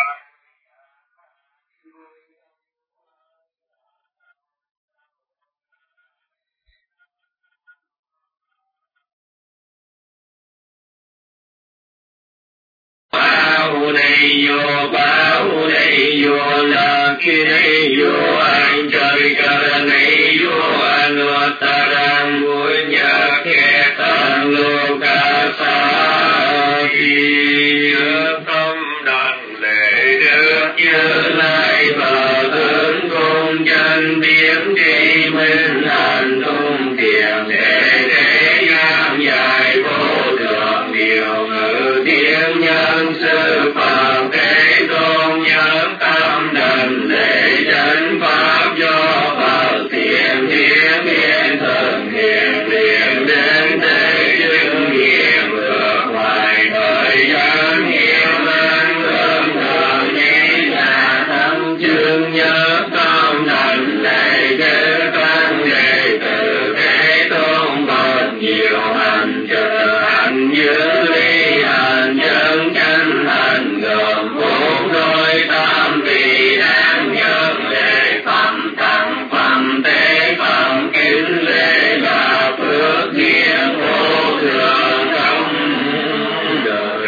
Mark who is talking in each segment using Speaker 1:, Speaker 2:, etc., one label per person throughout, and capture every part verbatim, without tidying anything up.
Speaker 1: Yo bao này yo là khi này yo anh trời cả này yo anh lo ta đang muốn nhà kẻ ta lô ca sa đi tâm đàn lệ được nhớ lại và lớn công chân biến đi mình hàn tung tiền để để nhang dài vô được điều ngữ tiếng nhân sư phạm thế tôn nhớ tâm đàn lệ chân pháp do bảo thiện thiên thiên thần hiền liền đến thế chứng nghiệm được ngoài thời gian nghiệm ơn hương thờ nhĩ là thâm chương nhớ tâm đàn lệ kế tăng đệ tử thế tôn còn nhiều hành trợ hành như ly hành chân chân hành gồm bốn đôi tam vị đáng nhớ lệ phẩm tăng phẩm tế phẩm kính lễ là phước duyên vô thường trong đời.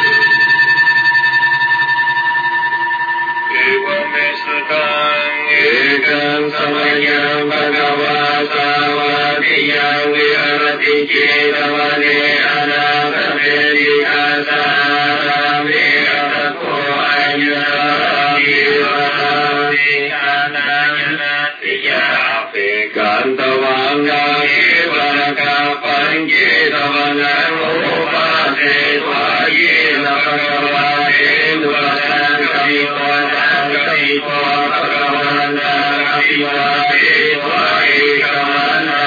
Speaker 1: Ekam samayam bhagava savadiyam virati cetavane anakapeti asara viratapo ayana virati anayana tiya pikantavanga evaka panjetavanga upase tvayena bhagavate dvasankati dvasankati bhagavana avivate tvayena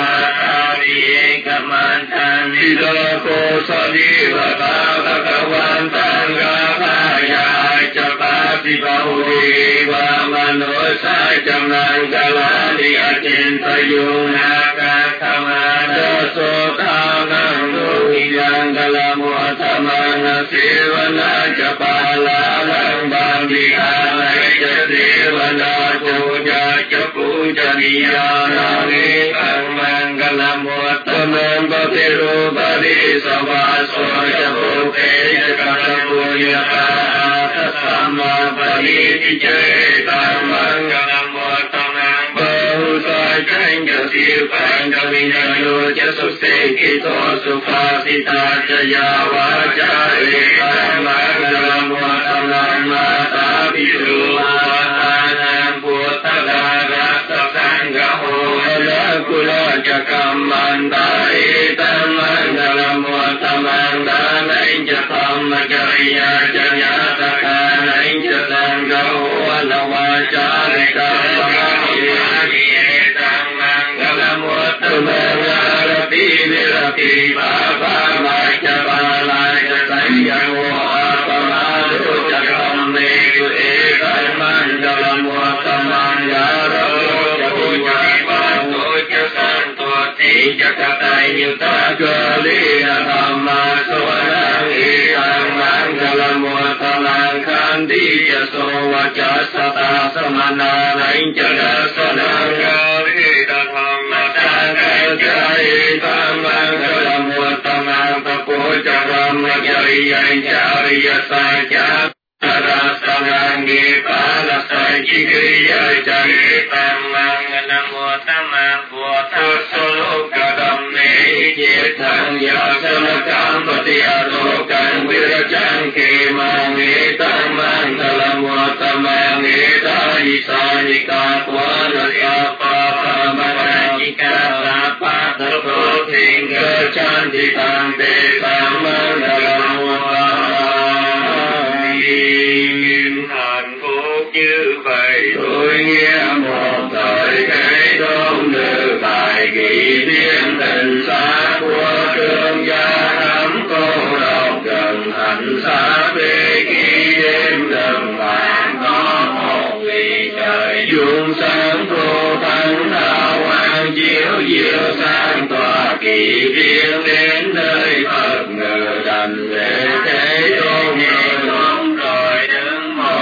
Speaker 1: Idako sadivata bhagavantam gavaya chapati bahudeva manusa jamnan galani achintayuna kathamana sotanam duhiyang galamuatamana sevana japalalang bandhihana devana puja chapuja niyana ekam mangalamuatamam bhatiru bhari savaso japute jakarapuyata tasama bhari chaitam mangalamuatamam bahusai chanja sirpang kavinyayo jasuse kito suphasita jaya vaja ekam mangalamuatamam mata viru anam puttadara sasangaho kula jakam mandai tamangalam watamandan injatam jaya jaya takan injatan gawana wajarika tamangalam watamangarati virati baba majapala jatayamu apamadu jakam neku ekam mangalam watamangaram Jakatai yuta galina dhamma sovalang iyang manggalam watalang kandi jaso vaca sata samana nainjana sanang galina dhamma sangai jai manggalam watalang tapo jaram jaya jaya saja Rasangangi palasai jikriya jari tamangana mutama buata solo kadam ne jetang yasana kampati arokan wirajang kemangi tamang dalam mutama ngeta isani katwana siapa pamanajika sapa terpot hingga cantik tampe tamang dalam mutama hạnh phúc như vậy tôi nghe một thời cái tôn nữ bài kỷ niệm tình xa của trương gia thắm cô độc gần thành xa về khi đêm đầm vàng có một vì trời dung sáng cô thắng đạo hoàng chiếu diệu sang tòa kỳ viên đến nơi Phật ngự đành lễ thế tôn nghe rồi đứng một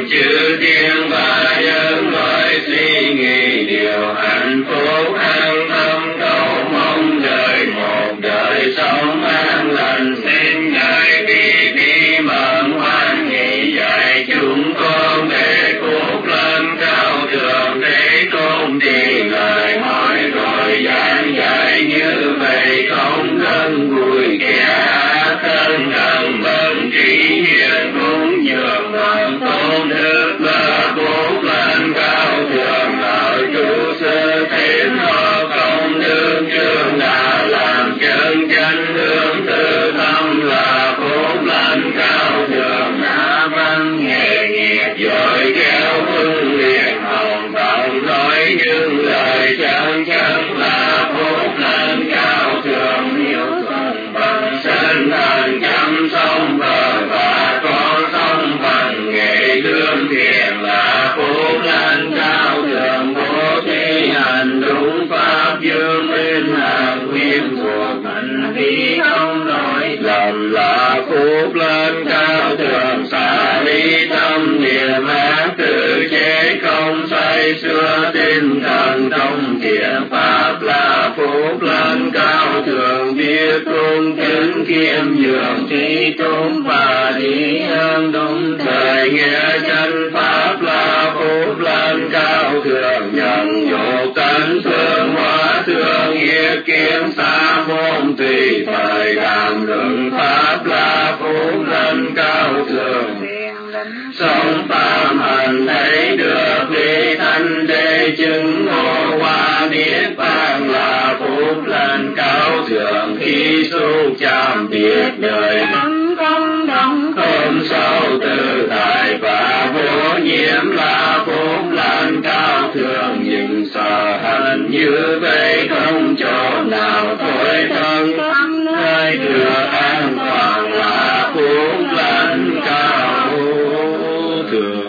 Speaker 1: chư thiên và nhân loại suy nghĩ điều hạnh phúc an tâm cầu mong đời một đời sống an lành. Xin ngài đi đi mừng hoan nghỉ dạy chúng con để phúc lên cao thượng để tôn trì lời hỏi rồi giảng dạy như vậy không gần vui kẻ thân gần bần trí hiền cũng dường bằng tôn đức và phúc lên cao thượng ở trụ sư thiên họ công đức trường đã làm chân chân hướng từ tâm là phúc lên cao thượng đã văn nghề nghiệp rồi kéo phương liền hồng tổng nói những lời chân chân là phúc lên cao thượng hiếu thuận bằng sinh thành chăm sông bờ và con sông bằng nghệ lương thiền là phúc lên cao thượng bố thí hành đúng pháp dương bên hàng nguyên thuộc hành vi không lỗi lầm là phúc lên cao thượng xả ly tâm niệm ác tự chế không say xưa tinh thần trong thiện pháp là phúc lên cao thượng biết cung kính khiêm nhường trí tôn và lý hương đúng thời nghĩa chân pháp là phúc lên cao thượng nhận nhộ tấn thương hóa thương yết kiến xa môn tùy thời đàm luận pháp là phúc lên cao thượng sống phạm hành thấy được lý thanh đế chứng ngộ hoa niết bàn là phúc lên cao thượng khi su chạm biệt đời không đông không sâu tự tại và vô nhiễm là phúc lên cao thượng nhưng sợ hành như vậy không chỗ nào thôi thân nơi được an toàn là phúc lên cao thượng.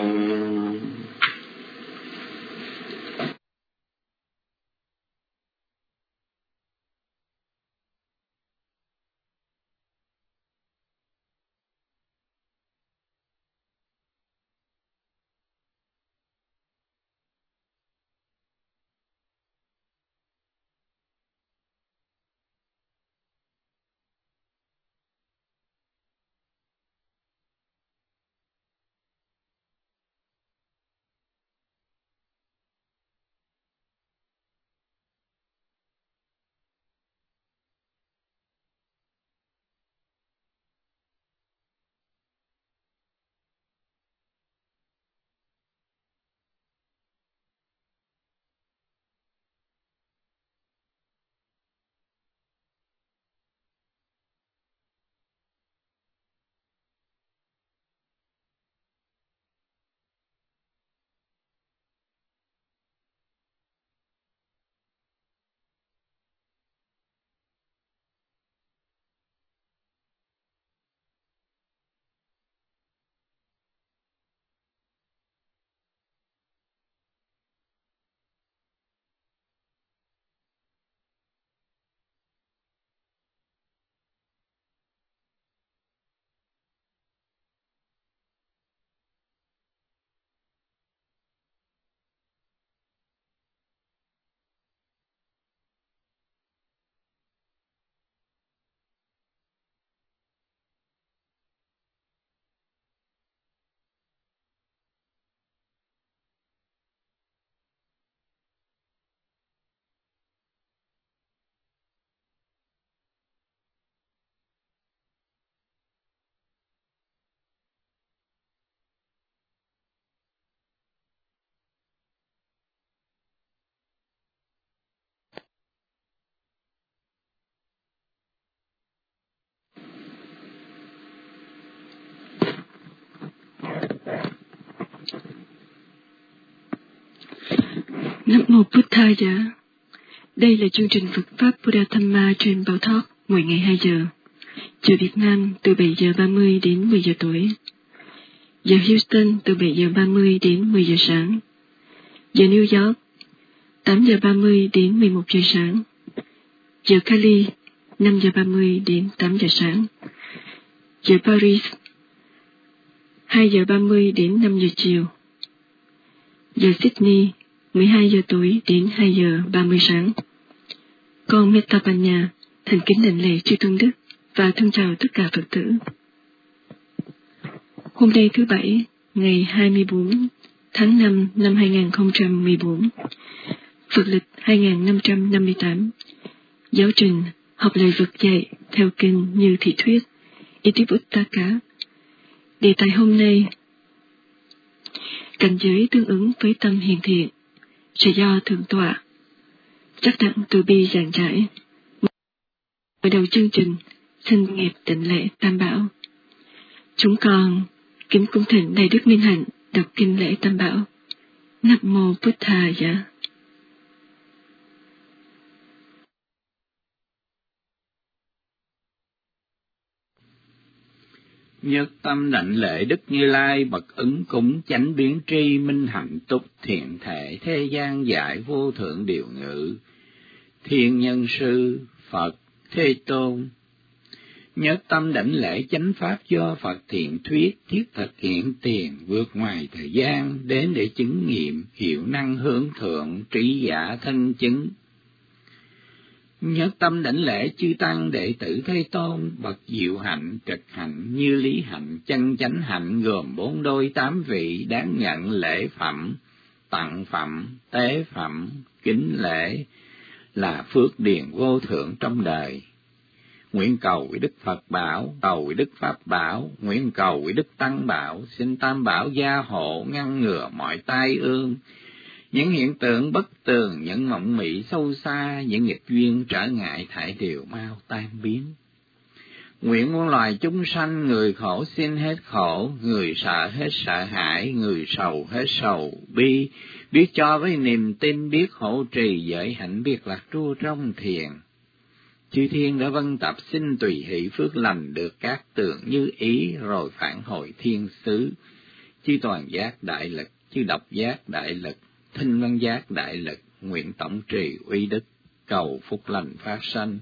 Speaker 2: Nam mô Buddhaya. Đây là chương trình Phật pháp Buddha Dhamma truyền Bảo Thoát mỗi ngày hai giờ. Giờ Việt Nam từ bảy giờ ba mươi đến mười giờ tối. Giờ Houston từ bảy giờ ba mươi đến mười giờ sáng. Giờ New York tám giờ ba mươi đến mười một giờ sáng. Giờ Cali năm giờ ba mươi đến tám giờ sáng. Giờ Paris hai giờ ba mươi đến năm giờ chiều. Giờ Sydney, mười hai giờ tối đến hai giờ ba mươi sáng. Con Metapanya thành kính đảnh lễ chư tôn đức và thân chào tất cả Phật tử. Hôm nay thứ Bảy, ngày hai mươi bốn tháng năm năm hai nghìn không trăm mười bốn, Phật lịch hai nghìn năm trăm năm mươi tám, giáo trình học lời Phật dạy theo kinh Như Thị Thuyết, Itivuttaka. Đề tài hôm nay, cảnh giới tương ứng với tâm hiền thiện, sẽ do Thượng tọa Chắc Đặng Từ Bi giảng giải. Mở đầu chương trình, xin nghiệp tịnh lễ Tam Bảo. Chúng con kính cung thỉnh Đại Đức Minh Hạnh đọc kinh lễ Tam Bảo. Nam mô Bụt Thầy.
Speaker 1: Nhất tâm đảnh lễ Đức Như Lai bậc ứng cúng chánh biến tri minh hạnh túc thiện thể thế gian giải vô thượng điều ngự thiên nhân sư Phật Thế Tôn. Nhất tâm đảnh lễ chánh pháp do Phật thiện thuyết thiết thực hiện tiền vượt ngoài thời gian đến để chứng nghiệm hiệu năng hướng thượng trí giả thân chứng. Nhất tâm đảnh lễ chư tăng đệ tử Thế Tôn bậc diệu hạnh trực hạnh như lý hạnh chân chánh hạnh gồm bốn đôi tám vị đáng nhận lễ phẩm tặng phẩm tế phẩm kính lễ là phước điền vô thượng trong đời. Nguyện cầu với Đức Phật bảo, cầu với Đức Pháp bảo, nguyện cầu với Đức Tăng bảo, xin Tam bảo gia hộ ngăn ngừa mọi tai ương, những hiện tượng bất tường, những mộng mị sâu xa, những nghịch duyên trở ngại thải đều mau tan biến. Nguyện muôn loài chúng sanh, người khổ xin hết khổ, người sợ hết sợ hãi, người sầu hết sầu bi, biết cho với niềm tin, biết hộ trì giới hạnh, biết lạc trú trong thiền. Chư thiên đã vân tập xin tùy hỷ phước lành được các tường như ý, rồi phản hồi thiên xứ. Chư toàn giác đại lực, chư độc giác đại lực, thinh văn giác đại lực, nguyện tổng trì uy đức, cầu phúc lành phát sanh.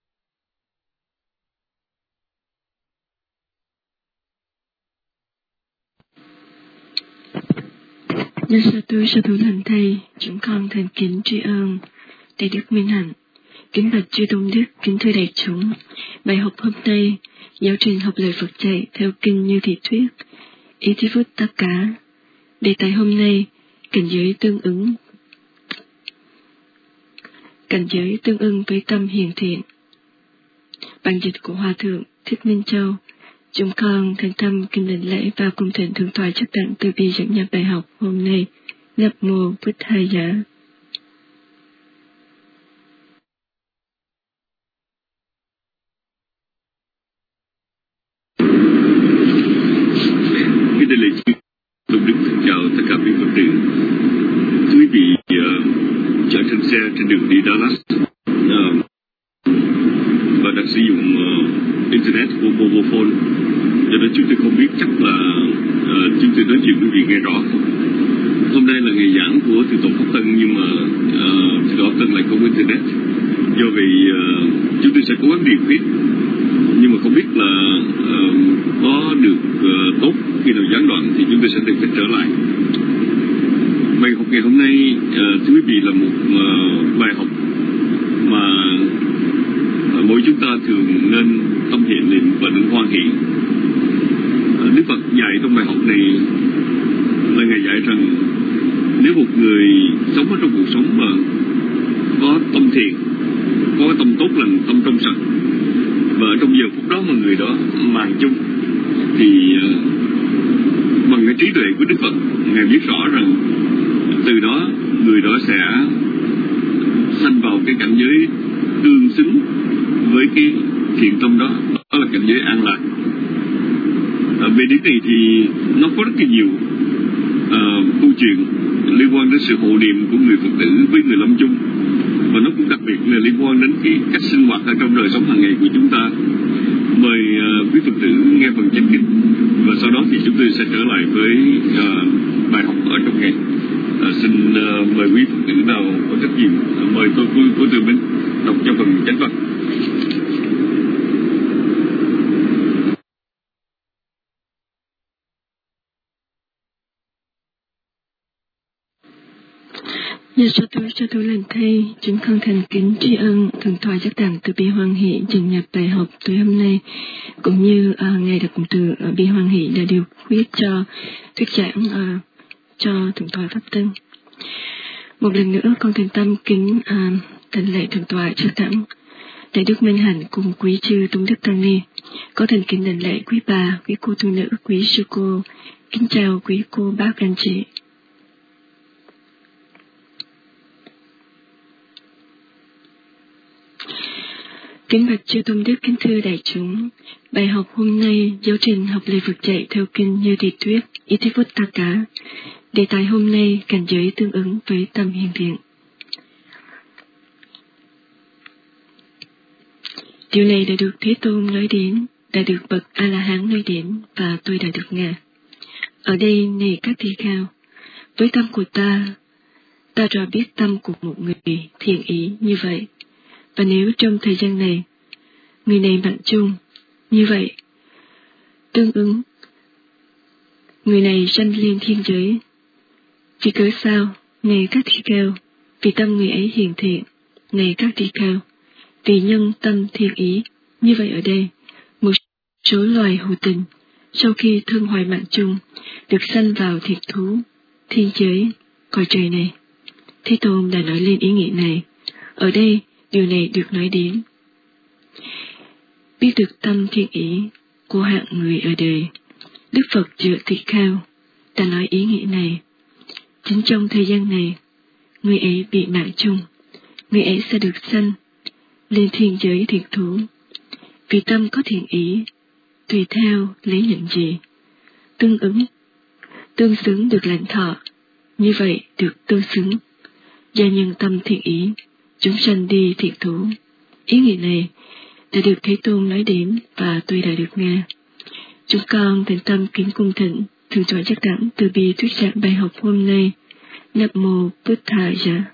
Speaker 2: Nhân sa tu sa thủ lành thầy, chúng con thành kính tri ân Đại Đức Minh Hạnh. Kính bạch chư tôn đức, kính thưa đại chúng, bài học hôm nay, giáo trình học lời Phật dạy theo kinh Như Thị Thuyết, Itivuttaka. Đề tài hôm nay, cảnh giới tương ứng. Cảnh giới tương ưng với tâm hiền thiện. Bản dịch của Hòa Thượng Thích Minh Châu. Chúng con thành tâm kính đảnh lễ và cung thỉnh Thượng tọa Chắc Đặng Từ Bi dẫn nhập bài học hôm nay. Nam mô Bụt Thầy.
Speaker 3: Đây là chư tôn đức kính chào tất cả quý Phật tử. Thưa quý vị, uh, chở trên xe trên đường đi Dallas uh, và đang sử dụng uh, internet của mobile phone, cho nên chúng tôi không biết chắc là uh, chúng tôi nói chuyện quý vị nghe rõ không. Hôm nay là ngày giảng của Thượng tọa Pháp Tân, nhưng mà uh, Thượng tọa Pháp Tân lại không có internet, do vậy uh, chúng tôi sẽ cố gắng điều tiết, nhưng mà không biết là uh, có được uh, tốt. Khi nào gián đoạn thì chúng tôi sẽ tìm cách trở lại. Bài học ngày hôm nay, uh, thưa quý vị, là một uh, bài học mà uh, mỗi chúng ta thường nên tâm hiện niệm và nên hoan hỷ. Uh, Đức Phật dạy trong bài học này là Ngài dạy rằng nếu một người sống ở trong cuộc sống mà có tâm thiện, có tâm tốt lành, tâm trong sạch, và trong giờ phút đó mà người đó màng chung, thì uh, bằng cái trí tuệ của Đức Phật, Ngài biết rõ rằng từ đó người đó sẽ sanh vào cái cảnh giới tương xứng với cái thiện tâm đó, đó là cảnh giới an lạc. À, về điểm này thì nó có rất là nhiều uh, câu chuyện liên quan đến sự hộ niệm của người Phật tử với người lâm chung, và nó cũng đặc biệt là liên quan đến cái cách sinh hoạt ở trong đời sống hàng ngày của chúng ta. Mời uh, quý Phật tử nghe phần chánh kinh, và sau đó thì chúng tôi sẽ trở lại với uh, bài học ở trong ngày. Uh, xin uh, mời quý Phật tử nào có trách nhiệm, uh, mời tôi cô, cô Từ Minh đọc cho phần chánh văn.
Speaker 2: Nhờ cho tôi, cho tôi lần thay, chúng con thành kính tri ân Thượng tọa Giác Đẳng Từ Bi Hoan Hỷ trình nhập bài học tối hôm nay, cũng như uh, Ngài Đặc Từ uh, Bi Hoan Hỷ đã điều khuyết cho thuyết giảng uh, cho Thượng tọa Pháp Tân. Một lần nữa, con thành tâm kính uh, thành lễ Thượng tọa Giác Đẳng, Đại Đức Minh Hạnh cùng quý chư Tôn Đức Tăng Ni, có thành kính đảnh lễ quý bà, quý cô tu nữ, quý sư cô, kính chào quý cô bác anh chị. Kính bạch chư Tôn Đức, kính thưa đại chúng, bài học hôm nay giáo trình học lời Phật dạy theo kinh Như Thị Tuyết, Itivuttaka. Đề tài hôm nay cảnh giới tương ứng với tâm hiền thiện. Điều này đã được Thế Tôn nói đến, đã được bậc A-la-hán nói đến, và tôi đã được nghe. Ở đây này các tỳ kheo, với tâm của ta, ta rõ biết tâm của một người thiện ý như vậy. Và nếu trong thời gian này, người này mạnh chung, như vậy, tương ứng, người này sanh lên thiên giới. Vì cớ sao, này các tỳ kheo, vì tâm người ấy hiền thiện, này các tỳ kheo, vì nhân tâm thiện ý, như vậy ở đây, một số loài hữu tình, sau khi thương hoài mạng chung, được sanh vào thiệt thú, thiên giới, cõi trời này. Thế Tôn đã nói lên ý nghĩa này. Ở đây, điều này được nói đến. Biết được tâm thiện ý của hạng người ở đời, Đức Phật dựa tỳ kheo đã nói ý nghĩa này. Chính trong thời gian này, người ấy bị mạng chung, người ấy sẽ được sanh lên thiên giới thiệt thú. Vì tâm có thiện ý, tùy theo lấy nhận gì, tương ứng, tương xứng được lãnh thọ, như vậy được tương xứng. Do nhân tâm thiện ý, chúng sanh đi thiệt thú. Ý nghĩa này đã được Thế Tôn nói đến và tôi đã được nghe. Chúng con thành tâm kính cung thỉnh Thượng tọa Giác Đẳng Từ Bi thuyết giảng bài học hôm nay. Nam mô Bụt Thầy.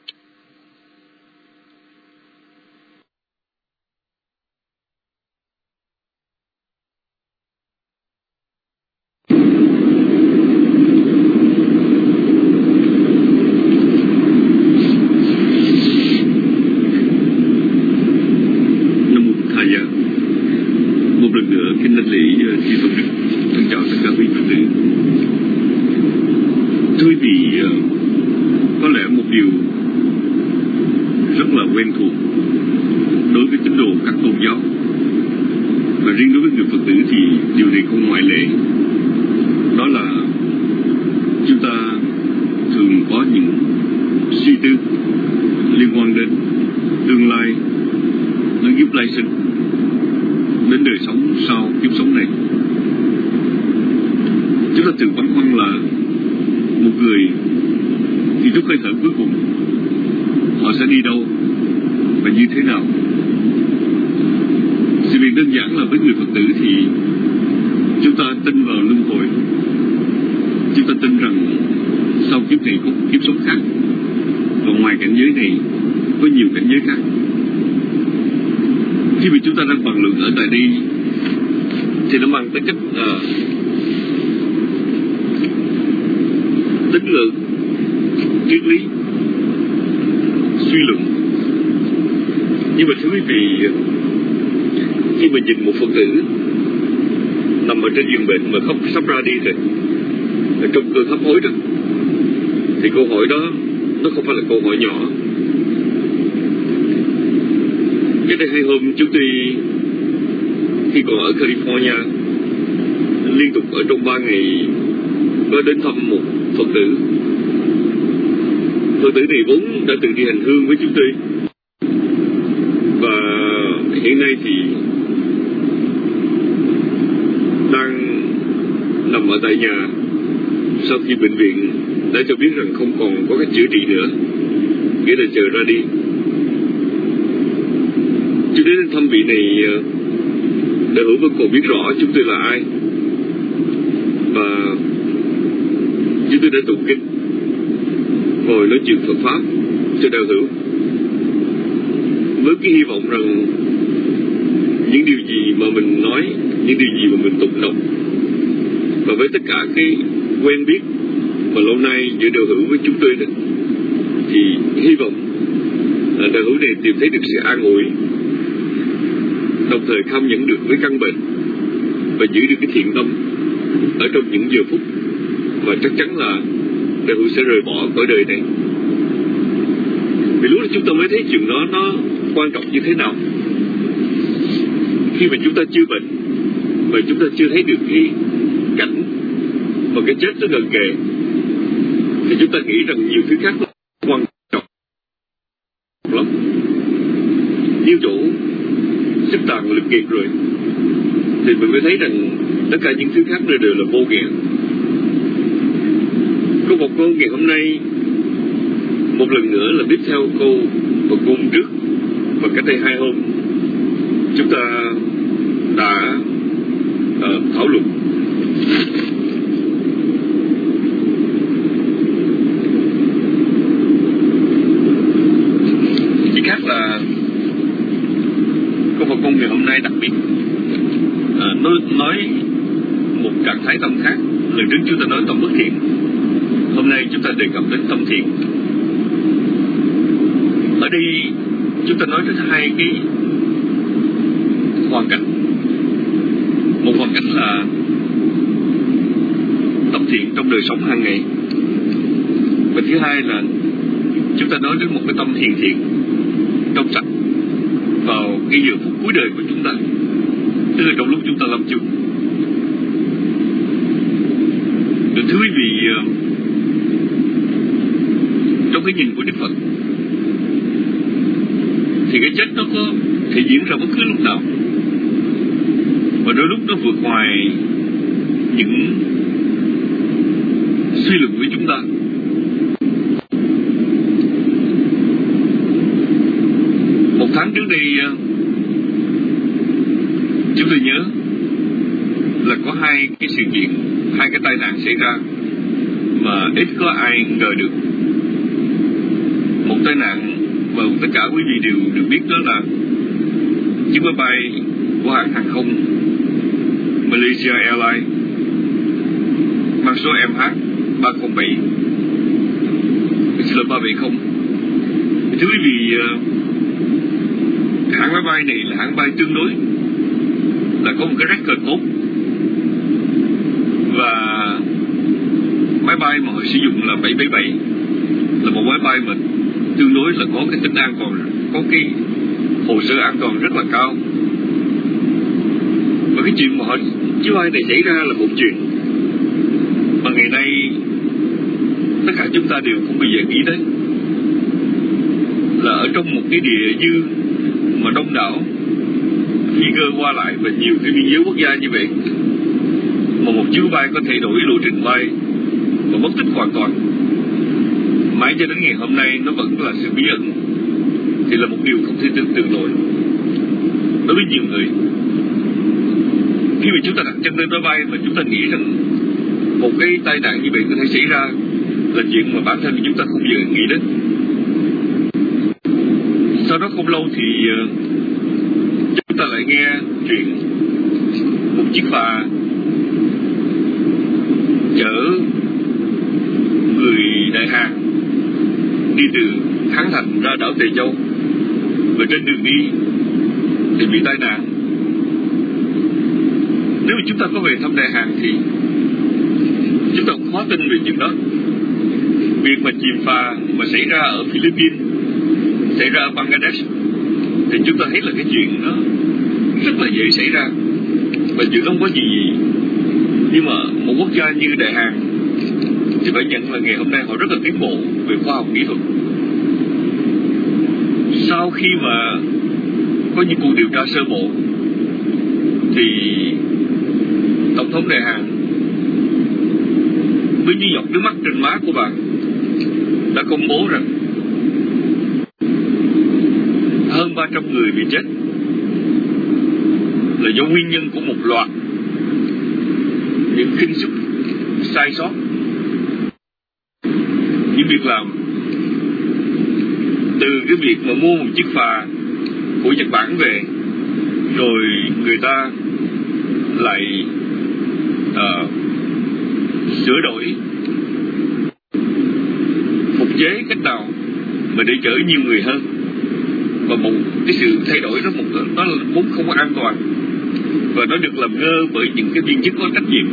Speaker 3: Sắp ra đi rồi, ở trong cơn hấp hối đó, thì câu hỏi đó nó không phải là câu hỏi nhỏ. Cái đây hai hôm chúng tôi khi còn ở California liên tục ở trong ba ngày có đến thăm một Phật tử. Phật tử này vốn đã từng đi hành hương với chúng tôi, và hiện nay thì đang nằm ở tại nhà sau khi bệnh viện đã cho biết rằng không còn có cách chữa trị nữa, nghĩa là chờ ra đi. Chúng đến thăm vị này, đạo hữu vẫn còn biết rõ chúng tôi là ai, và chúng tôi đã tụng kinh ngồi nói chuyện Phật pháp cho đạo hữu với cái hy vọng rằng những điều gì mà mình nói, những điều gì mà mình tụng đọc, và với tất cả cái quen biết mà lâu nay giữa đạo hữu với chúng tôi đó, thì hy vọng là đời hữu này tìm thấy được sự an ủi, đồng thời kham nhẫn được với căn bệnh và giữ được cái thiện tâm ở trong những giờ phút và chắc chắn là đời hữu sẽ rời bỏ cõi đời này. Vì lúc đó chúng ta mới thấy chuyện đó nó quan trọng như thế nào. Khi mà chúng ta chưa bệnh và chúng ta chưa thấy được cái cảnh mà cái chết nó gần kề, thì chúng ta nghĩ rằng nhiều thứ khác nó quan trọng lắm. Như chỗ sức tàn lực kiệt rồi thì mình mới thấy rằng tất cả những thứ khác đều là vô nghĩa. Có một câu ngày hôm nay một lần nữa là tiếp theo câu và câu trước, và cách đây hai hôm chúng ta đã uh, thảo luận. Chỉ khác là câu Phật công ngày hôm nay đặc biệt uh, nói, nói một trạng thái tâm khác. Lần trước chúng ta nói tâm bất thiện, hôm nay chúng ta đề cập đến tâm thiện. Ở đây chúng ta nói đến hai cái hoàn cảnh. Một hoàn cảnh là tâm thiện trong đời sống hàng ngày, và thứ hai là chúng ta nói đến một cái tâm hiền thiện trong sạch vào cái giờ phút cuối đời của chúng ta, tức là trong lúc chúng ta lâm chung. Được thưa quý vị, trong cái nhìn của Đức Phật thì cái chết nó có thể diễn ra bất cứ lúc nào, và đôi lúc nó vượt ngoài những suy luận của chúng ta. Một tháng trước đây chúng tôi nhớ là có hai cái sự kiện, hai cái tai nạn xảy ra mà ít có ai ngờ được. Một tai nạn và tất cả quý vị đều được biết, đó là chiếc máy bay của hãng hàng không Malaysia Airlines mang số M H ba không bảy, xin lỗi ba bảy không. Thưa quý vị, hãng máy bay này là hãng bay tương đối là có một cái record tốt, và máy bay mà họ sử dụng là bảy bảy bảy, là một máy bay mà tương đối là có cái tính an toàn, có cái hồ sơ an toàn rất là cao. Và cái chuyện mà họ chiếc bay này xảy ra là một chuyện mà ngày nay tất cả chúng ta đều không bao giờ nghĩ đến, là ở trong một cái địa dư mà đông đảo phi cơ qua lại và nhiều cái biên giới quốc gia như vậy, mà một chiếc bay có thể đổi lộ trình bay và mất tích hoàn toàn, mãi cho đến ngày hôm nay nó vẫn là sự bí ẩn, thì là một điều không thể tưởng tượng nổi đối với nhiều người. Khi mà chúng ta đặt chân lên máy bay mà chúng ta nghĩ rằng một cái tai nạn như vậy có thể xảy ra là chuyện mà bản thân chúng ta không bao giờ nghĩ đến. Sau đó không lâu thì chúng ta lại nghe chuyện một chiếc phà chở người Đại Hàn đi từ Thắng Thành ra đảo Tề Châu, và trên đường đi thì bị tai nạn. Nếu mà chúng ta có về thăm Đại Hàn thì chúng ta cũng khó tin về chuyện đó. Việc mà chìm phà mà xảy ra ở Philippines, xảy ra ở Bangladesh, thì chúng ta thấy là cái chuyện đó rất là dễ xảy ra, và chuyện đó không có gì gì. Nhưng mà một quốc gia như Đại Hàn thì phải nhận là ngày hôm nay họ rất là tiến bộ về khoa học kỹ thuật. Sau khi mà có những cuộc điều tra sơ bộ thì Tổng thống Đại Hàn với những giọt nước mắt trên má của bà đã công bố rằng hơn ba trăm người bị chết là do nguyên nhân của một loạt những khinh xúc, sai sót, những việc làm, từ cái việc mà mua một chiếc phà của Nhật Bản về, rồi người ta lại uh, sửa đổi, phục chế cách nào mà để chở nhiều người hơn. Và một cái sự thay đổi đó, một đó là vốn không có an toàn, và nó được làm ngơ bởi những cái viên chức có trách nhiệm,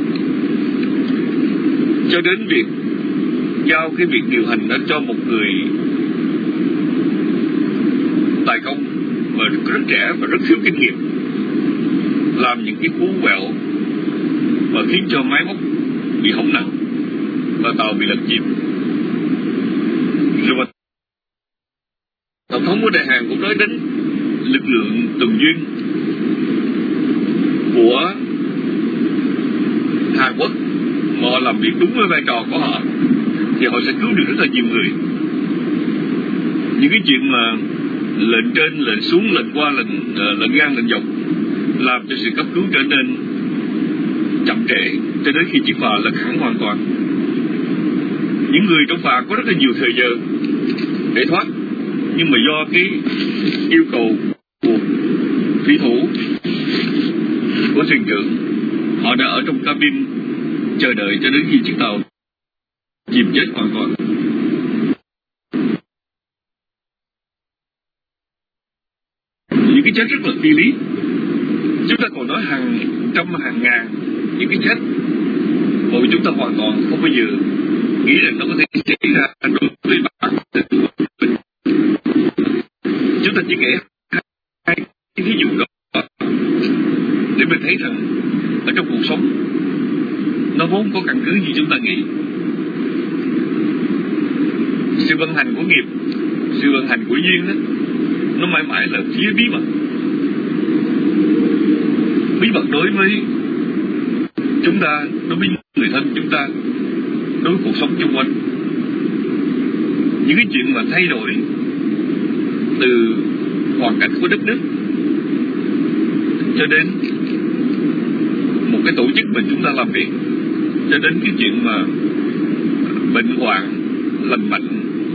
Speaker 3: cho đến việc giao cái việc điều hành đó cho một người tài công mà rất trẻ và rất thiếu kinh nghiệm, làm những cái cú quẹo và khiến cho máy móc bị hỏng nặng và tàu bị lật chìm. Rồi mà tổng thống của Đại Hàn cũng nói đến lực lượng tuần duyên của Hàn Quốc, mà họ làm việc đúng với vai trò của họ thì họ sẽ cứu được rất là nhiều người. Những cái chuyện mà lệnh trên lệnh xuống, lệnh qua lệnh uh, lệnh ngang lệnh dọc làm cho sự cấp cứu trở nên chậm trễ, cho đến khi chiếc phà lật hẳn hoàn toàn. Những người trong phà có rất là nhiều thời giờ để thoát, nhưng mà do cái yêu cầu của thủy thủ, của thuyền trưởng, họ đã ở trong cabin chờ đợi cho đến khi chiếc tàu chìm chết hoàn toàn. Những cái chết rất là phi lý. Chúng ta còn nói hàng trăm hàng ngàn những cái chết mà chúng ta hoàn toàn không bao giờ nghĩ rằng nó có thể xảy ra đối với bản thân của mình. Chúng ta chỉ kể hai cái ví dụ đó để mình thấy rằng ở trong cuộc sống nó vốn có căn cứ như chúng ta nghĩ. Sự vận hành của nghiệp, sự vận hành của duyên đó, nó mãi mãi là phía bí mật. Bí mật đối với chúng ta, đối với người thân chúng ta, đối với cuộc sống xung quanh. Những cái chuyện mà thay đổi từ hoàn cảnh của đất nước cho đến một cái tổ chức mà chúng ta làm việc, cho đến cái chuyện mà bệnh hoạn, lành mạnh,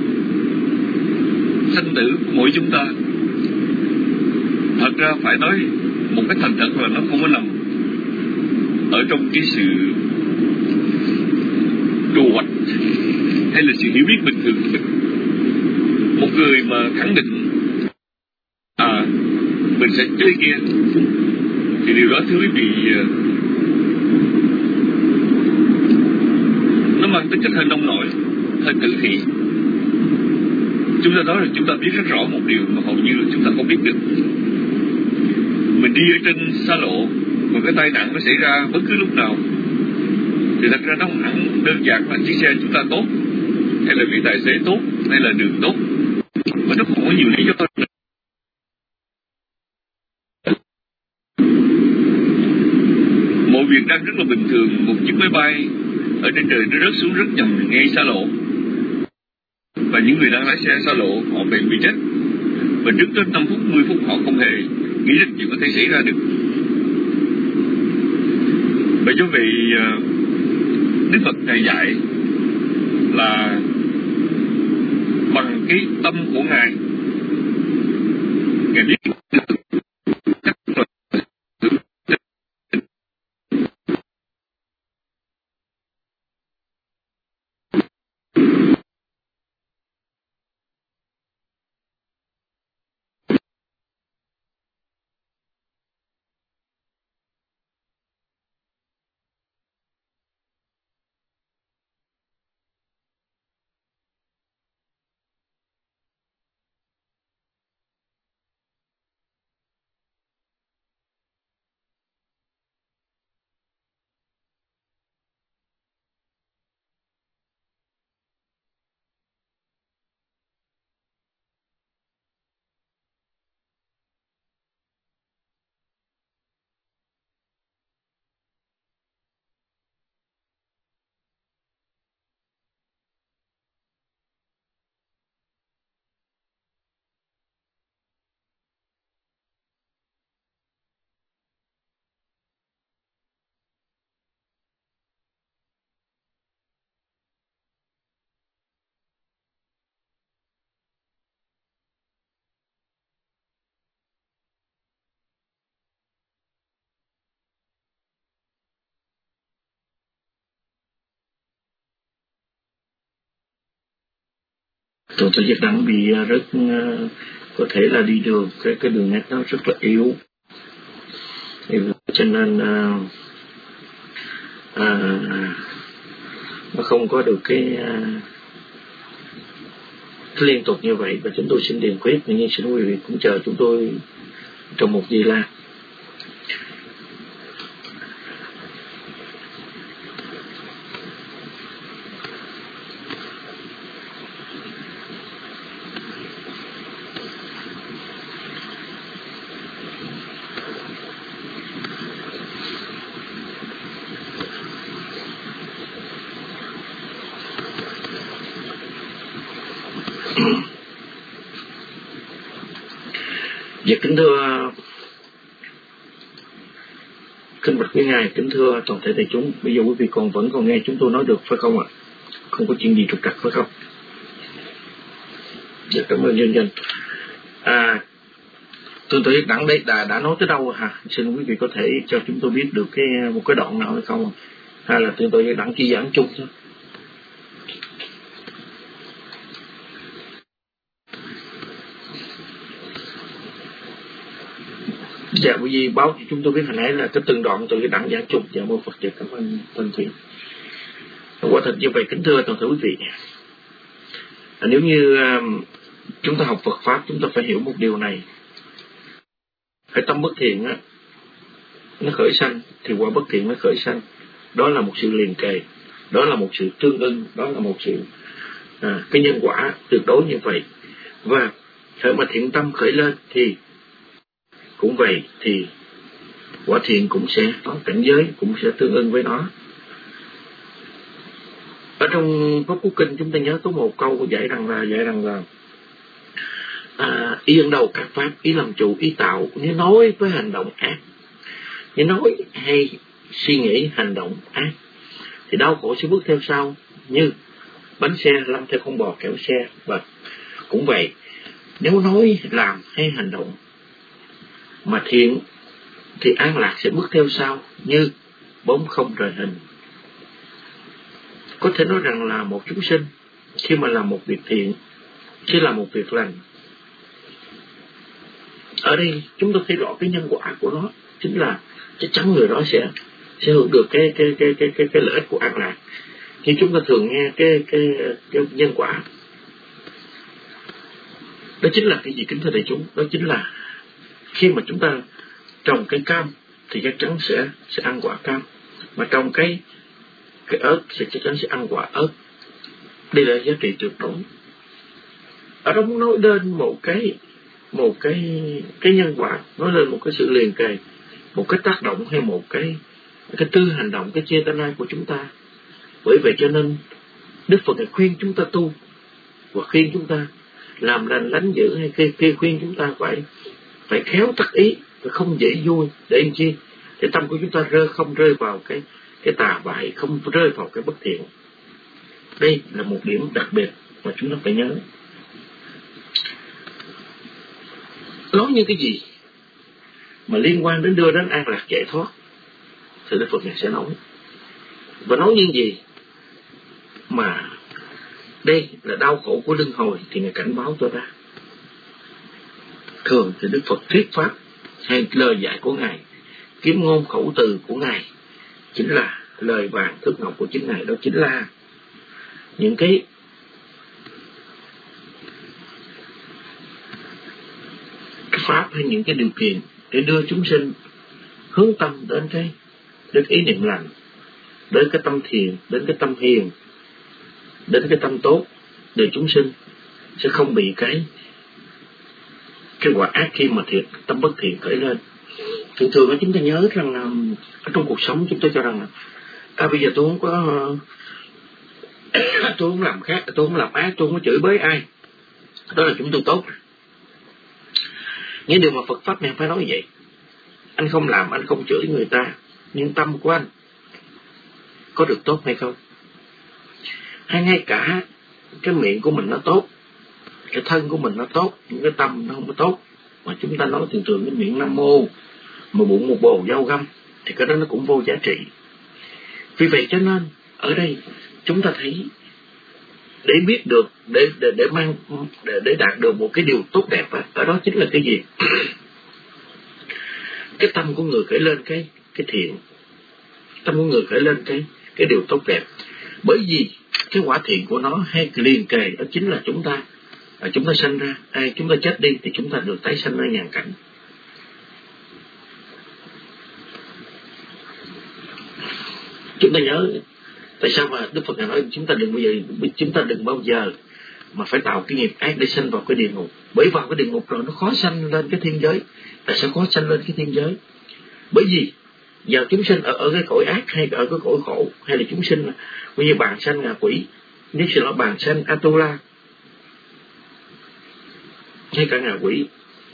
Speaker 3: sanh tử của mỗi chúng ta, thật ra phải nói một cái thành thật là nó không có nằm ở trong cái sự trù hoạch hay là sự hiểu biết bình thường. Một người mà khẳng định à mình sẽ chơi kia thì điều đó thưa quý vị, nó mang tính chất hơi nông nổi, hơi tự thị. Chúng ta nói là chúng ta biết rất rõ một điều mà hầu như chúng ta không biết được. Mình đi ở trên xa lộ, một cái tai nạn nó xảy ra bất cứ lúc nào, thì thật ra nó không hẳn đơn giản là chiếc xe chúng ta tốt, hay là vị tài xế tốt, hay là đường tốt, mà nó cũng có nhiều lý do. Mọi việc đang rất là bình thường, một chiếc máy bay ở trên trời nó rớt xuống rất nhầm ngay xa lộ, và những người đang lái xe xa lộ họ bị bị chết, và trước tới năm phút, mười phút họ không hề nghĩ đến chuyện có thể xảy ra được. Vậy do vậy Đức Phật Ngài dạy là bằng cái tâm của Ngài, Ngài biết
Speaker 1: Tôi tôi Việt Đăng bị rất có thể là đi đường cái cái đường nét nó rất là yếu, cho nên à, à, nó không có được cái, cái liên tục như vậy, và chúng tôi xin điền quyết, nhưng xin quý vị cũng chờ chúng tôi trong một giây lát. Dạ kính thưa kính bạch quý ngài, kính thưa toàn thể đại chúng, bây giờ quý vị còn vẫn còn nghe chúng tôi nói được phải không ạ? Không có chuyện gì trục trặc phải không? Dạ cảm ơn nhân dân. À, tôi tôi đẳng đấy đã đã nói tới đâu hả? Xin quý vị có thể cho chúng tôi biết được cái một cái đoạn nào hay không? Hay là tôi tôi đẳng chỉ giảng chung thôi? Dạ, bởi vì báo cho chúng tôi biết hồi nãy là cái từng đoạn từ cái đẳng giảng chung. Dạ, mô Phật. Dạ, cảm ơn Tân Thủy. Quả thật như vậy, kính thưa toàn thể quý vị, à, nếu như um, chúng ta học Phật Pháp, chúng ta phải hiểu một điều này. Cái tâm bất thiện á, nó khởi sanh, thì quả bất thiện nó khởi sanh. Đó là một sự liền kề, đó là một sự tương ưng, đó là một sự à, cái nhân quả tuyệt đối như vậy. Và khi mà thiện tâm khởi lên thì cũng vậy, thì quả thiện cũng sẽ có cảnh giới, cũng sẽ tương ưng với nó. Ở trong Pháp Cú Kinh chúng ta nhớ có một câu dạy rằng là dạy rằng là à, ý dẫn đầu các pháp, ý làm chủ, ý tạo, như nói với hành động ác, như nói hay suy nghĩ hành động ác thì đau khổ sẽ bước theo sau, như bánh xe lăn theo con bò kéo xe. Và cũng vậy, nếu nói làm hay hành động mà thiện thì an lạc sẽ bước theo sau, như bóng không rời hình. Có thể nói rằng là một chúng sinh khi mà làm một việc thiện, khi làm một việc lành, ở đây chúng ta thấy rõ cái nhân quả của nó, chính là chắc chắn người đó sẽ sẽ hưởng được cái cái cái cái cái, cái lợi ích của an lạc. Nhưng chúng ta thường nghe cái cái cái nhân quả, đó chính là cái gì kính thưa đại chúng? Đó chính là khi mà chúng ta trồng cây cam thì chắc chắn sẽ sẽ ăn quả cam, mà trồng cái cái ớt thì chắc chắn sẽ ăn quả ớt. Đây là giá trị tuyệt đối. Ở đó muốn nói lên một cái một cái cái nhân quả, nói lên một cái sự liền kề, một cái tác động hay một cái cái tư hành động, cái chetana của chúng ta. Bởi vậy cho nên Đức Phật khuyên chúng ta tu, và khuyên chúng ta làm lành lánh dữ, hay khi, khi khuyên chúng ta phải phải khéo tắc ý, và không dễ vui, để làm chi? Để tâm của chúng ta rơi không rơi vào cái cái tà bại, không rơi vào cái bất thiện. Đây là một điểm đặc biệt mà chúng ta phải nhớ. Nói những cái gì mà liên quan đến đưa đến an lạc giải thoát thì Đức Phật này sẽ nói. Và nói những gì mà đây là đau khổ của luân hồi thì Ngài cảnh báo cho ta. Thường thì Đức Phật thuyết pháp hay lời dạy của Ngài, kiếm ngôn khẩu từ của Ngài chính là lời vàng thước ngọc của chính Ngài. Đó chính là những cái cái pháp hay những cái điều kiện để đưa chúng sinh hướng tâm đến cái đến ý niệm lành, đến cái tâm thiền, đến cái tâm hiền, đến cái tâm tốt, để chúng sinh sẽ không bị cái cái quả ác khi mà thiệt tâm bất thiện khởi lên. Thường thường chúng ta nhớ rằng là ở trong cuộc sống chúng ta cho rằng là à, bây giờ tôi không có tôi không làm khác, tôi không làm ác, tôi không có chửi bới ai, đó là chúng tôi tốt. Những điều mà Phật Pháp này phải nói vậy. Anh không làm, anh không chửi người ta, nhưng tâm của anh có được tốt hay không? Hay ngay cả cái miệng của mình nó tốt, cái thân của mình nó tốt, nhưng cái tâm nó không có tốt, mà chúng ta nói thường thường cái miệng Nam Mô mà bụng một bồ dao găm thì cái đó nó cũng vô giá trị. Vì vậy cho nên ở đây chúng ta thấy để biết được, để để để mang để, để đạt được một cái điều tốt đẹp đó, ở đó chính là cái gì? Cái tâm của người khởi lên cái cái thiện, tâm của người khởi lên cái cái điều tốt đẹp. Bởi vì cái quả thiện của nó hay liền kề đó chính là chúng ta, à, chúng ta sanh ra, ai chúng ta chết đi thì chúng ta được tái sanh ở ngàn cảnh. Chúng ta nhớ tại sao mà Đức Phật ngài nói chúng ta đừng bao giờ chúng ta đừng bao giờ mà phải tạo cái nghiệp ác để sanh vào cái địa ngục. Bởi vào cái địa ngục rồi nó khó sanh lên cái thiên giới. Tại sao khó sanh lên cái thiên giới? Bởi vì vào chúng sinh ở, ở cái cõi ác hay ở cái cõi khổ, hay là chúng sinh bây giờ bàn sanh ngạ quỷ, nếu xin lỗi bàn sanh Atula hay cả ngạ quỷ,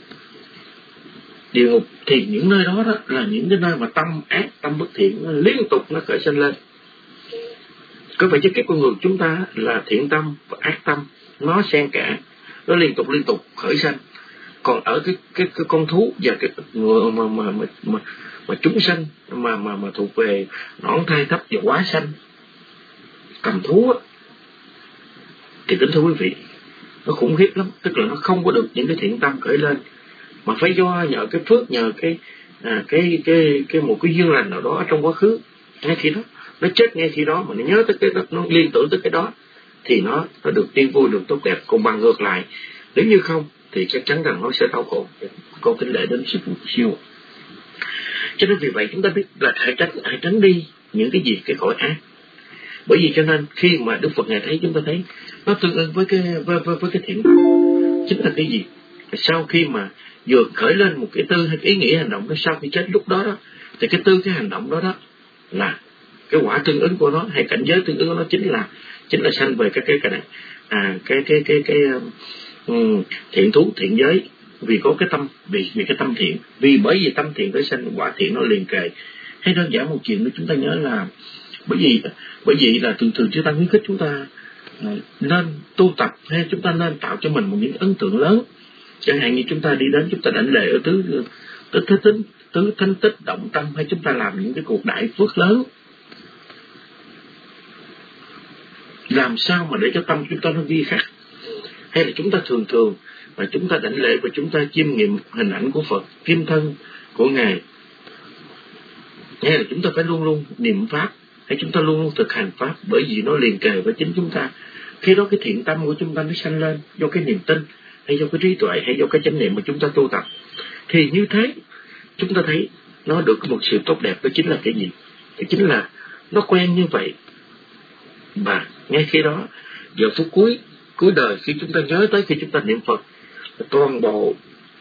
Speaker 1: địa ngục, thì những nơi đó, đó là những cái nơi mà tâm ác, tâm bất thiện nó liên tục nó khởi sanh lên. Có phải chất kiếp của người chúng ta là thiện tâm và ác tâm, nó xen kẽ, nó liên tục liên tục khởi sanh. Còn ở cái cái, cái con thú và cái người mà mà mà mà, mà chúng sanh mà mà mà thuộc về nõn thai thấp và quá sanh, cầm thú á, thì kính thưa quý vị, nó khủng khiếp lắm. Tức là nó không có được những cái thiện tâm khởi lên, mà phải do nhờ cái phước, nhờ cái à, cái cái cái một cái duyên lành nào đó ở trong quá khứ, ngay khi đó nó chết, ngay khi đó mà nó nhớ tới cái đó, nó liên tưởng tới cái đó, thì nó nó được tiên vui, được tốt đẹp. Còn bằng ngược lại, nếu như không thì chắc chắn rằng nó sẽ đau khổ. Con kính lễ đến sư phụ siêu. Cho nên vì vậy chúng ta biết là hãy tránh hãy tránh đi những cái gì cái cõi ác. Bởi vì cho nên khi mà Đức Phật ngài thấy, chúng ta thấy nó tương ứng với cái với, với, với cái thiện chính là cái gì? Sau khi mà vừa khởi lên một cái tư hay cái ý nghĩa hành động đó, sau khi chết lúc đó đó, thì cái tư cái hành động đó đó là cái quả tương ứng của nó, hay cảnh giới tương ứng của nó chính là chính là sanh về cái cái cái này à cái cái cái cái, cái um, thiện thú, thiện giới, vì có cái tâm, vì vì cái tâm thiện, vì bởi vì tâm thiện tới sanh quả thiện nó liền kề. Hay đơn giản một chuyện nữa chúng ta nhớ là bởi vì bởi vì là thường thường chúng ta khuyến khích chúng ta uh, nên tu tập, hay chúng ta nên tạo cho mình một những ấn tượng lớn. Chẳng hạn như chúng ta đi đến, chúng ta đảnh lễ ở tứ tứ thế tính, tứ thánh tích động tâm, hay chúng ta làm những cái cuộc đại phước lớn, làm sao mà để cho tâm chúng ta nó ghi khắc. Hay là chúng ta thường thường và chúng ta đảnh lễ và chúng ta chiêm nghiệm hình ảnh của Phật, kim thân của ngài, hay là chúng ta phải luôn luôn niệm pháp, hay chúng ta luôn luôn thực hành pháp, bởi vì nó liền kề với chính chúng ta. Khi đó cái thiện tâm của chúng ta nó sanh lên do cái niềm tin, hay do cái trí tuệ, hay do cái chánh niệm mà chúng ta tu tập, thì như thế chúng ta thấy nó được một sự tốt đẹp. Đó chính là cái gì? Đó chính là nó quen như vậy. Và ngay khi đó, giờ phút cuối cuối đời, khi chúng ta nhớ tới, khi chúng ta niệm Phật, toàn bộ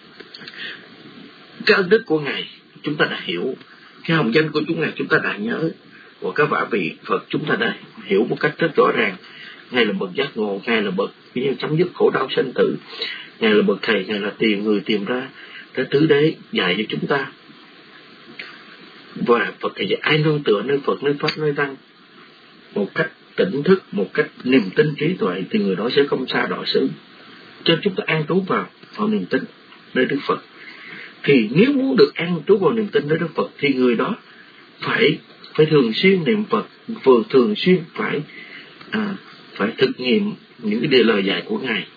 Speaker 1: cái ân đức của ngài chúng ta đã hiểu, cái hồng danh của chúng ngài chúng ta đã nhớ, và các vả vị Phật chúng ta đã hiểu một cách rất rõ ràng. Ngài là bậc giác ngộ, ngài là bậc chấm dứt khổ đau sanh tử, ngài là bậc thầy, ngài là tiền người tìm ra cái tứ đế dạy cho chúng ta. Và Phật thầy dạy ai nương tựa nơi Phật, nơi pháp, nơi tăng một cách tỉnh thức, một cách niềm tin trí tuệ, thì người đó sẽ không xa đọa xứ. Cho nên chúng ta an trú vào vào niềm tin nơi Đức Phật. Thì nếu muốn được an trú vào niềm tin nơi Đức Phật, thì người đó phải phải thường xuyên niệm Phật, vừa thường xuyên phải à, phải thực nghiệm những cái điều lời dạy của ngài.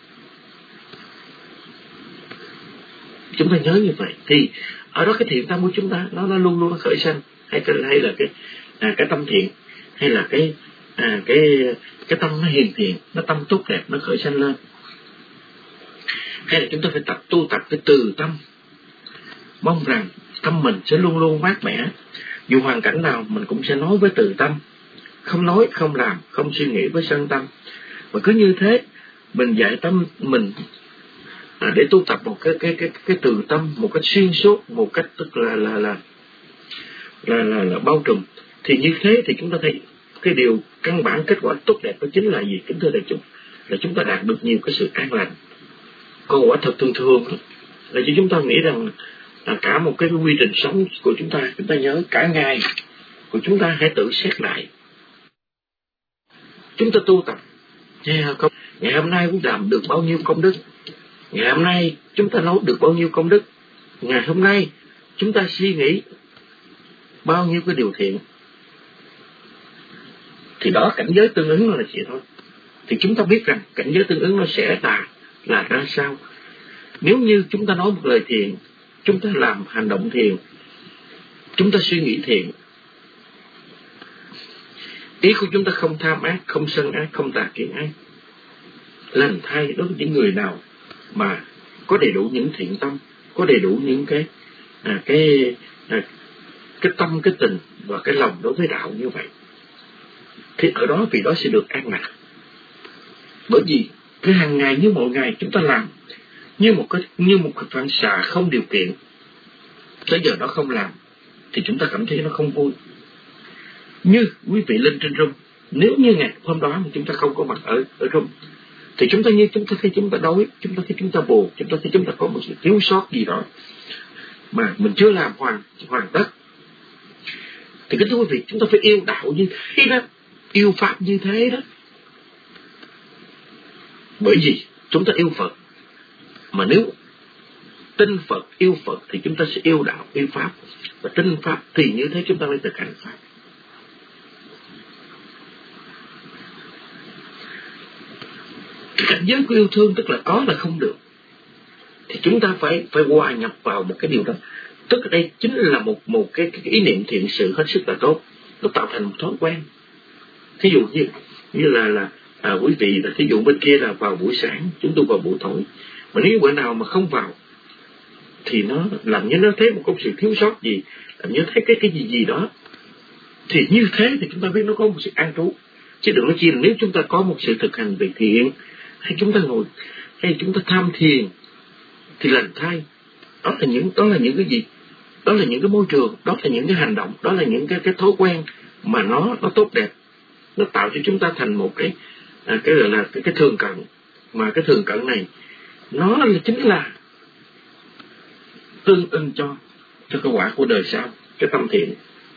Speaker 1: Chúng ta nhớ như vậy, thì ở đó cái thiện tâm của chúng ta nó nó luôn luôn nó khởi sanh, hay cái hay là cái à, cái tâm thiện, hay là cái à, cái cái tâm nó hiền thiện, nó tâm tốt đẹp nó khởi sanh lên. Hay là chúng ta phải tập tu tập cái từ tâm, mong rằng tâm mình sẽ luôn luôn mát mẻ, dù hoàn cảnh nào mình cũng sẽ nói với từ tâm, không nói, không làm, không suy nghĩ với sân tâm. Và cứ như thế mình dạy tâm mình à, để tu tập một cái cái cái cái từ tâm một cách xuyên suốt, một cách tức là là là là là, là bao trùm, thì như thế thì chúng ta thấy cái điều căn bản kết quả tốt đẹp đó chính là gì? Kính thưa đại chúng, là chúng ta đạt được nhiều cái sự an lành. Còn quả thật thường thường là cho chúng ta nghĩ rằng là cả một cái quy trình sống của chúng ta, chúng ta nhớ cả ngày của chúng ta hãy tự xét lại. Chúng ta tu tập không? Ngày hôm nay cũng làm được bao nhiêu công đức? Ngày hôm nay chúng ta nấu được bao nhiêu công đức? Ngày hôm nay chúng ta suy nghĩ bao nhiêu cái điều thiện? Thì đó cảnh giới tương ứng là gì thôi. thì chúng ta biết rằng cảnh giới tương ứng nó sẽ là là ra sao. Nếu như chúng ta nói một lời thiện, chúng ta làm hành động thiện, chúng ta suy nghĩ thiện, ý của chúng ta không tham ác, không sân ác, không tà kiến ác, lành thay đối với những người nào mà có đầy đủ những thiện tâm, có đầy đủ những cái à, cái à, cái tâm, cái tình và cái lòng đối với đạo như vậy, thì ở đó vì đó sẽ được an lạc. Bởi vì cái hàng ngày như mỗi ngày chúng ta làm như một cái như một cái phản xạ không điều kiện, tới giờ đó không làm thì chúng ta cảm thấy nó không vui. Như quý vị lên trên room, nếu như ngày hôm đó mà chúng ta không có mặt ở ở room, thì chúng ta như chúng ta thấy chúng ta đói, chúng ta thấy chúng ta buồn, chúng ta thấy chúng ta có một sự thiếu sót gì đó mà mình chưa làm hoàn hoàn tất. Thì cái thưa quý vị, chúng ta phải yêu đạo như thế đó, yêu pháp như thế đó. Bởi vì chúng ta yêu Phật, mà nếu tin Phật, yêu Phật thì chúng ta sẽ yêu đạo, yêu pháp, và tin pháp thì như thế chúng ta mới thực hành pháp. Cảnh giới của yêu thương tức là có là không được, thì chúng ta phải phải hòa nhập vào một cái điều đó. Tức ở đây chính là một một cái, cái ý niệm thiện sự hết sức là tốt, nó tạo thành một thói quen. Thí dụ như như là là à, quý vị là thí dụ bên kia là vào buổi sáng, chúng tôi vào buổi tối, mà nếu bữa nào mà không vào thì nó làm như nó thấy một cái sự thiếu sót gì, làm như thấy cái cái gì gì đó, thì như thế thì chúng ta biết nó có một sự an trú. Chứ đừng nói chi là nếu chúng ta có một sự thực hành về thiện, hay chúng ta ngồi, hay chúng ta tham thiền thì lành thay. Đó là những đó là những cái gì? Đó là những cái môi trường, đó là những cái hành động, đó là những cái cái thói quen mà nó nó tốt đẹp, nó tạo cho chúng ta thành một cái à, cái gọi là cái, cái thường cận, mà cái thường cận này nó là chính là tương ưng cho cho cái quả của đời sau, cái tâm thiện.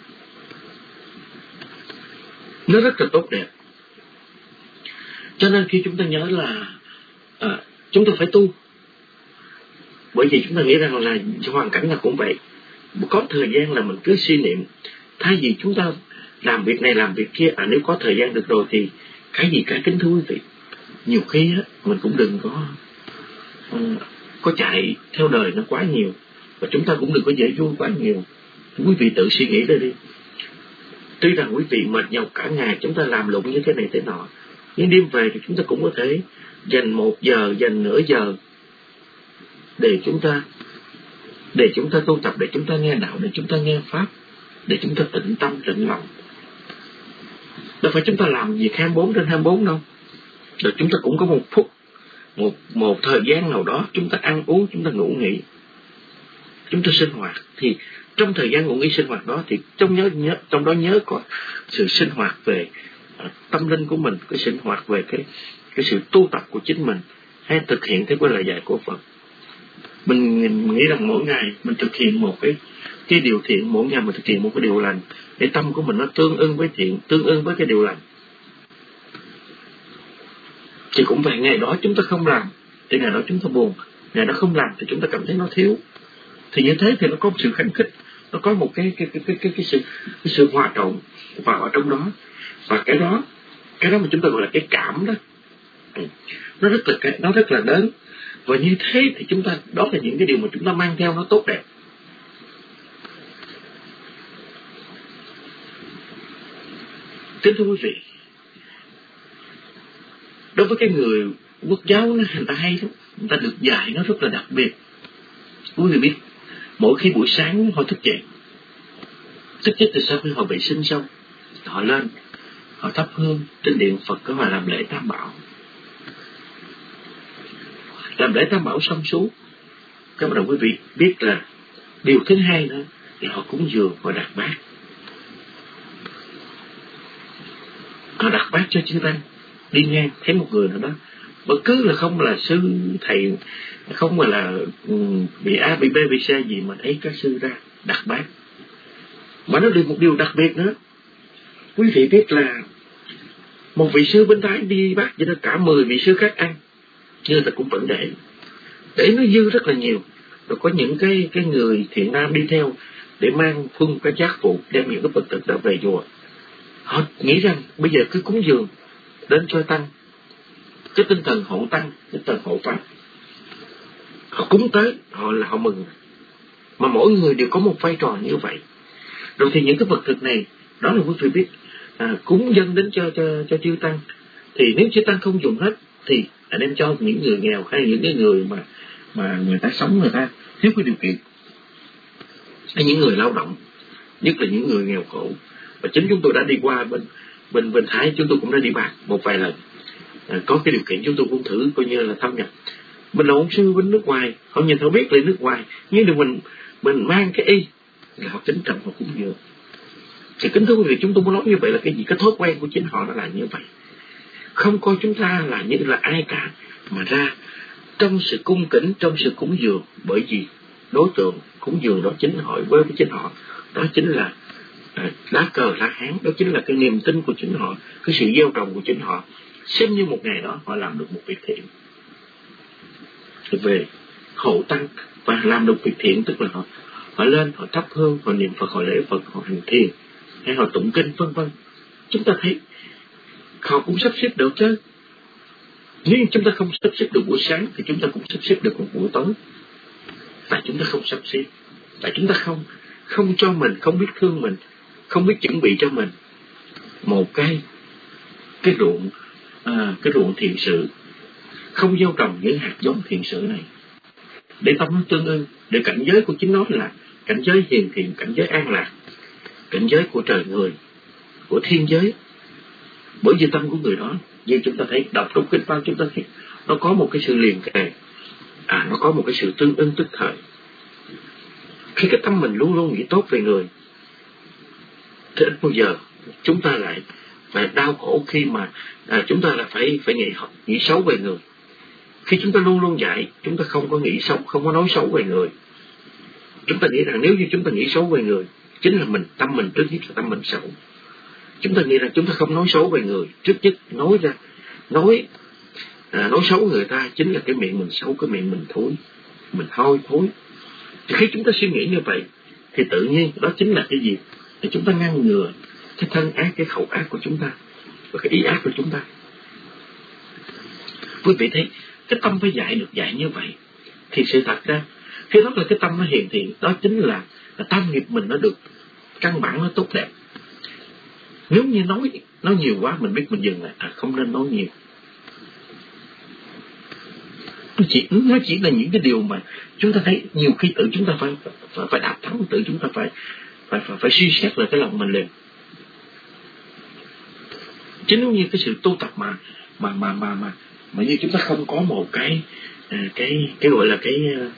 Speaker 1: Nó rất là tốt đẹp. Cho nên khi chúng ta nhớ là à, chúng ta phải tu, bởi vì chúng ta nghĩ rằng là hoàn cảnh nào cũng vậy. Có thời gian là mình cứ suy niệm, thay vì chúng ta làm việc này làm việc kia, à nếu có thời gian được rồi thì cái gì cái kính thưa quý vị. Nhiều khi á mình cũng đừng có uh, có chạy theo đời nó quá nhiều, và chúng ta cũng đừng có dễ vui quá nhiều. Quý vị tự suy nghĩ đây đi. Tuy rằng quý vị mệt nhọc cả ngày, chúng ta làm lụng như thế này thế nọ, nhưng đêm về thì chúng ta cũng có thể dành một giờ, dành nửa giờ để chúng ta để chúng ta tu tập, để chúng ta nghe đạo, để chúng ta nghe pháp, để chúng ta tĩnh tâm, tĩnh lòng. Đâu phải chúng ta làm việc hai mươi bốn trên hai mươi bốn đâu. Rồi chúng ta cũng có một phút, một một thời gian nào đó chúng ta ăn uống, chúng ta ngủ nghỉ, chúng ta sinh hoạt. Thì trong thời gian ngủ nghỉ sinh hoạt đó thì trong nhớ, nhớ trong đó nhớ có sự sinh hoạt về uh, tâm linh của mình, cái sinh hoạt về cái cái sự tu tập của chính mình, hay thực hiện theo cái lời dạy của Phật. Mình, mình nghĩ rằng mỗi ngày mình thực hiện một cái cái điều thiện, mỗi ngày mình thực hiện một cái điều lành, để tâm của mình nó tương ưng với thiện, tương ưng với cái điều lành. Thì cũng vậy, ngày đó chúng ta không làm thì ngày đó chúng ta buồn, ngày đó không làm thì chúng ta cảm thấy nó thiếu. Thì như thế thì nó có một sự khánh khích, nó có một cái cái cái cái cái, cái sự cái sự hòa trộn vào ở trong đó. Và cái đó cái đó mà chúng ta gọi là cái cảm đó, nó rất là nó rất là lớn. Và như thế thì chúng ta, đó là những cái điều mà chúng ta mang theo nó tốt đẹp. Kính thưa quý vị, đối với cái người quốc giáo, người ta hay lắm, người ta được dạy nó rất là đặc biệt. Quý vị biết, mỗi khi buổi sáng họ thức dậy, thức giấc từ sau khi họ vệ sinh xong, họ lên, họ thắp hương trên điện Phật, cái họ làm lễ Tam Bảo. Làm lễ Tam Bảo xong xuống, các bạn quý vị biết là điều thứ hai nữa là họ cúng dường, họ đặt bát. Họ đặt bát cho chư tăng đi ngang, thấy một người nào đó bất cứ là không là sư thầy, không mà là bị A, bị B, bị C gì, mà thấy các sư ra đặt bát. Mà nó được một điều đặc biệt nữa. Quý vị biết là một vị sư bên Thái đi bát cho cả mười vị sư khác ăn, nhưng người ta cũng vẫn để để nó dư rất là nhiều. Rồi có những cái cái người thiện nam đi theo để mang phân cái giác phụ, đem những cái vật thực đó về chùa. Họ nghĩ rằng bây giờ cứ cúng dường đến cho tăng,
Speaker 4: cái tinh thần hộ tăng, tinh thần hộ pháp. Họ cúng tới, họ là họ mừng. Mà mỗi người đều có một vai trò như vậy. Rồi thì những cái vật thực này, đó là quý vị biết, à, cúng dâng đến cho cho cho chư tăng. Thì nếu chư tăng không dùng hết thì anh em cho những người nghèo hay những cái người mà mà người ta sống, người ta thiếu cái điều kiện, hay những người lao động, nhất là những người nghèo khổ. Và chính chúng tôi đã đi qua bên bên bên Thái, chúng tôi cũng đã đi bạc một vài lần. À, có cái điều kiện chúng tôi cũng thử coi như là thâm nhập. Mình là ông sư bên nước ngoài, họ nhìn họ biết lên nước ngoài, nhưng mà mình mình mang cái y là họ kính trọng, họ cũng dường. Thì kính thưa quý vị, chúng tôi muốn nói như vậy là cái gì? Cái thói quen của chính họ nó là như vậy. Không coi chúng ta là như là ai cả, mà ra trong sự cung kính, trong sự cúng dường. Bởi vì đối tượng cúng dường đó chính họ, với chính họ, đó chính là à, lá cờ lá hán, đó chính là cái niềm tin của chính họ, cái sự gieo trồng của chính họ. Xem như một ngày đó họ làm được một việc thiện, về hộ tăng và làm được việc thiện, tức là họ họ lên, họ thắp hương, họ niệm Phật, họ lễ Phật, họ hành thiền, hay họ tụng kinh, vân vân. Chúng ta thấy họ cũng sắp xếp được chứ. Nếu chúng ta không sắp xếp được buổi sáng thì chúng ta cũng sắp xếp được một buổi tối. Tại chúng ta không sắp xếp, tại chúng ta không không cho mình, không biết thương mình, không biết chuẩn bị cho mình một cái cái ruộng à, cái ruộng thiện sự, không gieo trồng những hạt giống thiện sự này để tâm nó tương ưng, để cảnh giới của chính nó là cảnh giới hiền thiện, cảnh giới an lạc, cảnh giới của trời người, của thiên giới. Bởi vì tâm của người đó, như chúng ta thấy đọc trong kinh văn, chúng ta thấy nó có một cái sự liền kề, à nó có một cái sự tương ưng tức thời. Khi cái tâm mình luôn luôn nghĩ tốt về người thì ít bao giờ chúng ta lại phải đau khổ khi mà à, chúng ta là phải phải nghĩ nghĩ xấu về người. Khi chúng ta luôn luôn dạy, chúng ta không có nghĩ xấu, không có nói xấu về người. Chúng ta nghĩ rằng nếu như chúng ta nghĩ xấu về người, chính là mình, tâm mình trước nhất là tâm mình xấu. Chúng ta nghĩ rằng chúng ta không nói xấu về người, trước nhất nói ra, nói à, nói xấu người ta chính là cái miệng mình xấu, cái miệng mình thối, mình hôi thối. Thì khi chúng ta suy nghĩ như vậy, thì tự nhiên đó chính là cái gì? Để chúng ta ngăn ngừa cái thân ác, cái khẩu ác của chúng ta và cái ý ác của chúng ta. Quý vị thấy cái tâm phải dạy được dạy như vậy, thì sự thật ra khi đó là cái tâm nó hiền thiện, đó chính là, là tâm nghiệp mình nó được căn bản, nó tốt đẹp. Nếu như nói nói nhiều quá, mình biết mình dừng lại, à không nên nói nhiều. Nó chỉ, nó chỉ là những cái điều mà chúng ta thấy nhiều khi tự chúng ta phải phải, phải đạp thắng, tự chúng ta phải phải phải, phải suy xét lại cái lòng mình liền. Chứ nếu như cái sự tu tập mà mà mà mà mà mà như chúng ta không có một cái cái cái gọi là cái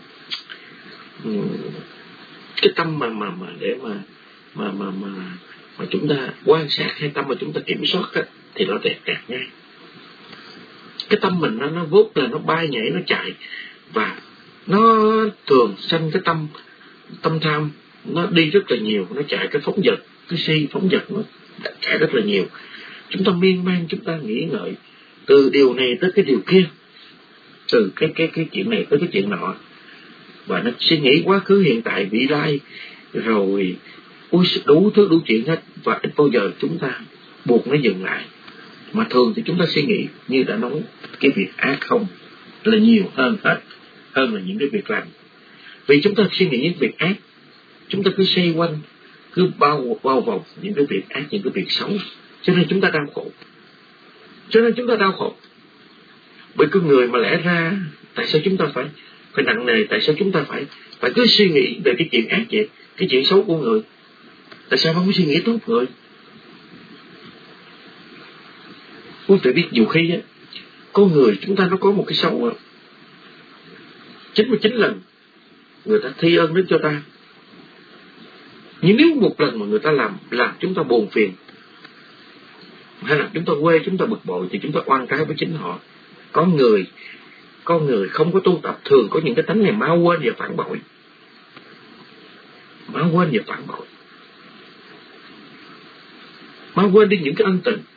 Speaker 4: cái tâm mà mà mà để mà mà mà mà mà chúng ta quan sát, hay tâm mà chúng ta kiểm soát á, thì nó đẹp đẹp ngay. Cái tâm mình nó nó vút là nó bay nhảy, nó chạy, và nó thường sanh cái tâm tâm tham, nó đi rất là nhiều, nó chạy cái phóng dật, cái si phóng dật nó chạy rất là nhiều. Chúng ta miên man, chúng ta nghĩ ngợi từ điều này tới cái điều kia, từ cái cái cái chuyện này tới cái chuyện nọ, và nó suy nghĩ quá khứ hiện tại vị lai, rồi ui đủ thứ đủ chuyện hết, và ít bao giờ chúng ta buộc nó dừng lại. Mà thường thì chúng ta suy nghĩ như đã nói, cái việc ác không là nhiều hơn hết, hơn là những cái việc lành. Vì chúng ta suy nghĩ những việc ác, chúng ta cứ xoay quanh, cứ bao bao vòng những cái việc ác, những cái việc xấu, cho nên chúng ta đau khổ. Cho nên chúng ta đau khổ. Bởi cái người mà lẽ ra, tại sao chúng ta phải phải nặng nề, tại sao chúng ta phải phải cứ suy nghĩ về cái chuyện ác vậy, cái chuyện xấu của người? Tại sao không có suy nghĩ tốt người? Quý vị biết nhiều khi á, con người chúng ta nó có một cái xấu á, chín mươi chín lần người ta thi ơn đến cho ta, nhưng nếu một lần mà người ta làm làm chúng ta buồn phiền, hay là chúng ta quê, chúng ta bực bội, thì chúng ta oan trái với chính họ. Con người con người không có tu tập thường có những cái tánh này mau quên và phản bội, mau quên và phản bội, mau quên đi những cái ân tình.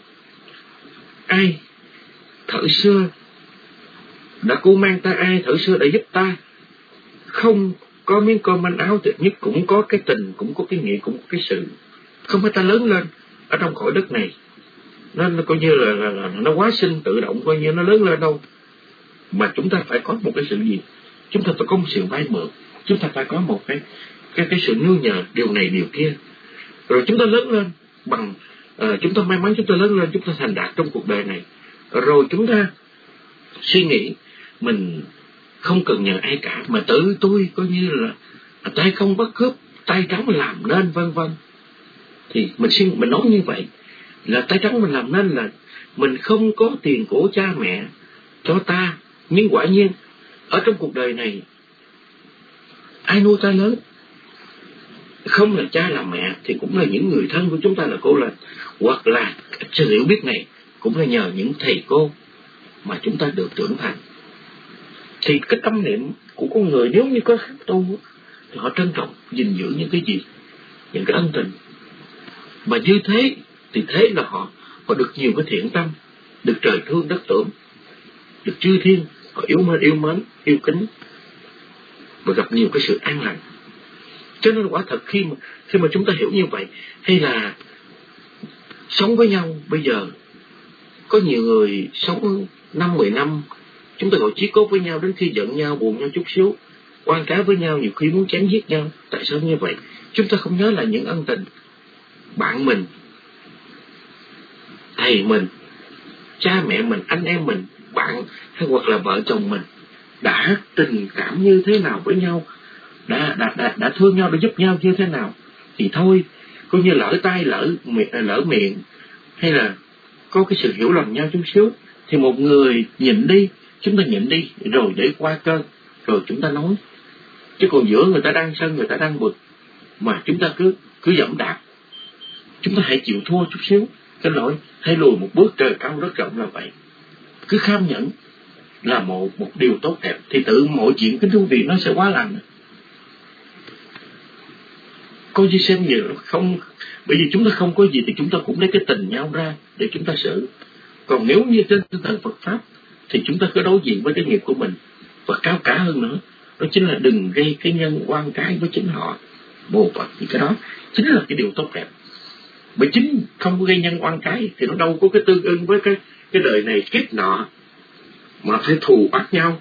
Speaker 4: Ai thở xưa đã cưu mang ta, ai thở xưa đã giúp ta, không có miếng cơm manh áo thì nhất cũng có cái tình, cũng có cái nghĩa, cũng có cái sự. Không phải ta lớn lên ở trong cõi đất này nó, nó coi như là, là, là nó quá sinh tự động, coi như nó lớn lên đâu. Mà chúng ta phải có một cái sự gì? Chúng ta phải có một sự vay mượn, chúng ta phải có một cái cái cái sự nương nhờ điều này điều kia, rồi chúng ta lớn lên bằng uh, chúng ta may mắn chúng ta lớn lên, chúng ta thành đạt trong cuộc đời này, rồi chúng ta suy nghĩ mình không cần nhờ ai cả, mà tự tôi coi như là tay không bắt cướp, tay trắng làm nên, vân vân. Thì mình suy mình nói như vậy là tay trắng mình làm nên là mình không có tiền của cha mẹ cho ta, nhưng quả nhiên ở trong cuộc đời này ai nuôi ta lớn? Không là cha là mẹ thì cũng là những người thân của chúng ta là cô là, hoặc là sự hiểu biết này cũng là nhờ những thầy cô mà chúng ta được trưởng thành. Thì cái tâm niệm của con người nếu như có khắc tu thì họ trân trọng gìn giữ những cái gì, những cái ân tình, mà như thế thì thế là họ họ được nhiều cái thiện tâm, được trời thương đất tưởng, được chư thiên họ yêu mến yêu mến yêu kính, và gặp nhiều cái sự an lành. Cho nên quả thật khi mà khi mà chúng ta hiểu như vậy, hay là sống với nhau bây giờ có nhiều người sống năm mười năm, chúng ta gọi chí cốt với nhau, đến khi giận nhau buồn nhau chút xíu, quan trái với nhau, nhiều khi muốn chém giết nhau. Tại sao như vậy? Chúng ta không nhớ là những ân tình bạn mình, thầy mình, cha mẹ mình, anh em mình, bạn hay hoặc là vợ chồng mình đã tình cảm như thế nào với nhau, đã đã đã, đã thương nhau, đã giúp nhau như thế nào. Thì thôi, coi như lỡ tay lỡ lỡ miệng, hay là có cái sự hiểu lầm nhau chút xíu, thì một người nhịn đi, chúng ta nhịn đi, rồi để qua cơn, rồi chúng ta nói. Chứ còn giữa người ta đang sân, người ta đang bực, mà chúng ta cứ cứ dẫm đạp, chúng ta hãy chịu thua chút xíu, cái lỗi hãy lùi một bước, trời cao đất rộng là vậy. Cứ kham nhẫn là một một điều tốt đẹp, thì tự mọi chuyện cái thú vị nó sẽ quá lành. Coi như xem nhiều không, bởi vì chúng ta không có gì thì chúng ta cũng lấy cái tình nhau ra để chúng ta xử. Còn nếu như trên tinh thần Phật pháp thì chúng ta cứ đối diện với cái nghiệp của mình, và cao cả hơn nữa, đó chính là đừng gây cái nhân oan trái với chính họ, vô Phật. Thì cái đó chính là cái điều tốt đẹp. Bởi chính không có gây nhân oan trái thì nó đâu có cái tương ưng với cái cái đời này kiếp nọ mà phải thù oán nhau.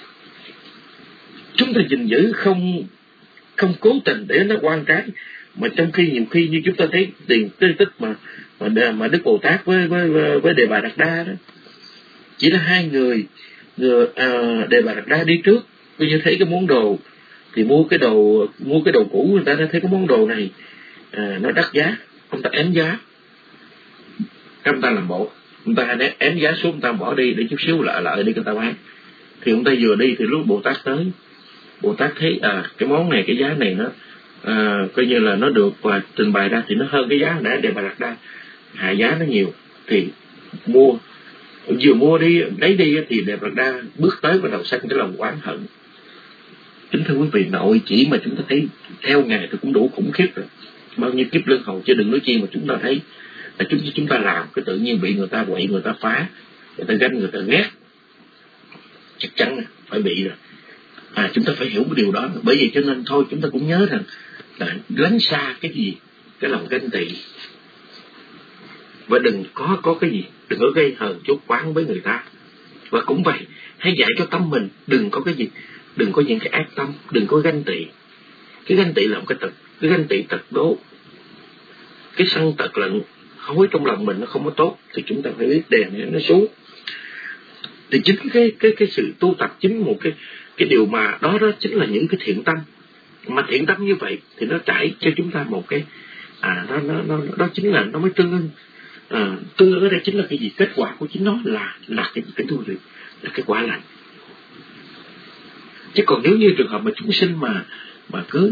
Speaker 4: Chúng ta gìn giữ không không cố tình để nó oan trái, mà trong khi nhiều khi như chúng ta thấy tiền tư tích mà mà mà Đức Bồ Tát với với với Đề Bà Đạt Đa đó, chỉ là hai người, người à, Đề Bà Đạt Đa đi trước, bây giờ thấy cái món đồ thì mua cái đồ mua cái đồ cũ, người ta thấy cái món đồ này à, nó đắt giá, ông ta ém giá, ông ta làm bộ, ông ta ém giá xuống, ông ta bỏ đi để chút xíu lại lại đi người ta bán. Thì ông ta vừa đi thì lúc Bồ Tát tới, Bồ Tát thấy à cái món này, cái giá này nó à, coi như là nó được và trình bày ra thì nó hơn cái giá để Đề Bà Đạt Đa hạ giá nó nhiều, thì mua, vừa mua đi lấy đi thì Đề Bà Đạt Đa bước tới và đầu sanh cái lòng oán hận. Kính thưa quý vị, nội chỉ mà chúng ta thấy theo Ngài thì cũng đủ khủng khiếp rồi, bao nhiêu kiếp luân hồi, chứ đừng nói chi mà chúng ta thấy là chúng chúng ta làm cái tự nhiên bị người ta quậy, người ta phá, người ta ganh, người ta ghét, chắc chắn phải bị rồi. À, chúng ta phải hiểu cái điều đó. Bởi vì cho nên thôi chúng ta cũng nhớ rằng là lánh xa cái gì, cái lòng ganh tị, và đừng có có cái gì, đừng có gây hờn chốt quán với người ta. Và cũng vậy, hãy dạy cho tâm mình đừng có cái gì, đừng có những cái ác tâm, đừng có ganh tị. Cái ganh tị là một cái tật, cái ganh tị tật đố, cái sân tật lận hối trong lòng mình nó không có tốt, thì chúng ta phải biết đèn nó xuống. Thì chính cái cái cái sự tu tập, chính một cái cái điều mà đó đó chính là những cái thiện tâm. Mà thiện tâm như vậy thì nó trải cho chúng ta một cái à nó nó nó đó chính là nó mới tương ưng. À, tương ưng ở đây chính là cái gì? Kết quả của chính nó là là cái cái tu luyện, là cái quả lành. Chứ còn nếu như trường hợp mà chúng sinh mà mà cứ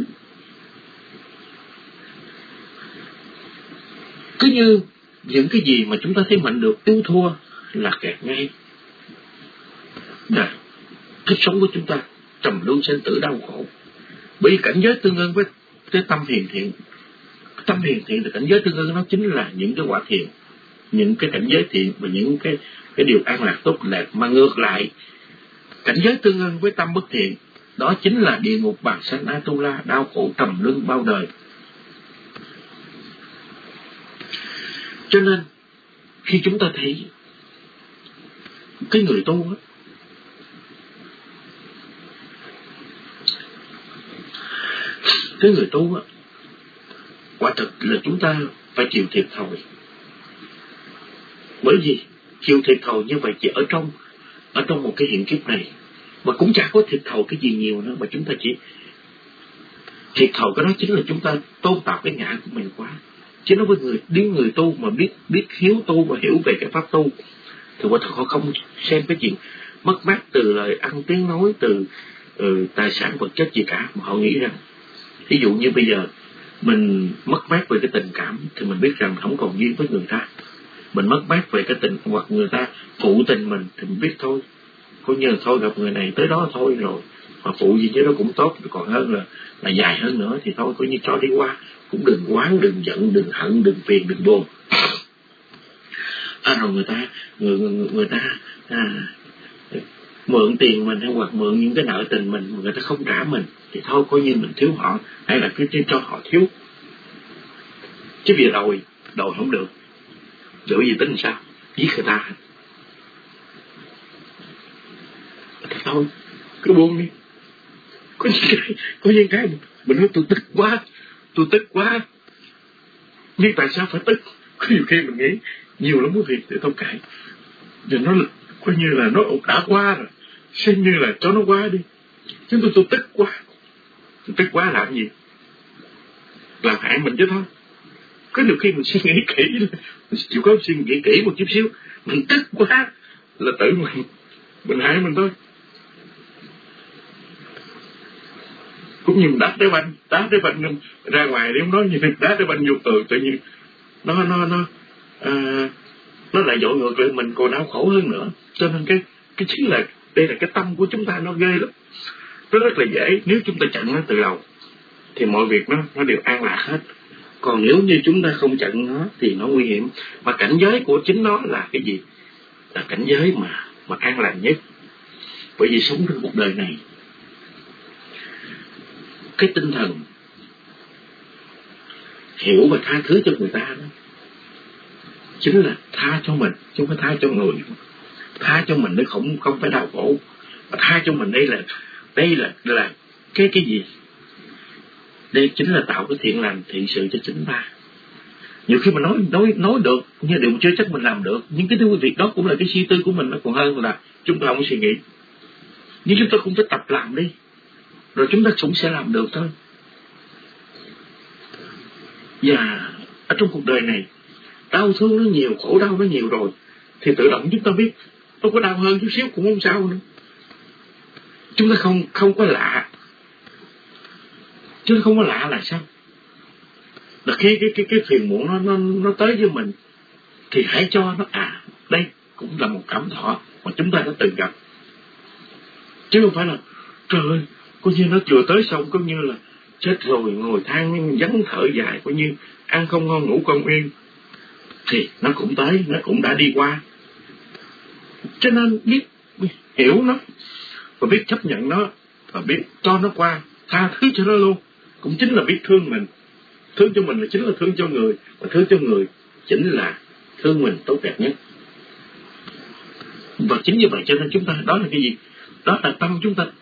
Speaker 4: cứ như những cái gì mà chúng ta thấy mạnh được tiêu thua là kẹt ngay. Nè, kiếp sống của chúng ta trầm luân sinh tử đau khổ, bởi cảnh giới tương ưng với cái tâm hiền thiện. Tâm hiền thiện thì cảnh giới tương ưng nó chính là những cái quả thiện, những cái cảnh giới thiện và những cái cái điều an lạc tốt đẹp. Mà ngược lại, cảnh giới tương ưng với tâm bất thiện, đó chính là địa ngục bạc sanh Atula, đau khổ trầm luân bao đời. Cho nên khi chúng ta thấy cái người tu á, cái người tu á, quả thực là chúng ta phải chịu thiệt thòi. Bởi vì chịu thiệt thòi như vậy chỉ ở trong ở trong một cái hiện kiếp này, mà cũng chẳng có thiệt thòi cái gì nhiều nữa, mà chúng ta chỉ thiệt thòi cái đó chính là chúng ta tôn tạo cái ngã của mình quá. Chứ nói với người đến người tu mà biết biết hiếu tu và hiểu về cái pháp tu thì quả thật họ không xem cái chuyện mất mát từ lời ăn tiếng nói, từ uh, tài sản vật chất gì cả, mà họ nghĩ rằng ví dụ như bây giờ mình mất mát về cái tình cảm thì mình biết rằng không còn duyên với người ta. Mình mất mát về cái tình, hoặc người ta phụ tình mình thì mình biết thôi, coi như là thôi gặp người này tới đó thôi rồi, mà phụ gì chứ đó cũng tốt, còn hơn là là dài hơn nữa thì thôi coi như cho đi qua, cũng đừng oán, đừng giận, đừng hận, đừng phiền, đừng buồn. À, rồi người ta người người, người ta à, mượn tiền mình hay hoặc mượn những cái nợ tình mình mà người ta không trả mình thì thôi coi như mình thiếu họ, hay là cứ cho họ thiếu. Chứ vì đòi đòi không được, đổi gì tính sao, giết người ta thì thôi cứ buông đi. Có những cái có những cái mình nói tôi tức quá, tôi tức quá, nhưng tại sao phải tức? Có nhiều khi mình nghĩ nhiều lắm quý vị, thì thôi kệ, rồi nó coi như là nó đã qua rồi, xem như là cho nó qua đi. Chứ tôi tôi tức quá, tôi tức quá làm gì? Làm hại mình chứ thôi. Có nhiều khi mình suy nghĩ kỹ, mình chịu có suy nghĩ kỹ một chút xíu, mình tức quá là tự mình mình hại mình thôi. Cũng như mình đá trái banh, đá trái banh ra ngoài nếu nói như đá trái banh vô tường, tự nhiên nó nó nó à, nó lại dội ngược lại mình, còn đau khổ hơn nữa. Cho nên cái cái chính là đây là cái tâm của chúng ta nó ghê lắm. Nó rất là dễ, nếu chúng ta chặn nó từ đầu thì mọi việc nó nó đều an lạc hết. Còn nếu như chúng ta không chặn nó thì nó nguy hiểm. Mà cảnh giới của chính nó là cái gì? Là cảnh giới mà mà an lành nhất. Bởi vì sống trong cuộc đời này, cái tinh thần hiểu và tha thứ cho người ta đó chính là tha cho mình, chứ không phải tha cho người. Tha cho mình để không không phải đau khổ. Mà tha cho mình đây là đây là là cái cái gì? Đây chính là tạo cái thiện lành, thiện sự cho chính ta. Nhiều khi mà nói nói nói được, nhưng điều chưa chắc mình làm được. Nhưng cái thứ việc đó cũng là cái suy tư của mình, nó còn hơn là chúng ta không suy nghĩ. Nhưng chúng ta cũng phải tập làm đi, rồi chúng ta cũng sẽ làm được thôi. Và ở trong cuộc đời này, đau thương nó nhiều, khổ đau nó nhiều rồi, thì tự động chúng ta biết nó có đau hơn chút xíu cũng không sao nữa. Chúng ta không không có lạ. Chứ không có lạ là sao? Là khi cái cái cái phiền muộn nó nó nó tới với mình thì hãy cho nó à, đây cũng là một cảm thọ mà chúng ta đã từng gặp. Chứ không phải là trời ơi, coi như nó vừa tới xong coi như là chết rồi, ngồi than vắng thở dài, coi như ăn không ngon ngủ không yên, thì nó cũng tới, nó cũng đã đi qua. Cho nên biết, biết hiểu nó và biết chấp nhận nó và biết cho nó qua, tha thứ cho nó luôn, cũng chính là biết thương mình. Thương cho mình là chính là thương cho người, và thương cho người chính là thương mình tốt đẹp nhất. Và chính như vậy cho nên chúng ta, đó là cái gì? Đó là tâm chúng ta.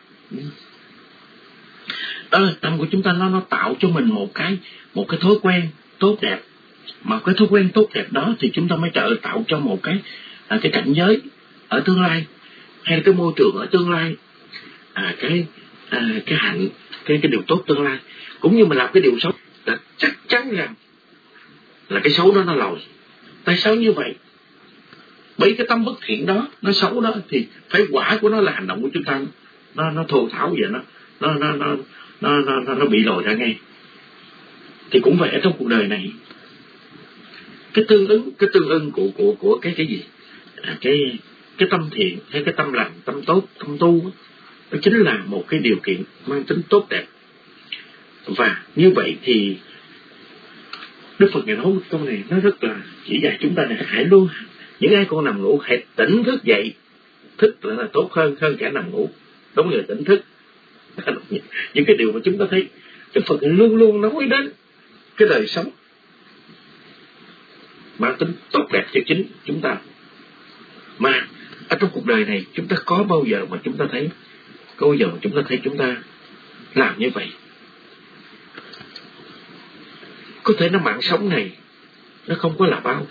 Speaker 4: Đó là tâm của chúng ta, nó nó tạo cho mình một cái một cái thói quen tốt đẹp. Mà cái thói quen tốt đẹp đó thì chúng ta mới trở tạo cho một cái à, cái cảnh giới ở tương lai, hay là cái môi trường ở tương lai, à, cái à, cái hạnh, cái cái điều tốt tương lai. Cũng như mình làm cái điều xấu là chắc chắn rằng là cái xấu đó nó lòi. Tại sao như vậy? Bởi cái tâm bất thiện đó, nó xấu đó, thì phải quả của nó là hành động của chúng ta nó nó thô tháo vậy, nó nó nó nó nó nó, nó, nó bị lòi ra ngay. Thì cũng vậy ở trong cuộc đời này, cái tương ứng cái tương ứng của của của cái cái gì, à, cái cái tâm thiện hay cái tâm lành, tâm tốt, tâm tu, đó chính là một cái điều kiện mang tính tốt đẹp. Và như vậy thì Đức Phật ngày nói câu này nó rất là chỉ dạy chúng ta là hãy luôn, những ai còn nằm ngủ hãy tỉnh thức dậy. Thức là, là tốt hơn hơn cả nằm ngủ. Đúng là tỉnh thức. Những cái điều mà chúng ta thấy Đức Phật luôn luôn nói đến cái đời sống. mang tính tốt đẹp cho chính chúng ta. Mà ở trong cuộc đời này chúng ta có bao giờ mà chúng ta thấy có bao giờ mà chúng ta thấy chúng ta làm như vậy? Có thể nó mạng sống này nó không có là bao.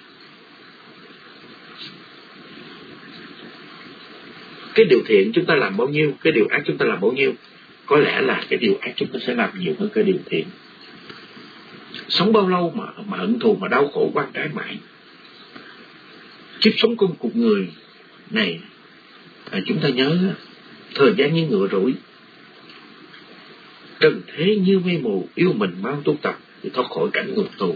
Speaker 4: Cái điều thiện chúng ta làm bao nhiêu, cái điều ác chúng ta làm bao nhiêu, có lẽ là cái điều ác chúng ta sẽ làm nhiều hơn cái điều thiện. Sống bao lâu mà mà hận thù, mà đau khổ quan trái mãi. Kiếp sống của cuộc người này, à, chúng ta nhớ thời gian như ngựa rủi, trần thế như mây mù, yêu mình mau tu tập thì thoát khỏi cảnh ngục tù.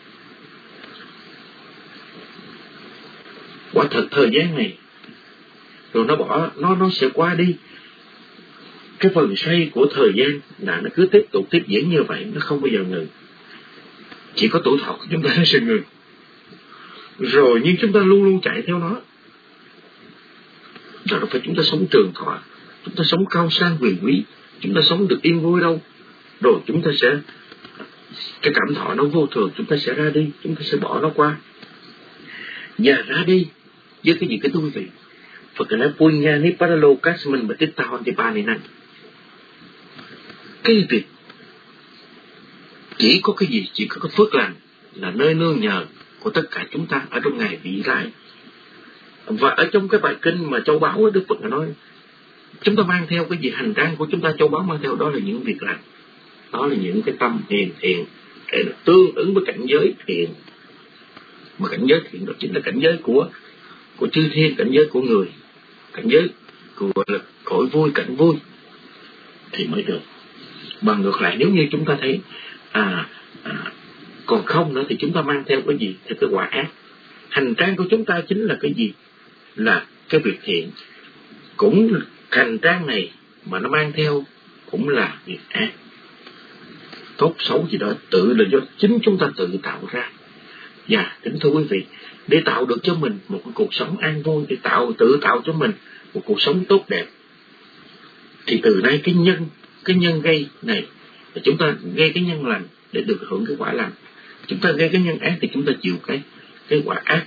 Speaker 4: Quả thật thời gian này rồi nó bỏ nó nó sẽ qua đi. Cái phần xoay của thời gian là nó cứ tiếp tục tiếp diễn như vậy, nó không bao giờ ngừng. Chỉ có tuổi thọ của chúng ta sẽ ngừng. Rồi nhưng chúng ta luôn luôn chạy theo nó. Rồi đâu phải chúng ta sống trường thọ, chúng ta sống cao sang quyền quý, chúng ta sống được yên vui đâu. Rồi chúng ta sẽ, cái cảm thọ nó vô thường, chúng ta sẽ ra đi, chúng ta sẽ bỏ nó qua. Và ra đi với cái gì cái quý vị? Phật nói punya ni paralo kasman batita hontipa này nè. Cái việc chỉ có cái gì, chỉ có cái phước lành là nơi nương nhờ của tất cả chúng ta ở trong ngày vị lai. Và ở trong cái bài kinh mà Châu Báu Đức Phật nói, chúng ta mang theo cái gì, hành trang của chúng ta Châu Báu mang theo đó là những việc lành, đó là những cái tâm hiền thiện để tương ứng với cảnh giới thiện. Mà cảnh giới thiện đó chính là cảnh giới của của chư thiên, cảnh giới của người, cảnh giới của cõi vui, cảnh vui thì mới được. Bằng ngược lại, nếu như chúng ta thấy à, à, còn không nữa thì chúng ta mang theo cái gì? Theo cái quả ác. Hành trang của chúng ta chính là cái gì? Là cái việc thiện. Cũng hành trang này mà nó mang theo cũng là việc ác. Tốt xấu gì đó tự là do chính chúng ta tự tạo ra. Và kính thưa quý vị, để tạo được cho mình một cái cuộc sống an vui, để tạo tự tạo cho mình một cuộc sống tốt đẹp, thì từ nay cái nhân cái nhân gây này là chúng ta gây cái nhân lành để được hưởng cái quả lành. Chúng ta gây cái nhân ác thì chúng ta chịu cái cái quả ác.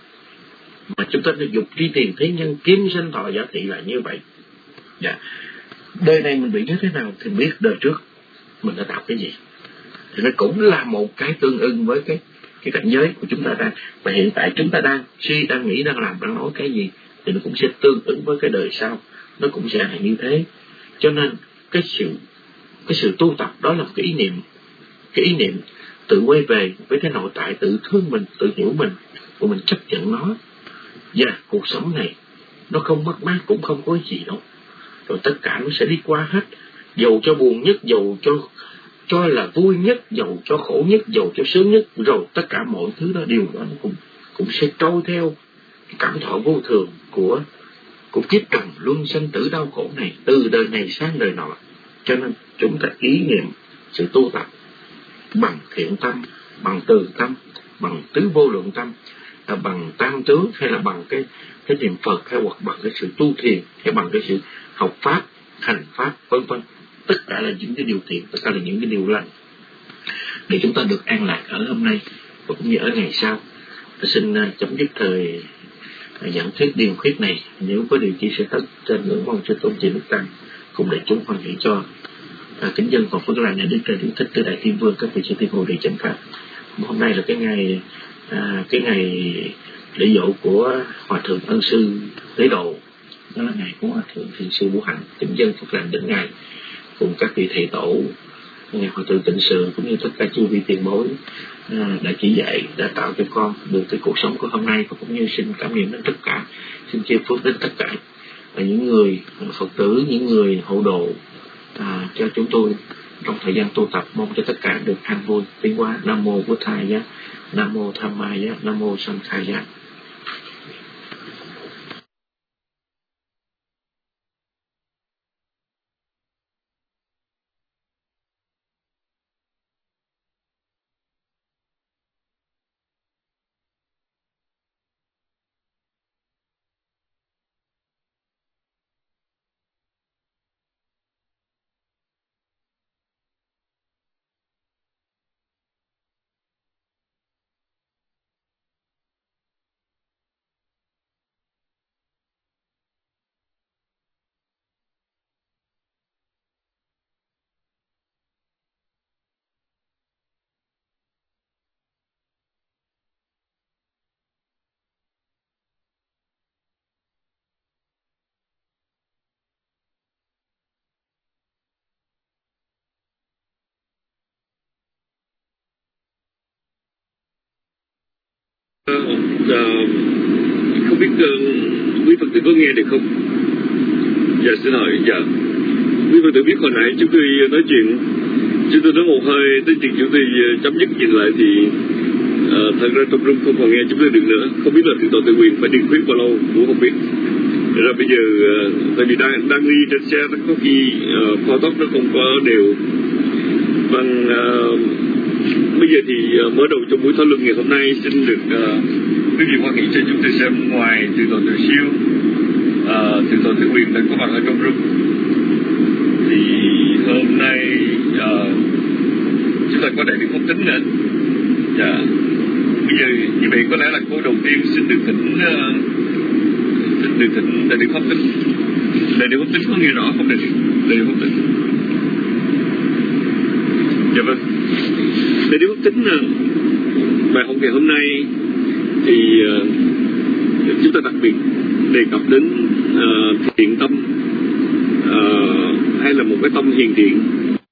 Speaker 4: Mà chúng ta được dục tri tiền thế nhân kiếm sinh thọ giả thị là như vậy. Dạ. Đời này mình bị như thế nào thì biết đời trước mình đã tạo cái gì. Thì nó cũng là một cái tương ưng với cái cái cảnh giới của chúng ta đang, và hiện tại chúng ta đang suy, đang nghĩ, đang làm, đang nói cái gì thì nó cũng sẽ tương ứng với cái đời sau, nó cũng sẽ là như thế. Cho nên cái sự cái sự tu tập đó là một cái ý niệm, cái ý niệm tự quay về với cái nội tại, tự thương mình, tự hiểu mình, và mình chấp nhận nó. Và cuộc sống này nó không mất mát, cũng không có gì đâu. Rồi tất cả nó sẽ đi qua hết, dầu cho buồn nhất, dầu cho cho là vui nhất, dầu cho khổ nhất, dầu cho sướng nhất, rồi tất cả mọi thứ đó đều đó cũng cũng sẽ trôi theo cái cảm thọ vô thường của của kiếp trần luân sanh tử đau khổ này, từ đời này sang đời nọ. Cho nên chúng ta ý niệm sự tu tập bằng thiện tâm, bằng từ tâm, bằng tứ vô lượng tâm, là bằng tam tướng, hay là bằng cái cái niệm Phật, hay hoặc bằng cái sự tu thiền, hay bằng cái sự học pháp, hành pháp, vân vân. Tất cả là những cái điều thiện, tất cả là những cái điều lành để chúng ta được an lạc ở hôm nay và cũng như ở ngày sau. Tôi xin uh, chấm dứt thời uh, giảng thuyết điền khuyết này. Nếu có điều chi sẻ tất trên ngưỡng mong sư tôn chỉ đức tăng cùng đại chúng hoan hỷ cho uh, kính dân còn phước lành nhà đức trời đức thích tứ đại thiên vương các vị sư tiên hộ trì chánh pháp. Hôm nay là cái ngày uh, cái ngày lễ dỗ của hòa thượng ân sư Tế Độ, đó là ngày của hòa thượng thiền sư Vũ Hạnh. Kính dân phước lành đến ngày cùng các vị thầy tổ, nhà hòa thượng Tịnh Sự cũng như tất cả chư vị tiền bối à, đã chỉ dạy, đã tạo cho con được cái cuộc sống của hôm nay, và cũng như xin cảm niệm đến tất cả, xin chia phước đến tất cả và những người Phật tử, những người hộ độ à, cho chúng tôi trong thời gian tu tập. Mong cho tất cả được an vui tiến hóa. Nam mô Bổn Thầy Giá, Nam mô Tham Ma Giá, Nam mô Sanh Khai Giá.
Speaker 3: uh, không biết uh, quý Phật tử có nghe được không? Dạ xin hỏi. Dạ quý Phật tử biết hồi nãy chúng tôi nói chuyện, chúng tôi nói một hơi tới chuyện chúng tôi chấm dứt nhìn lại thì uh, thật ra trong room không còn nghe chúng tôi được nữa. Không biết là thượng tọa Tự Quyền phải điền khuyết bao lâu cũng không biết. Ra bây giờ uh, tại vì đang đang đi trên xe, có khi uh, kho tóc nó không có đều. Vâng, uh, bây giờ thì uh, mở đầu trong buổi thảo luận ngày hôm nay xin được uh, quý vị hoan hỷ cho chúng tôi xem ngoài thượng tọa Từ Siêu, uh, thượng tọa Tự Quyền đang có mặt ở trong room. Thì hôm nay uh, chúng ta có đại đức Pháp Tính nữa. Dạ. Bây giờ như vậy có lẽ là câu đầu tiên xin được thỉnh uh, xin được thỉnh đại đức Pháp Tính. Đại đức Pháp Tính có nghe rõ không đại đức? Đại đức Pháp Tính. Dạ vâng. Đại đức Pháp Tính uh, bài học ngày hôm nay thì uh, chúng ta đặc biệt đề cập đến uh, thiện tâm, uh, hay là một cái tâm hiền thiện.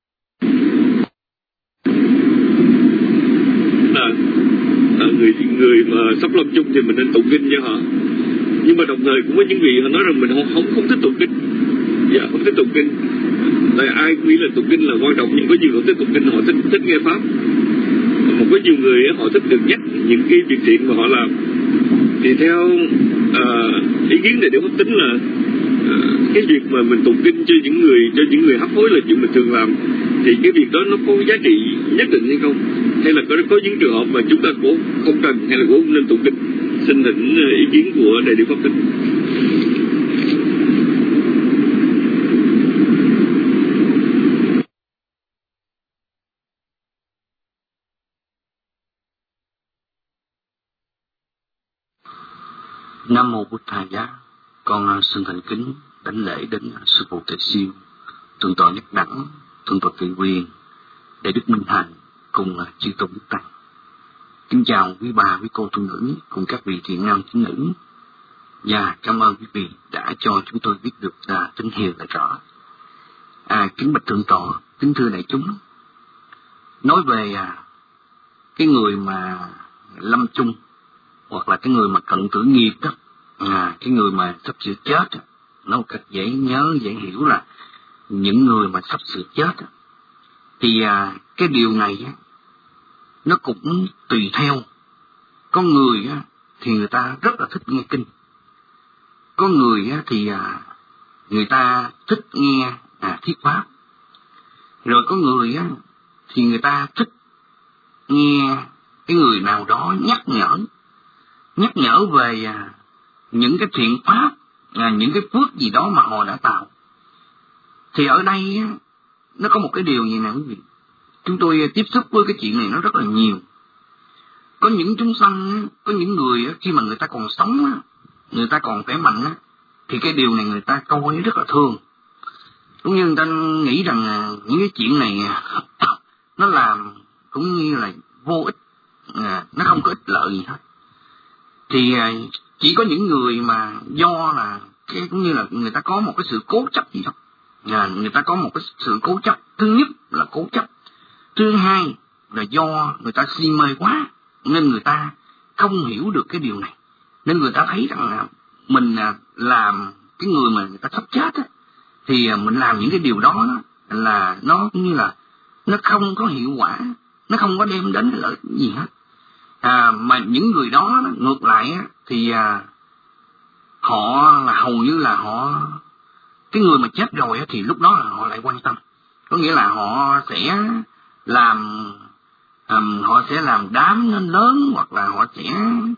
Speaker 3: À, à, người người mà sắp lâm chung thì mình nên tụng kinh cho họ, nhưng mà đồng thời cũng có những vị họ nói rằng mình không không, không thích tụng kinh. Dạ, không thích tụng kinh. Tại ai cũng nghĩ là tụng kinh là quan trọng, nhưng có nhiều người thích tụng kinh, họ thích thích nghe pháp. Một có nhiều người họ thích được nhắc những cái việc thiện mà họ làm. Thì theo uh, ý kiến này để Pháp Tính là uh, cái việc mà mình tụng kinh cho những người cho những người hấp hối là chuyện mình thường làm, thì cái việc đó nó có giá trị nhất định hay không, hay là có có những trường hợp mà chúng ta cũng không cần hay là cũng không nên tụng kinh. Xin thỉnh ý kiến của đại đức Pháp Tính.
Speaker 5: Nam mô Bụt Thầy Giá. Con xin thành kính đảnh lễ đến sư phụ Tề Siêu, thượng tọa Nhất Đẳng, thượng tọa Tự Quyền, đại đức Minh Hạnh cùng chư tôn đức tăng. Kính chào quý bà, quý cô tu nữ cùng các vị thiện nam tín nữ. Và cảm ơn quý vị đã cho chúng tôi biết được là tín hiệu là rõ. À, kính bạch thượng tọa, kính thưa đại chúng. Nói về à, cái người mà lâm chung, hoặc là cái người mà cận tử nghiệp đó, à, cái người mà sắp sửa chết đó, nó một cách dễ nhớ, dễ hiểu là những người mà sắp sửa chết đó, thì à, cái điều này á, nó cũng tùy theo. Có người á, thì người ta rất là thích nghe kinh. Có người á, thì à, người ta thích nghe à, thuyết pháp. Rồi có người á, thì người ta thích nghe cái người nào đó nhắc nhở nhắc nhở về à, những cái thiện pháp, à, những cái phước gì đó mà họ đã tạo. Thì ở đây á, nó có một cái điều gì nè quý vị, chúng tôi tiếp xúc với cái chuyện này nó rất là nhiều. Có những chúng sanh á, có những người á, khi mà người ta còn sống á, người ta còn khỏe mạnh á, thì cái điều này người ta coi rất là thương. Cũng như người ta nghĩ rằng à, những cái chuyện này nó làm cũng như là vô ích, à, nó không có ích lợi gì hết. Thì chỉ có những người mà do là cái cũng như là người ta có một cái sự cố chấp gì đó, à, người ta có một cái sự cố chấp. Thứ nhất là cố chấp, thứ hai là do người ta si mê quá nên người ta không hiểu được cái điều này, nên người ta thấy rằng là mình làm cái người mà người ta sắp chết á, thì mình làm những cái điều đó là nó cũng như là nó không có hiệu quả, nó không có đem đến lợi gì hết. À, mà những người đó ngược lại á, thì à, họ là hầu như là họ, cái người mà chết rồi á, thì lúc đó là họ lại quan tâm. Có nghĩa là họ sẽ làm um, họ sẽ làm đám nó lớn, hoặc là họ sẽ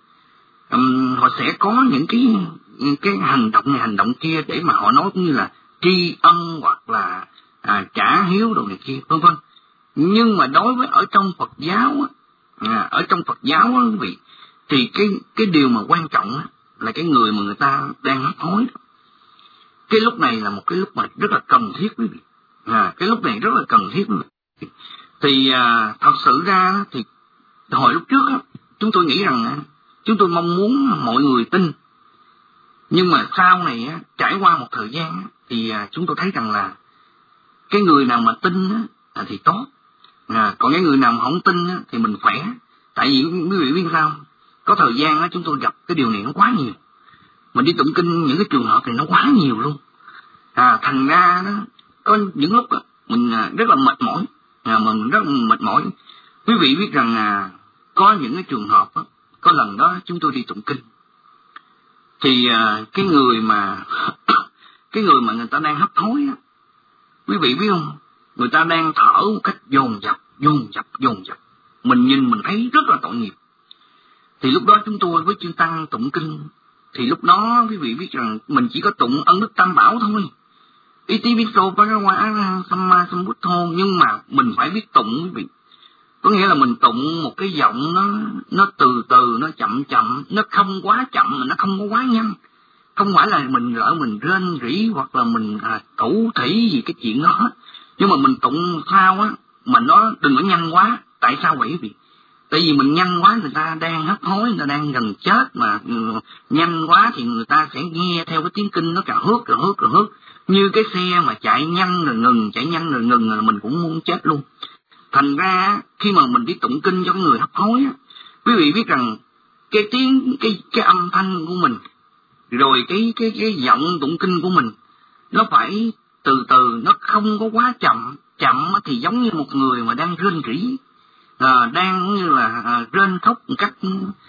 Speaker 5: um, họ sẽ có những cái những cái hành động này hành động kia để mà họ nói cũng như là tri ân, hoặc là à, trả hiếu đồ này kia vân vân. Nhưng mà đối với ở trong Phật giáo á, À, ở trong Phật giáo á quý vị, thì cái cái điều mà quan trọng á, là cái người mà người ta đang hấp hối đó. Cái lúc này là một cái lúc mà rất là cần thiết quý vị. À, cái lúc này rất là cần thiết quý vị. Thì à, thật sự ra thì hồi lúc trước á, chúng tôi nghĩ rằng chúng tôi mong muốn mọi người tin. Nhưng mà sau này á, trải qua một thời gian á, thì à, chúng tôi thấy rằng là cái người nào mà tin á, thì tốt. À, còn cái người nào mà không tin á, thì mình khỏe. Tại vì quý vị biết sao? có thời gian á, chúng tôi gặp cái điều này nó quá nhiều. Mình đi tụng kinh những cái trường hợp này nó quá nhiều luôn. À, thành ra đó, có những lúc đó, mình rất là mệt mỏi, à, mình rất là mệt mỏi. Quý vị biết rằng à, có những cái trường hợp đó, có lần đó chúng tôi đi tụng kinh, thì à, cái người mà cái người mà người ta đang hấp hối á, quý vị biết không, người ta đang thở một cách dồn dập, dồn dập, dồn dập. Mình nhìn mình thấy rất là tội nghiệp. Thì lúc đó chúng tôi với chư tăng tụng kinh, thì lúc đó quý vị biết rằng mình chỉ có tụng ân đức tam bảo thôi, Itipiso Bhagavata Samma Sambuddho, nhưng mà mình phải biết tụng quý vị. Có nghĩa là mình tụng một cái giọng nó nó từ từ, nó chậm chậm, nó không quá chậm mà nó không có quá nhanh. Không phải là mình lỡ mình rên rỉ hoặc là mình à, thủ thỉ gì cái chuyện đó hết. Nhưng mà mình tụng sao á mà nó đừng có nhanh quá. Tại sao vậy quý vị? Tại vì mình nhanh quá người ta đang hấp hối, người ta đang gần chết mà ừ, nhanh quá thì người ta sẽ nghe theo cái tiếng kinh nó cà hước cà hước cà hước. Như cái xe mà chạy nhanh rồi ngừng, chạy nhanh rồi ngừng là mình cũng muốn chết luôn. Thành ra khi mà mình đi tụng kinh cho người hấp hối á, quý vị biết rằng cái tiếng cái cái âm thanh của mình, rồi cái cái cái giọng tụng kinh của mình nó phải từ từ, nó không có quá chậm. Chậm thì giống như một người mà đang rên rỉ, à, đang cũng như là à, rên khóc một cách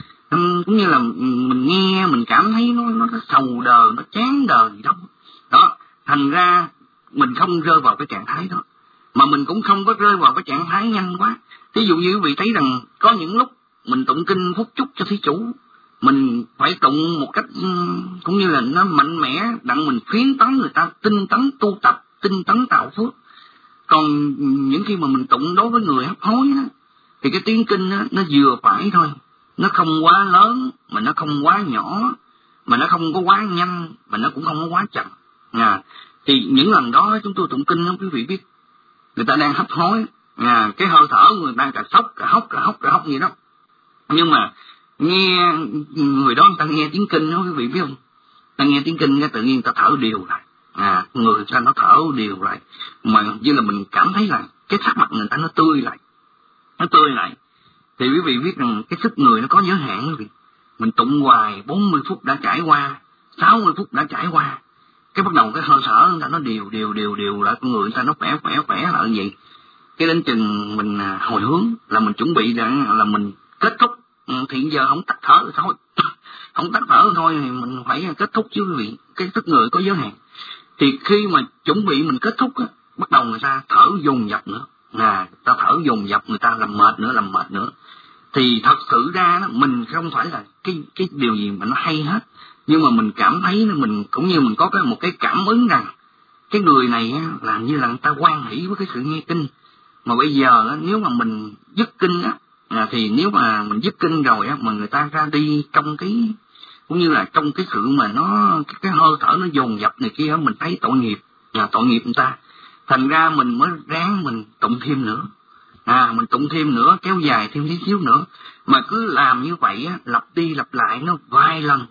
Speaker 5: um, cũng như là mình nghe mình cảm thấy nó nó sầu đờ, nó chán đời gì đó. Đó, thành ra mình không rơi vào cái trạng thái đó, mà mình cũng không có rơi vào cái trạng thái nhanh quá. Ví dụ như quý vị thấy rằng có những lúc mình tụng kinh phúc chúc cho thí chủ, mình phải tụng một cách cũng như là nó mạnh mẽ, đặng mình khuyến tấn người ta tinh tấn tu tập, tinh tấn tạo phước. Còn những khi mà mình tụng đối với người hấp hối đó, thì cái tiếng kinh đó, nó vừa phải thôi, nó không quá lớn mà nó không quá nhỏ, mà nó không có quá nhanh mà nó cũng không có quá chậm. À, thì những lần đó chúng tôi tụng kinh đó, quý vị biết người ta đang hấp hối, à, cái hơi thở của người ta cả sốc cả hốc cả hốc cả hốc gì đó, nhưng mà nghe người đó người ta nghe tiếng kinh đó, quý vị biết không, ta nghe tiếng kinh tự nhiên ta thở đều lại, à, người ta nó thở đều lại, mà như là mình cảm thấy là cái sắc mặt người ta nó tươi lại, nó tươi lại. Thì quý vị biết rằng cái sức người nó có giới hạn quý vị. Mình tụng hoài bốn mươi phút đã trải qua, sáu mươi phút đã trải qua, cái bắt đầu cái hơi thở người ta nó đều đều đều đều lại, con người người ta nó khỏe khỏe khỏe lại như vậy. Cái đến chừng mình hồi hướng là mình chuẩn bị là, là mình kết thúc, thì giờ không tắt thở rồi thôi, không tắt thở thôi thì mình phải kết thúc chứ quý vị. Cái sức người có giới hạn. Thì khi mà chuẩn bị mình kết thúc á, bắt đầu người ta thở dồn dập nữa, à, ta thở dồn dập, người ta làm mệt nữa, làm mệt nữa. Thì thật sự ra đó, mình không phải là cái cái điều gì mà nó hay hết, nhưng mà mình cảm thấy mình cũng như mình có cái một cái cảm ứng rằng cái người này á, làm như là người ta hoan hỷ với cái sự nghe kinh. Mà bây giờ á, nếu mà mình dứt kinh á, à, thì nếu mà mình dứt kinh rồi á, mà người ta ra đi trong cái cũng như là trong cái sự mà nó cái, cái hơi thở nó dồn dập này kia, mình thấy tội nghiệp, à, tội nghiệp người ta. Thành ra mình mới ráng mình tụng thêm nữa, à, mình tụng thêm nữa, kéo dài thêm tí xíu nữa. Mà cứ làm như vậy á, lặp đi lặp lại nó vài lần,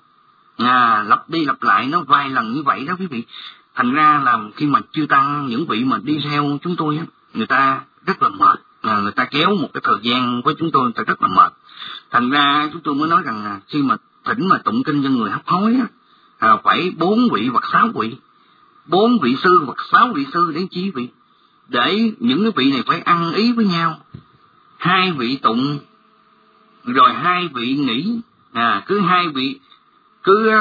Speaker 5: à, lặp đi lặp lại nó vài lần như vậy đó quý vị. Thành ra là khi mà chư tăng, những vị mà đi theo chúng tôi á, người ta rất là mệt, à, người ta kéo một cái thời gian với chúng tôi, người ta rất là mệt. Thành ra chúng tôi mới nói rằng là khi mà thỉnh mà tụng kinh cho người hấp hối á, à, phải bốn vị hoặc sáu vị, bốn vị sư hoặc sáu vị sư đến chi vị, để những cái vị này phải ăn ý với nhau. Hai vị tụng rồi hai vị nghỉ, à, cứ hai vị cứ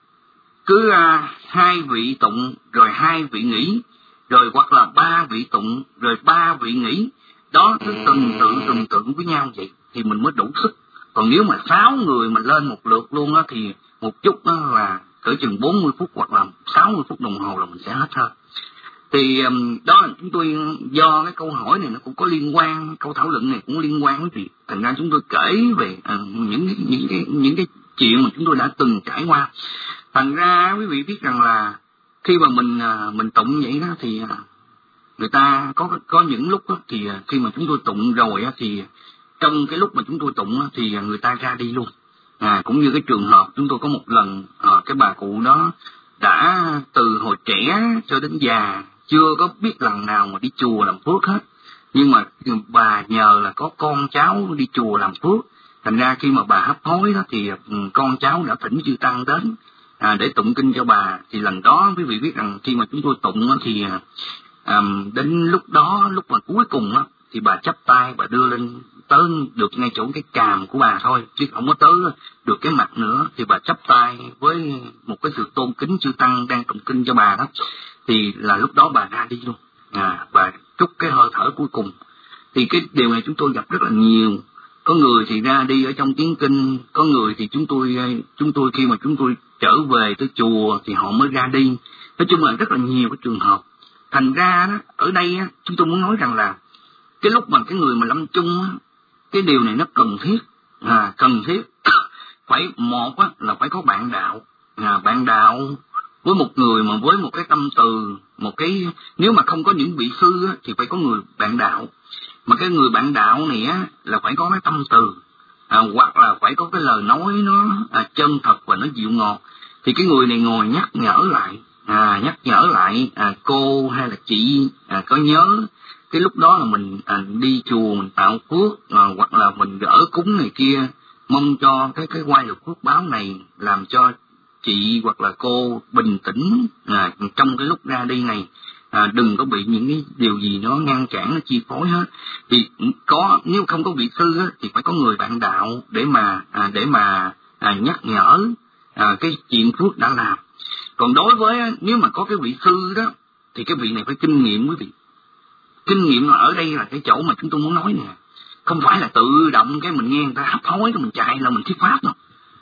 Speaker 5: cứ à, hai vị tụng rồi hai vị nghỉ, rồi hoặc là ba vị tụng rồi ba vị nghỉ. Đó, cứ từng tự từng tự với nhau vậy thì mình mới đủ sức. Còn nếu mà sáu người mà lên một lượt luôn á, thì một chút đó là cỡ chừng bốn mươi phút hoặc là sáu mươi phút đồng hồ là mình sẽ hết thôi. Thì đó là chúng tôi, do cái câu hỏi này nó cũng có liên quan, câu thảo luận này cũng liên quan với việc, thành ra chúng tôi kể về uh, những những cái những cái chuyện mà chúng tôi đã từng trải qua. Thành ra quý vị biết rằng là khi mà mình uh, mình tụng vậy đó thì uh, người ta có có những lúc đó, thì uh, khi mà chúng tôi tụng rồi uh, thì trong cái lúc mà chúng tôi tụng uh, thì uh, người ta ra đi luôn. À, cũng như cái trường hợp chúng tôi có một lần, uh, cái bà cụ đó đã từ hồi trẻ cho đến già chưa có biết lần nào mà đi chùa làm phước hết, nhưng mà bà nhờ là có con cháu đi chùa làm phước, Thành ra khi mà bà hấp hối đó thì con cháu đã thỉnh chư tăng đến à, để tụng kinh cho bà. Thì lần đó quý vị biết rằng khi mà chúng tôi tụng đó, thì à, đến lúc đó, lúc mà cuối cùng đó, thì bà chắp tay, bà đưa lên tới được ngay chỗ cái càm của bà thôi, chứ không có tới được cái mặt nữa. Thì bà chắp tay với một cái sự tôn kính chư tăng đang tụng kinh cho bà đó. Thì là lúc đó bà ra đi luôn, à, bà trút cái hơi thở cuối cùng. Thì cái điều này chúng tôi gặp rất là nhiều. Có người thì ra đi ở trong tiếng kinh, có người thì chúng tôi chúng tôi khi mà chúng tôi trở về tới chùa thì họ mới ra đi. Nói chung là rất là nhiều cái trường hợp. Thành ra đó, ở đây á, chúng tôi muốn nói rằng là cái lúc mà cái người mà lâm chung á, cái điều này nó cần thiết, à, cần thiết phải một á, là phải có bạn đạo, à, bạn đạo với một người mà với một cái tâm từ, một cái nếu mà không có những vị sư á, thì phải có người bạn đạo. Mà cái người bạn đạo này á là phải có cái tâm từ, à, hoặc là phải có cái lời nói nó à, chân thật và nó dịu ngọt. Thì cái người này ngồi nhắc nhở lại, à, nhắc nhở lại à, cô hay là chị à, có nhớ cái lúc đó là mình à, đi chùa mình tạo phước, à, hoặc là mình gỡ cúng này kia, mong cho cái cái quay được phước báo này làm cho chị hoặc là cô bình tĩnh à, trong cái lúc ra đi này. À, đừng có bị những cái điều gì nó ngăn cản, nó chi phối hết. Thì có, nếu không có vị sư á, thì phải có người bạn đạo để mà à, để mà à, nhắc nhở à, cái chuyện phước đã làm. Còn đối với nếu mà có cái vị sư đó thì cái vị này phải kinh nghiệm quý vị. Kinh nghiệm ở đây là cái chỗ mà chúng tôi muốn nói nè, không phải là tự động cái mình nghe người ta hấp hối cái mình chạy là mình thuyết pháp đâu.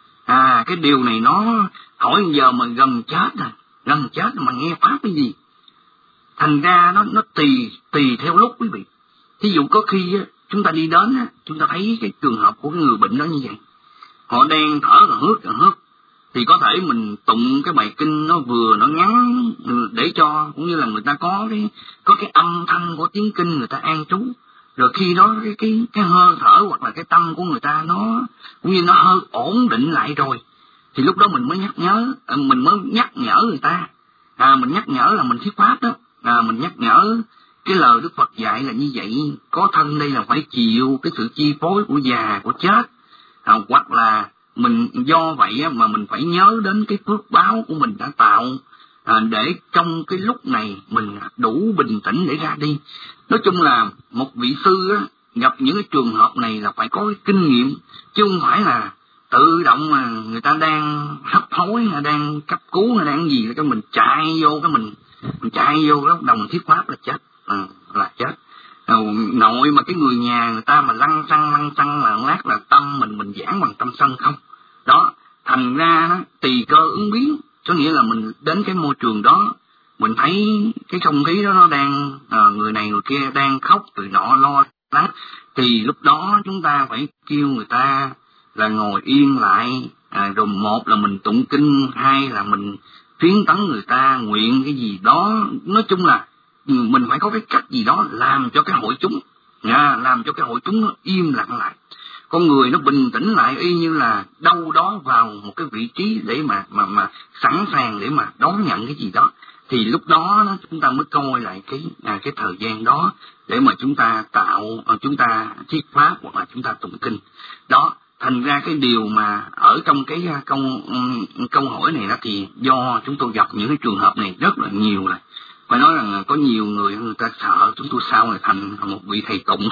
Speaker 5: À, cái điều này nó hỏi giờ mà gần chết à, gần chết mà nghe pháp cái gì. Thành ra nó nó tùy tùy theo lúc quý vị. Thí dụ có khi á, chúng ta đi đến á, chúng ta thấy cái trường hợp của cái người bệnh đó như vậy, họ đang thở là hớt là hớt, thì có thể mình tụng cái bài kinh nó vừa nó ngắn để cho cũng như là người ta có cái có cái âm thanh của tiếng kinh người ta an trú. Rồi khi đó cái cái cái hơi thở hoặc là cái tâm của người ta nó cũng như nó hơi ổn định lại rồi, thì lúc đó mình mới nhắc nhớ, mình mới nhắc nhở người ta. À, mình nhắc nhở là mình thuyết pháp đó. À, mình nhắc nhở cái lời Đức Phật dạy là như vậy, có thân đây là phải chịu cái sự chi phối của già, của chết. À, hoặc là mình do vậy mà mình phải nhớ đến cái phước báo của mình đã tạo, à, để trong cái lúc này mình đủ bình tĩnh để ra đi. Nói chung là một vị sư á, gặp những cái trường hợp này là phải có cái kinh nghiệm, chứ không phải là tự động mà người ta đang hấp hối hay đang cấp cứu hay đang gì cái mình chạy vô cái mình mình chạy vô đó đồng thuyết pháp là chết, à, là chết. À, nội mà cái người nhà người ta mà lăng xăng lăng xăng là lát là tâm mình mình giảng bằng tâm sân không đó. Thành ra tùy cơ ứng biến, có nghĩa là mình đến cái môi trường đó mình thấy cái không khí đó nó đang à, người này người kia đang khóc từ nọ lo lắng, thì lúc đó chúng ta phải kêu người ta là ngồi yên lại, à, rồi một là mình tụng kinh, hai là mình phiến tấn người ta nguyện cái gì đó. Nói chung là mình phải có cái cách gì đó làm cho cái hội chúng, à, làm cho cái hội chúng nó im lặng lại, con người nó bình tĩnh lại, y như là đâu đó vào một cái vị trí để mà mà mà sẵn sàng để mà đón nhận cái gì đó. Thì lúc đó chúng ta mới coi lại cái à, cái thời gian đó để mà chúng ta tạo, chúng ta thuyết pháp hoặc là chúng ta tụng kinh đó. Thành ra cái điều mà ở trong cái câu câu hỏi này đó thì do chúng tôi gặp những cái trường hợp này rất là nhiều rồi. Phải nói rằng có nhiều người người ta sợ chúng tôi sau này thành một vị thầy tụng,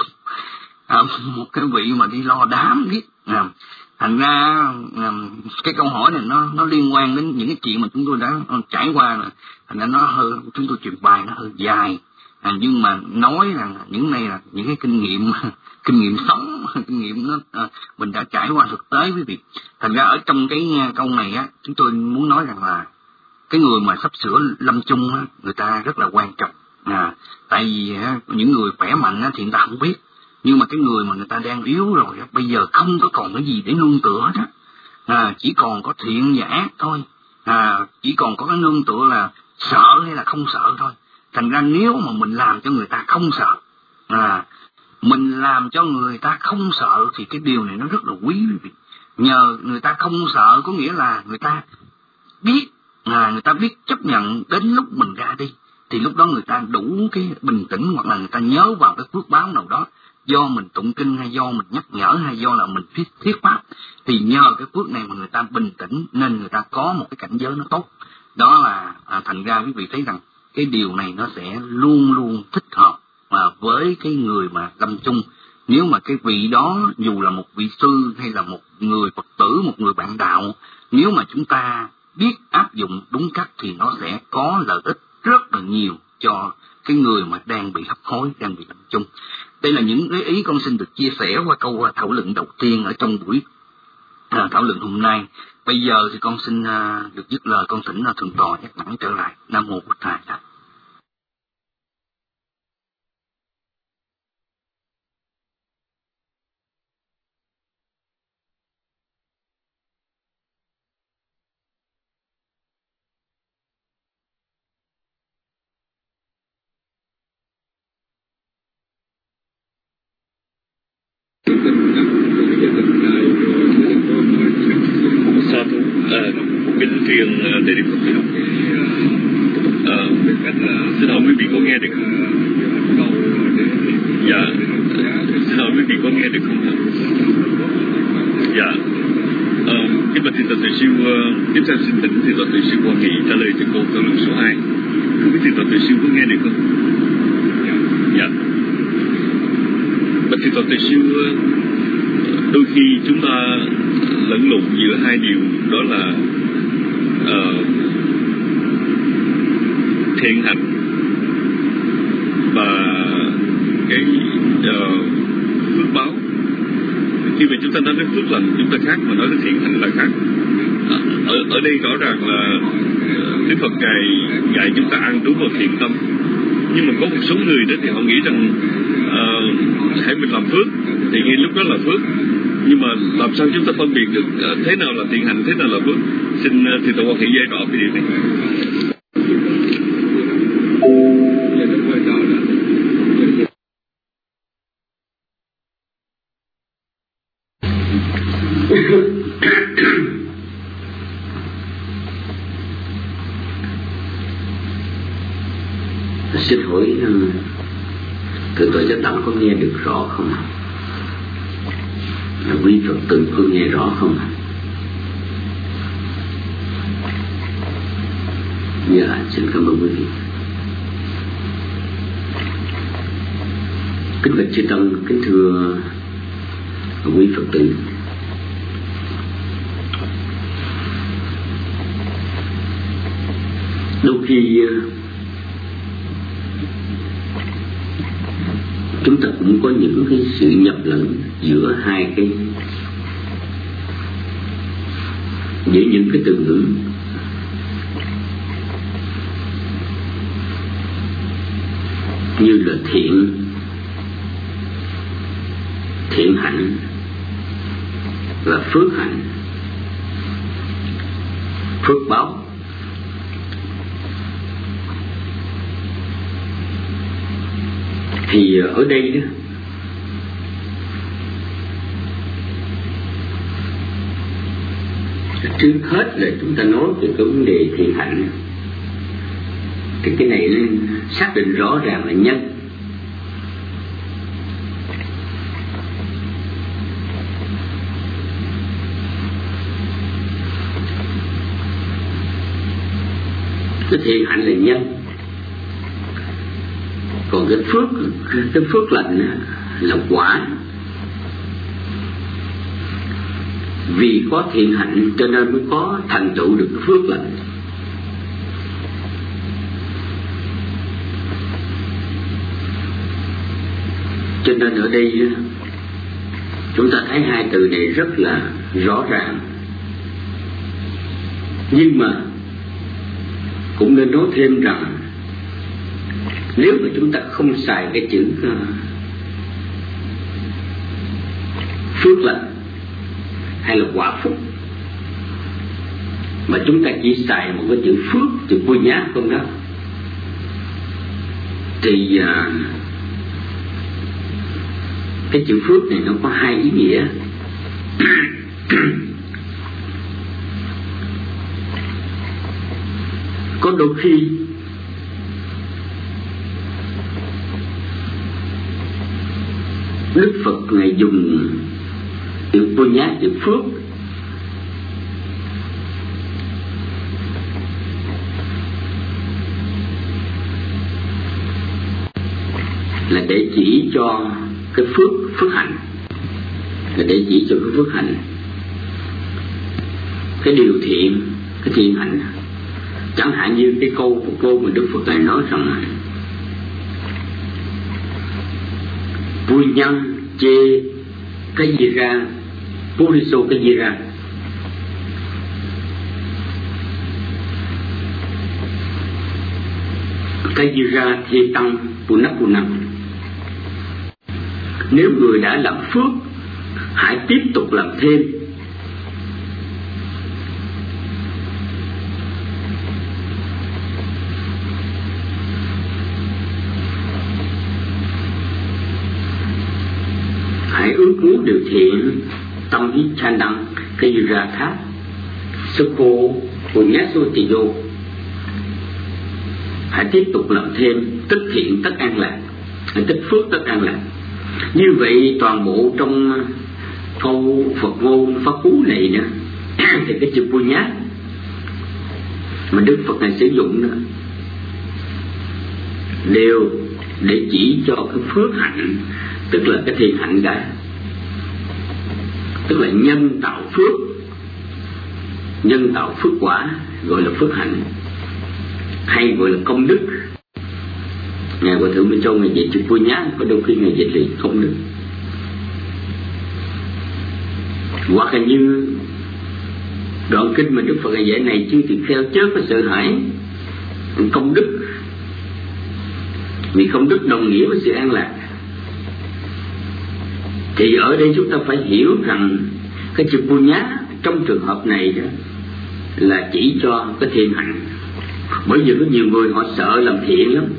Speaker 5: à, một cái vị mà đi lo đám biết. À, thành ra à, cái câu hỏi này nó nó liên quan đến những cái chuyện mà chúng tôi đã trải qua rồi. Thành ra nó hơi, chúng tôi trình bày nó hơi dài, à, nhưng mà nói rằng những này là những cái kinh nghiệm kinh nghiệm sống, kinh nghiệm nó à, mình đã trải qua thực tế quý vị. Thành ra ở trong cái câu này á, chúng tôi muốn nói rằng là cái người mà sắp sửa lâm chung á, người ta rất là quan trọng. À, tại vì á, những người khỏe mạnh á, thì người ta không biết, nhưng mà cái người mà người ta đang yếu rồi á, bây giờ không có còn cái gì để nương tựa hết á, à, chỉ còn có thiện và ác thôi, à, chỉ còn có cái nương tựa là sợ hay là không sợ thôi. Thành ra nếu mà mình làm cho người ta không sợ, à, mình làm cho người ta không sợ thì cái điều này nó rất là quý vị. Nhờ người ta không sợ có nghĩa là người ta biết, à, người ta biết chấp nhận đến lúc mình ra đi, thì lúc đó người ta đủ cái bình tĩnh, hoặc là người ta nhớ vào cái phước báo nào đó do mình tụng kinh hay do mình nhắc nhở hay do là mình thiết, thiết pháp, thì nhờ cái phước này mà người ta bình tĩnh nên người ta có một cái cảnh giới nó tốt. Đó là à, thành ra quý vị thấy rằng cái điều này nó sẽ luôn luôn thích hợp à, với cái người mà lâm chung. Nếu mà cái vị đó dù là một vị sư hay là một người Phật tử, một người bạn đạo, nếu mà chúng ta biết áp dụng đúng cách thì nó sẽ có lợi ích rất là nhiều cho cái người mà đang bị hấp hối, đang bị lâm chung. Đây là những cái ý con xin được chia sẻ qua câu thảo luận đầu tiên ở trong buổi à, thảo luận hôm nay. Bây giờ thì con xin à, được dứt lời, con thỉnh là thượng tọa nhắc nhở trở lại. Nam mô Bụt Thầy.
Speaker 3: Sa thú, à, kính truyền đại đức Phật tử. À, xin hỏi quý vị có nghe được không? Dạ, xin hỏi quý vị có nghe được không? Dạ, à, kính bạch thượng tọa tuệ siêu, tiếp theo xin thỉnh thượng tọa tuệ siêu Hoa Nghị trả lời cho câu thảo luận số hai. Không biết thượng tọa tuệ siêu có nghe được không? Dạ, bạch thượng tọa tuệ siêu, đôi khi chúng ta lẫn lộn giữa hai điều, đó là uh, thiện hạnh và cái uh, phước báo. Khi mà chúng ta nói đến phước lành chúng ta khác, mà nói đến thiện hạnh là khác. Ở, ở đây rõ ràng là Đức Phật Ngài dạy chúng ta ăn trú vào thiện tâm. Nhưng mà có một số người đó thì họ nghĩ rằng uh, hãy mình làm phước thì ngay lúc đó là phước. Nhưng mà làm sao chúng ta phân biệt được uh, thế nào là thiện hạnh, thế nào là phước? Xin uh, thì tôi có thể giải rõ cái điều này.
Speaker 6: Xin hỏi từ tôi cho tổng có nghe được rõ không? Là quý Phật tử có nghe rõ không? Dạ, xin cảm ơn quý vị. Kính bạch chư tăng, kính thưa quý Phật tử. Đôi khi chúng ta cũng có những cái sự nhập lẫn giữa hai cái, giữa những cái từ ngữ. Như là thiện, thiện hạnh và phước hạnh, phước báo. Thì ở đây đó, trước hết là chúng ta nói về cái vấn đề thiện hạnh. Thì cái này nó xác định rõ ràng là nhân. Cái thiện hạnh là nhân, còn cái phước, cái phước lành là quả. Vì có thiện hạnh cho nên mới có thành tựu được cái phước lành. Cho nên ở đây chúng ta thấy hai từ này rất là rõ ràng. Nhưng mà cũng nên nói thêm rằng nếu mà chúng ta không xài cái chữ phước lành hay là quả phúc, mà chúng ta chỉ xài một cái chữ phước, chữ vui nhát không đó, thì uh, cái chữ phước này nó có hai ý nghĩa. Có đôi khi Đức Phật Ngài dùng chữ punya, chữ phước là để chỉ cho cái phước phước hạnh, là để chỉ cho cái phước hạnh, cái điều thiện, cái thiện hạnh. Chẳng hạn như cái câu một câu mà Đức Phật Ngài nói rằng vui nhân chê cái gì ra puriso cái gì ra, cái gì ra thì tăng punap punam. Nếu người đã làm phước, hãy tiếp tục làm thêm. Hãy ước muốn điều thiện, tâm hít chan đăng cái gì ra tháp sukho punyaso tiyo. Hãy tiếp tục làm thêm, tích thiện tất an lạc, hãy tích phước tất an lạc. Như vậy toàn bộ trong câu Phật ngôn pháp cú này nữa thì cái chữ punya mà Đức Phật này sử dụng nữa đều để chỉ cho cái phước hạnh, tức là cái thiện hạnh cả, tức là nhân tạo phước, nhân tạo phước quả gọi là phước hạnh, hay gọi là công đức. Ngài Hòa Thượng Minh Châu Ngài dịch chữ punya, có đôi khi Ngài dịch là công đức. Hoặc là như đoạn kinh mà Đức Phật Ngài dạy này, chư tỳ kheo chớ có sợ hãi công đức, vì công đức đồng nghĩa với sự an lạc. Thì ở đây chúng ta phải hiểu rằng cái chữ punya trong trường hợp này đó là chỉ cho cái thiện hạnh. Bởi vì có nhiều người họ sợ làm thiện lắm.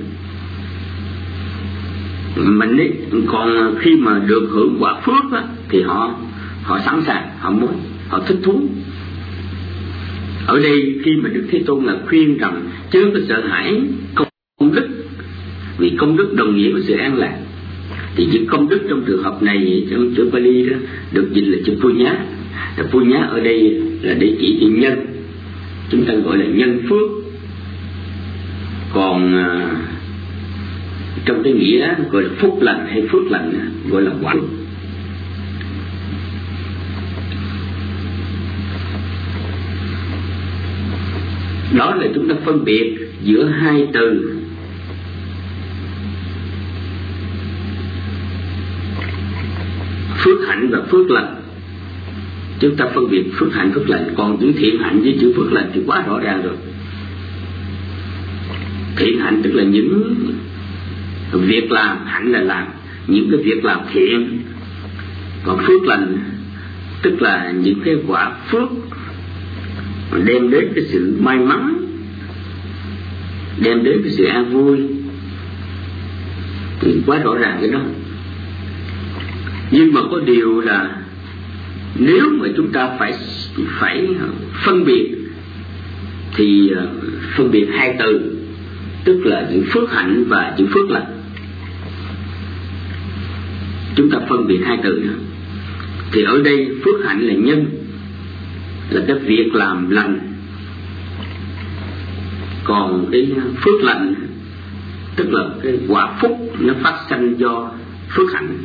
Speaker 6: Mình ấy, còn khi mà được hưởng quả phước á, thì họ họ sẵn sàng, họ muốn, họ thích thú. Ở đây khi mà Đức Thế Tôn là khuyên rằng chớ có sợ hãi công đức, vì công đức đồng nghĩa với sự an lạc, thì chữ công đức trong trường hợp này trong chữ Pali đó được dịch là chữ punya. Là punya ở đây là để chỉ thị nhân, chúng ta gọi là nhân phước. Còn à, trong cái nghĩa gọi là phúc lành hay phước lành gọi là quả. Đó là chúng ta phân biệt giữa hai từ phước hạnh và phước lành. Chúng ta phân biệt phước hạnh phước lành, còn chữ thiện hạnh với chữ phước lành thì quá rõ ràng rồi. Thiện hạnh tức là những việc làm, hạnh là làm những cái việc làm thiện. Còn phước lành tức là những cái quả phước đem đến cái sự may mắn, đem đến cái sự an vui, thì quá rõ ràng cái đó. Nhưng mà có điều là nếu mà chúng ta phải phải phân biệt thì phân biệt hai từ, tức là chữ phước hạnh và chữ phước lành. Chúng ta phân biệt hai từ đó. Thì ở đây phước hạnh là nhân, là cái việc làm lành. Còn cái phước lành tức là cái quả phúc nó phát sinh do phước hạnh.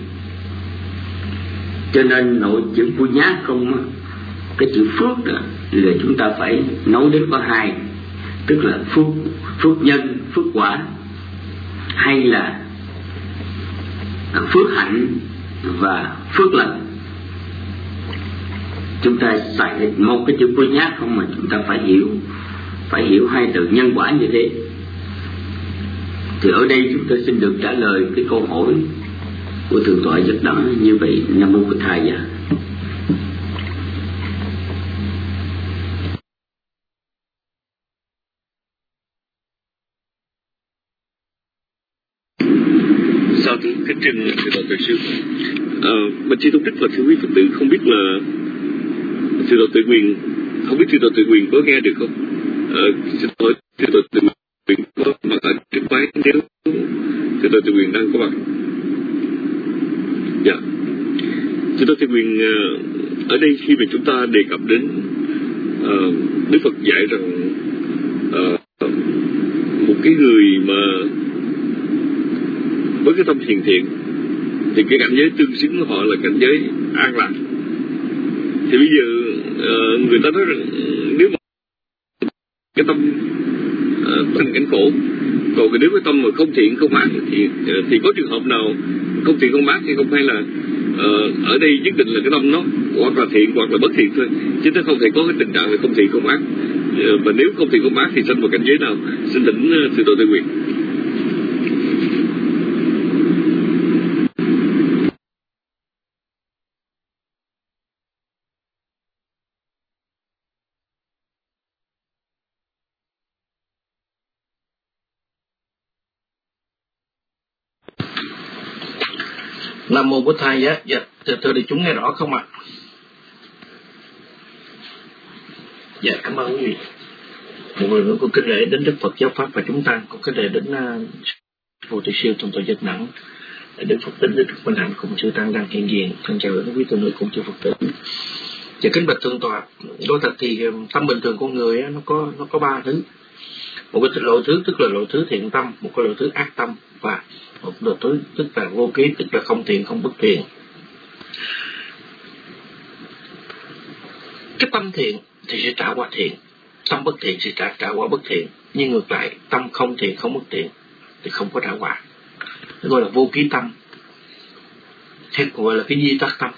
Speaker 6: Cho nên nội chữ punya không, cái chữ phước đó là chúng ta phải nói đến có hai, tức là phước phước nhân, phước quả, hay là phước hạnh và phước lành. Chúng ta xài một cái chữ punya không mà chúng ta phải hiểu, phải hiểu hai từ nhân quả như thế. Thì ở đây chúng ta xin được trả lời cái câu hỏi của Thượng tọa Giác Đẳng như vậy. Nam mô Bụt Thầy.
Speaker 3: Sao thưa kính trình thưa đạo tuệ sư, ờ, bạch chi tôn đức và thưa quý Phật tử, không biết là thưa đạo tuệ quyền, không biết thưa đạo tuệ quyền có nghe được không? Ờ, xin hỏi thưa đạo tuệ quyền có mặt ở trước máy nếu thưa đạo tuệ quyền đang có mặt. Dạ. Thưa Đức Thế Quyền, ở đây khi mà chúng ta đề cập đến uh, Đức Phật dạy rằng uh, một cái người mà với cái tâm hiền thiện thì cái cảnh giới tương xứng của họ là cảnh giới an lạc. Thì bây giờ uh, người ta nói rằng nếu mà cái tâm uh, thành cảnh khổ, còn nếu cái tâm mà không thiện không ác thì uh, thì có trường hợp nào không thiện không ác hay không, hay là uh, ở đây nhất định là cái tâm nó hoặc là thiện hoặc là bất thiện thôi, chứ nó không thể có cái tình trạng là không thiện không ác. Uh, và nếu không thiện không ác thì sinh vào cảnh giới nào? Xin thỉnh uh, sư Tổ Tây Quyền.
Speaker 4: Nam mô Bổn Thầy. Dạ, dạ, thưa, thưa đại chúng nghe rõ không ạ? Dạ, cảm ơn quý vị. Một lần nữa con kính lễ đến Đức Phật Giáo Pháp và chúng ta, con kính lễ đến uh, Vô Tự Siêu trong tội giấc nặng, Đức Phật Tính, Đức Minh Hạnh cùng sư tăng đang hiện diện. Thân chào đến quý tu nữ cùng chư Phật tử. Dạ, kính bạch thượng tọa, đối thật thì tâm bình thường con người nó có nó có ba thứ. Một cái lộ thứ tức là lộ thứ thiện tâm, một cái lộ thứ ác tâm, và một lộ thứ tức là vô ký, tức là không thiện không bất thiện. Cái tâm thiện thì sẽ trả qua thiện, tâm bất thiện sẽ trả trả qua bất thiện, nhưng ngược lại tâm không thiện không bất thiện thì không có trả quả. Nó gọi là vô ký tâm, hay gọi là cái di tắc tâm,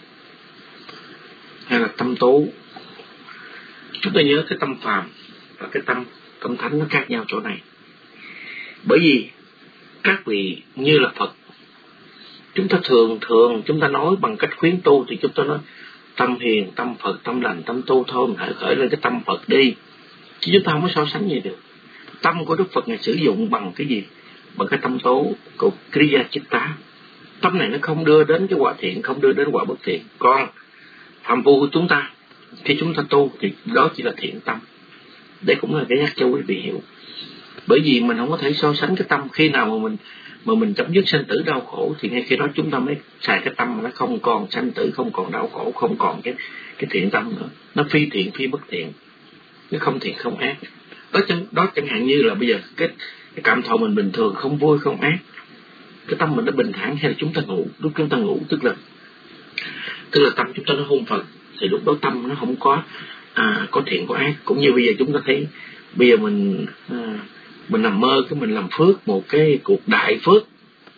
Speaker 4: hay là tâm tố. Chúng ta nhớ cái tâm phàm và cái tâm tâm thánh nó khác nhau chỗ này. Bởi vì các vị như là Phật, chúng ta thường thường chúng ta nói bằng cách khuyến tu thì chúng ta nói tâm hiền, tâm Phật, tâm lành, tâm tu thôi, mình hãy khởi lên cái tâm Phật đi, chứ chúng ta không có so sánh gì được. Tâm của Đức Phật này sử dụng bằng cái gì? Bằng cái tâm tố của Kriya Chitta. Tâm này nó không đưa đến cái quả thiện, không đưa đến quả bất thiện. Còn phàm phu của chúng ta, khi chúng ta tu thì đó chỉ là thiện tâm. Đây cũng là cái nhắc cho quý vị hiểu. Bởi vì mình không có thể so sánh cái tâm. Khi nào mà mình mà mình chấm dứt sanh tử đau khổ thì ngay khi đó chúng ta mới xài cái tâm mà nó không còn sanh tử, không còn đau khổ, không còn cái cái thiện tâm nữa. Nó phi thiện phi bất thiện, nó không thiện không ác. Đó chẳng, đó chẳng hạn như là bây giờ cái, cái cảm thọ mình bình thường, không vui không ác, cái tâm mình nó bình thản, hay là chúng ta ngủ, lúc chúng ta ngủ tức là tức là tâm chúng ta nó hôn Phật, thì lúc đó tâm nó không có à, có thiện có ác. Cũng như bây giờ chúng ta thấy bây giờ mình à, mình nằm mơ cái mình làm phước, một cái cuộc đại phước,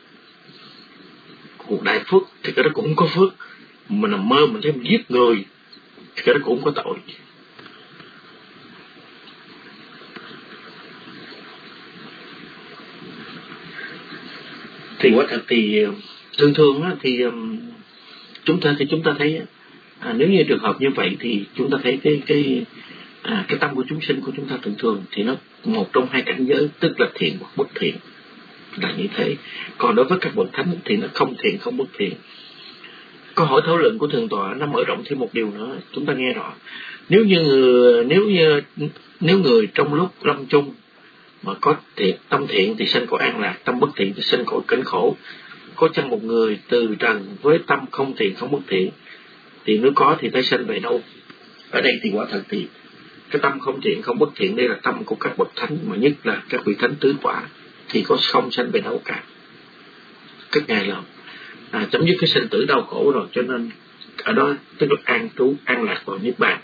Speaker 4: cuộc đại phước thì cái đó cũng có phước. Mình nằm mơ mình thấy mình giết người thì cái đó cũng có tội. Thì quả thật thì thường thường á, thì um, chúng ta thì chúng ta thấy à, nếu như trường hợp như vậy thì chúng ta thấy cái cái à, cái tâm của chúng sinh của chúng ta thường thường thì nó một trong hai cảnh giới, tức là thiện hoặc bất thiện, là như thế. Còn đối với các bậc thánh thì nó không thiện không bất thiện. Câu hỏi thảo luận của thượng tọa nó mở rộng thêm một điều nữa, chúng ta nghe rõ. Nếu như người, nếu như nếu người trong lúc lâm chung mà có thiện, tâm thiện thì sanh cõi an lạc, tâm bất thiện thì sanh cõi cảnh khổ. Có chăng một người từ trần với tâm không thiện không bất thiện thì nếu có thì phải sanh về đâu? Ở đây thì quả thật thì cái tâm không thiện không bất thiện đây là tâm của các bậc thánh, mà nhất là các vị thánh tứ quả, thì có không sanh về đâu cả. Các ngài là à, chấm dứt cái sinh tử đau khổ rồi, cho nên ở đó tức là an trú an lạc vào niết bàn.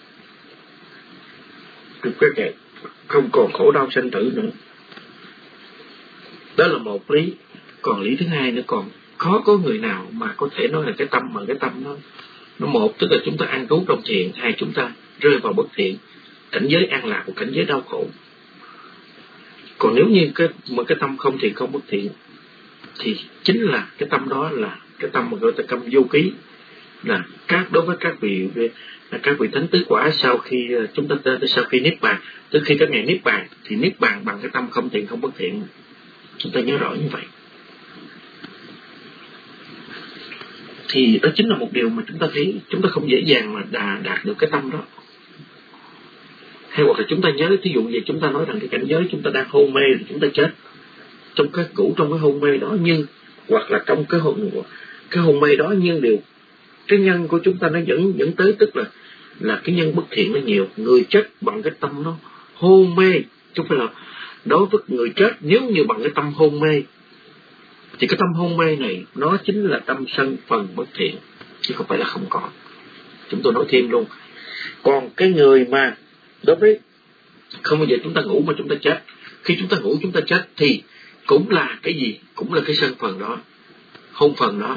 Speaker 4: Các ngài không còn khổ đau sinh tử nữa. Đó là một lý. Còn lý thứ hai nữa, còn khó có người nào mà có thể nói là cái tâm mà cái tâm nó nó một tức là chúng ta an trú trong thiện, hai chúng ta rơi vào bất thiện, cảnh giới an lạc của cảnh giới đau khổ. Còn nếu như cái mà cái tâm không thiện không bất thiện thì chính là cái tâm đó là cái tâm mà gọi là tâm vô ký, là các đối với các vị là các vị thánh tứ quả sau khi chúng ta sau khi niết bàn, từ khi các ngày niết bàn thì niết bàn bằng cái tâm không thiện không bất thiện. Chúng ta nhớ rõ như vậy. Thì đó chính là một điều mà chúng ta thấy chúng ta không dễ dàng mà đà, đạt được cái tâm đó. Hay hoặc là chúng ta nhớ, ví dụ như chúng ta nói rằng cái cảnh giới chúng ta đang hôn mê thì chúng ta chết trong cái cũ trong cái hôn mê đó, nhưng hoặc là trong cái hôn cái hôn mê đó, nhưng điều cái nhân của chúng ta nó dẫn dẫn tới, tức là là cái nhân bất thiện nó nhiều. Người chết bằng cái tâm nó hôn mê, chứ không phải là đối với người chết nếu như bằng cái tâm hôn mê, thì cái tâm hôn mê này nó chính là tâm sân phần bất thiện, chứ không phải là không có. Chúng tôi nói thêm luôn. Còn cái người mà đối với không bao giờ chúng ta ngủ mà chúng ta chết, khi chúng ta ngủ chúng ta chết thì cũng là cái gì? Cũng là cái sân phần đó, hôn phần đó.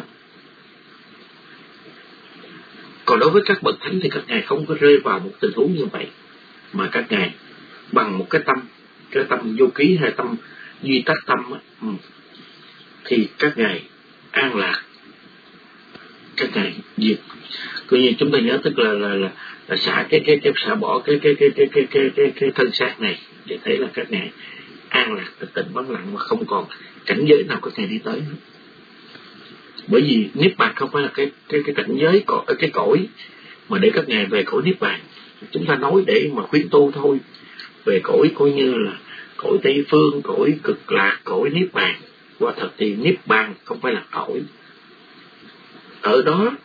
Speaker 4: Còn đối với các bậc thánh thì các ngài không có rơi vào một tình huống như vậy, mà các ngài bằng một cái tâm, cái tâm vô ký hay tâm duy tác tâm á, ừ, thì các ngài an lạc, các ngài diệt. Coi như chúng ta nhớ, tức là là là, là xả cái cái cái xả bỏ cái cái cái cái cái cái cái, cái thân xác này, để thấy là các ngài an lạc, tịch tịnh vắng lặng, mà không còn cảnh giới nào các ngài đi tới nữa. Bởi vì niết bàn không phải là cái cái cái cảnh giới cõi, cái cõi mà để các ngài về cõi niết bàn. Chúng ta nói để mà khuyến tu thôi. Về cõi coi như là cõi Tây Phương, cõi Cực Lạc, cõi niết bàn. Quả thật thì niết bàn không phải là cõi. Ở đó,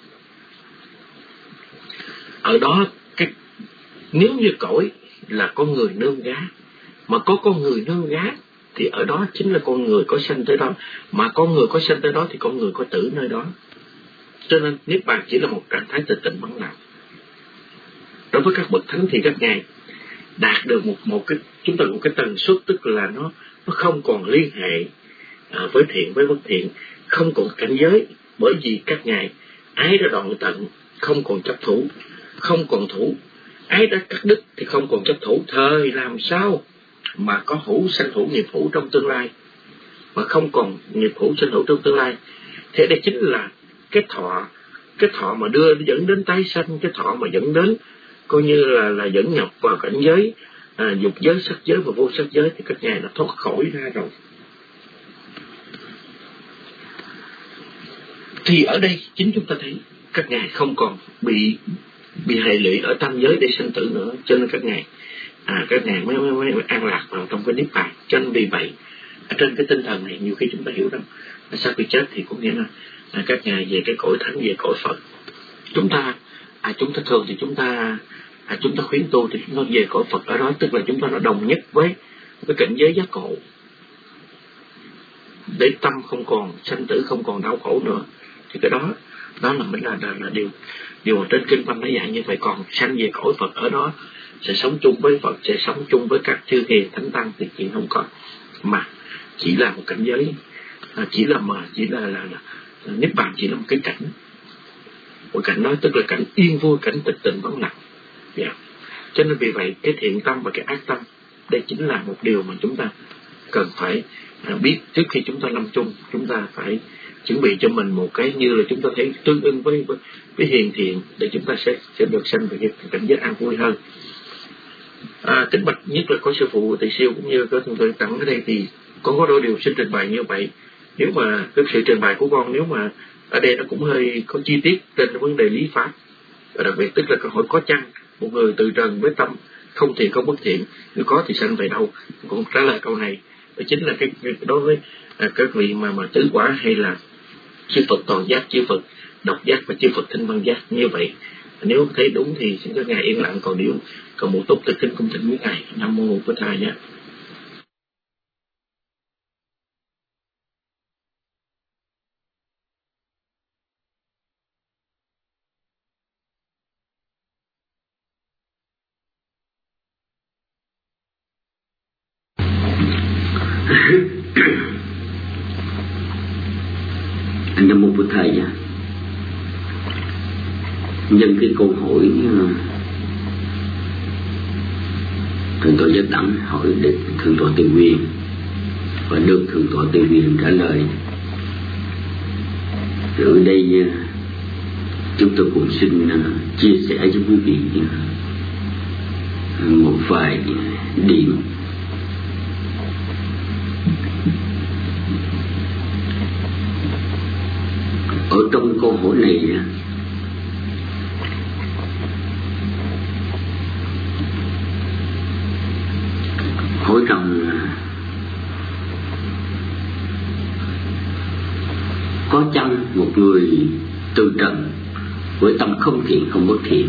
Speaker 4: ở đó cái nếu như cõi là con người nương gá, mà có con người nương gá thì ở đó chính là con người có sanh tới đó, mà con người có sanh tới đó thì con người có tử nơi đó. Cho nên niết bàn chỉ là một trạng thái tịch tịnh vắng lặng. Đối với các bậc thánh thì các ngài đạt được một một cái chúng ta một cái tần suất, tức là nó nó không còn liên hệ à, với thiện với bất thiện, không còn cảnh giới, bởi vì các ngài ái đã đoạn tận, không còn chấp thủ, không còn thủ, ái đã cắt đứt thì không còn chấp thủ. Thời làm sao mà có hữu sanh hữu nghiệp hữu trong tương lai, mà không còn nghiệp hữu sanh hữu trong tương lai. Thế đây chính là cái thọ, cái thọ mà đưa dẫn đến tái sanh, cái thọ mà dẫn đến coi như là là dẫn nhập vào cảnh giới à, dục giới, sắc giới và vô sắc giới, thì các ngài đã thoát khỏi ra rồi. Thì ở đây chính chúng ta thấy các ngài không còn bị bị hệ lụy ở tam giới để sinh tử nữa, cho nên các ngài à, các ngài mới, mới, mới an lạc vào trong cái niết bàn. Cho nên vì vậy ở trên cái tinh thần này nhiều khi chúng ta hiểu rằng là sau khi chết thì có nghĩa là à, các ngài về cái cõi thánh, về cõi Phật. Chúng ta à, chúng ta thường thì chúng ta à, chúng ta khuyến tu thì chúng ta về cõi Phật. Ở đó tức là chúng ta đã đồng nhất với với cảnh giới giác ngộ, để tâm không còn sanh tử, không còn đau khổ nữa. Thì cái đó đó là mới là, là, là điều điều mà trên kinh văn đã dạy như vậy. Còn sanh về cõi Phật, ở đó sẽ sống chung với Phật, sẽ sống chung với các chư hiền thánh tăng, thì chuyện không có, mà chỉ là một cảnh giới, à, chỉ là mà chỉ là là, là, là niết bàn chỉ là một cái cảnh, một cảnh đó tức là cảnh yên vui, cảnh tịch tịnh vắng lặng. Yeah. Cho nên vì vậy cái thiện tâm và cái ác tâm đây chính là một điều mà chúng ta cần phải à, biết trước khi chúng ta lâm chung. Chúng ta phải chuẩn bị cho mình một cái như là chúng ta thấy tương ứng với với, với hiền thiện, để chúng ta sẽ sẽ được sanh về cái cảnh giới an vui hơn. À, kính bạch nhất là có sư phụ Tỳ Siêu cũng như có thượng tọa Tặng ở đây, thì con có đôi điều xin trình bày như vậy. Nếu mà cái sự trình bày của con nếu mà ở đây nó cũng hơi có chi tiết trên vấn đề lý pháp, và đặc biệt tức là câu hỏi có chăng một người từ trần với tâm không thiện không bất thiện, nếu có thì sanh về đâu? Con trả lời câu này đó chính là cái, cái đối với à, các vị mà mà tứ quả hay là chư Phật toàn giác, chư Phật độc giác và chư Phật thanh văn giác như vậy. Nếu thấy đúng thì xin các ngài yên lặng, còn nếu còn một tốt thực kính cung thỉnh quý ngài. Nam mô Bổn Thầy nhé.
Speaker 6: Nam mô Bổn Thầy nhé. Nhân cái câu hỏi thượng tọa Giác Đẳng hỏi được thượng tọa Từ Huyền và được thượng tọa Từ Huyền trả lời. Rồi ở đây chúng tôi cũng xin chia sẻ với quý vị một vài điểm. Ở trong câu hỏi này hỏi rằng có chăng một người từ trần với tâm không thiện không bất thiện?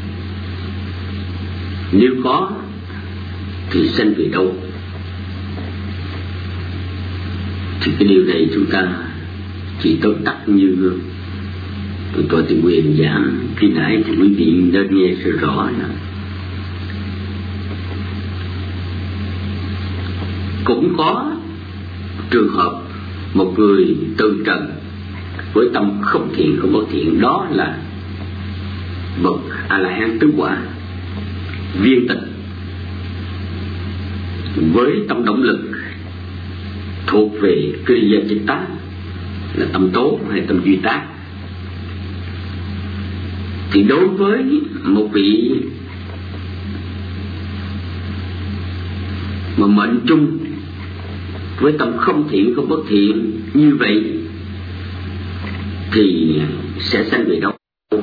Speaker 6: Nếu có thì sanh về đâu? Thì cái điều này chúng ta chỉ tóm tắt như tôi tự quyền giảng khi nãy, thì quý vị nên nghe sự rõ là cũng có trường hợp một người từ trần với tâm không thiện không bất thiện, đó là bậc A La Hán tứ quả viên tịch, với tâm động lực thuộc về Kriya Chitta, là tâm tố hay tâm duy tác. Thì đối với một vị mà mệnh chung với tâm không thiện không bất thiện như vậy thì sẽ sanh về đâu?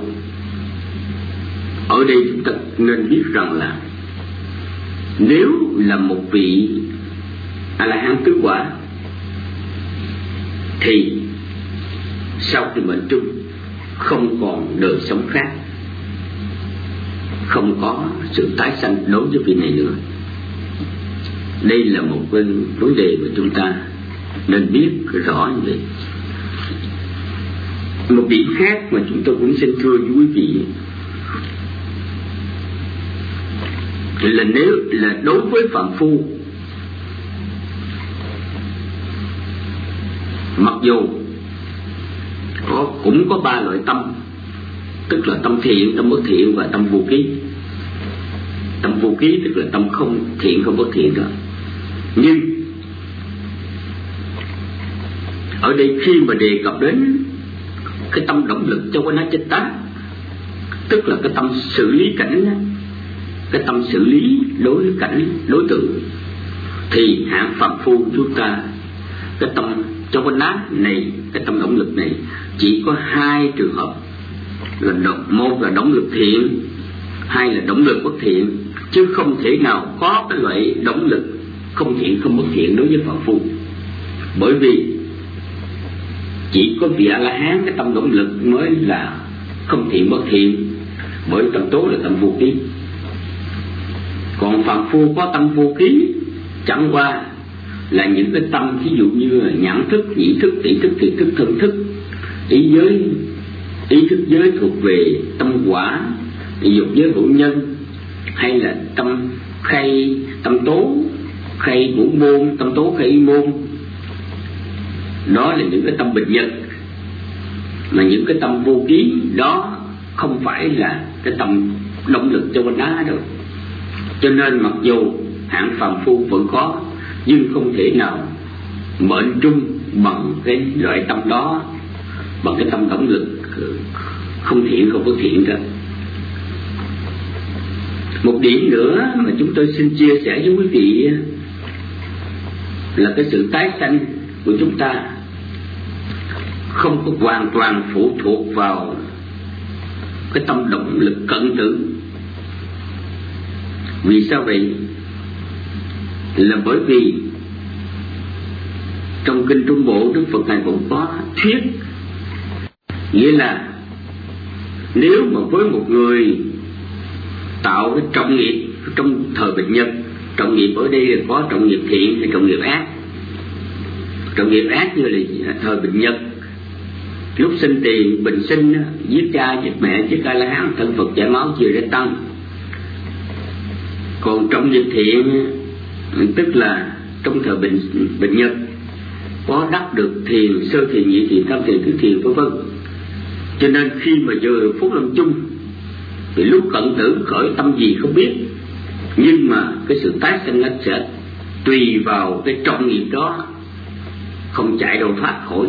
Speaker 6: Ở đây chúng ta nên biết rằng là nếu là một vị A La Hán tứ quả thì sau khi mệnh chung không còn đời sống khác, không có sự tái sanh đối với vị này nữa. Đây là một vấn đề mà chúng ta nên biết rõ như vậy. Một điểm khác mà chúng tôi cũng xin thưa với quý vị là nếu là đối với phàm phu, mặc dù có, cũng có ba loại tâm, tức là tâm thiện, tâm bất thiện và tâm vô ký. Tâm vô ký tức là tâm không thiện không bất thiện đó. Nhưng ở đây khi mà đề cập đến cái tâm động lực cho cái chitta, tức là cái tâm xử lý cảnh, cái tâm xử lý đối cảnh đối tượng, thì hạng phàm phu chúng ta cái tâm cho cái nát này, cái tâm động lực này chỉ có hai trường hợp, là động, một là động lực thiện, hai là động lực bất thiện, chứ không thể nào có cái loại động lực không thiện không bất thiện đối với phàm phu. Bởi vì chỉ có vị A La Hán cái tâm động lực mới là không thiện bất thiện, bởi tâm tố là tâm vô ký. Còn phàm phu có tâm vô ký chẳng qua là những cái tâm ví dụ như là nhãn thức, nhĩ thức, tỷ thức, thiệt thức, thân thức, ý giới, ý thức giới thuộc về tâm quả, dục giới hữu nhân, hay là tâm khay, tâm tố khay ngũ môn, tâm tố khay môn. Đó là những cái tâm bình nhật, mà những cái tâm vô ký đó không phải là cái tâm động lực cho bên đá đâu. Cho nên mặc dù hạng phàm phu vẫn có, nhưng không thể nào mệnh chung bằng cái loại tâm đó, bằng cái tâm động lực không thiện không bất thiện đó. Một điểm nữa mà chúng tôi xin chia sẻ với quý vị là cái sự tái sanh của chúng ta không có hoàn toàn phụ thuộc vào cái tâm động lực cận tử. Vì sao vậy? Là bởi vì trong kinh Trung Bộ, Đức Phật này cũng có thuyết, nghĩa là nếu mà với một người tạo cái trọng nghiệp trong thời bình nhật, trọng nghiệp ở đây là có trọng nghiệp thiện hay trọng nghiệp ác. Trọng nghiệp ác như là thời bình nhật, lúc sinh tiền bình sinh, giết cha giết mẹ giết A La Hán, thân Phật chảy máu chiều để tăng. Còn trọng nghiệp thiện tức là trong thời bình bình nhật có đắc được thiền, sơ thiền, nhị thiền, tam thiền, tứ thiền vân vân. Cho nên khi mà giờ phút lâm chung thì lúc cận tử khởi tâm gì không biết, nhưng mà cái sự tái sanh nó sẽ tùy vào cái trọng nghiệp đó, không chạy đâu thoát khỏi.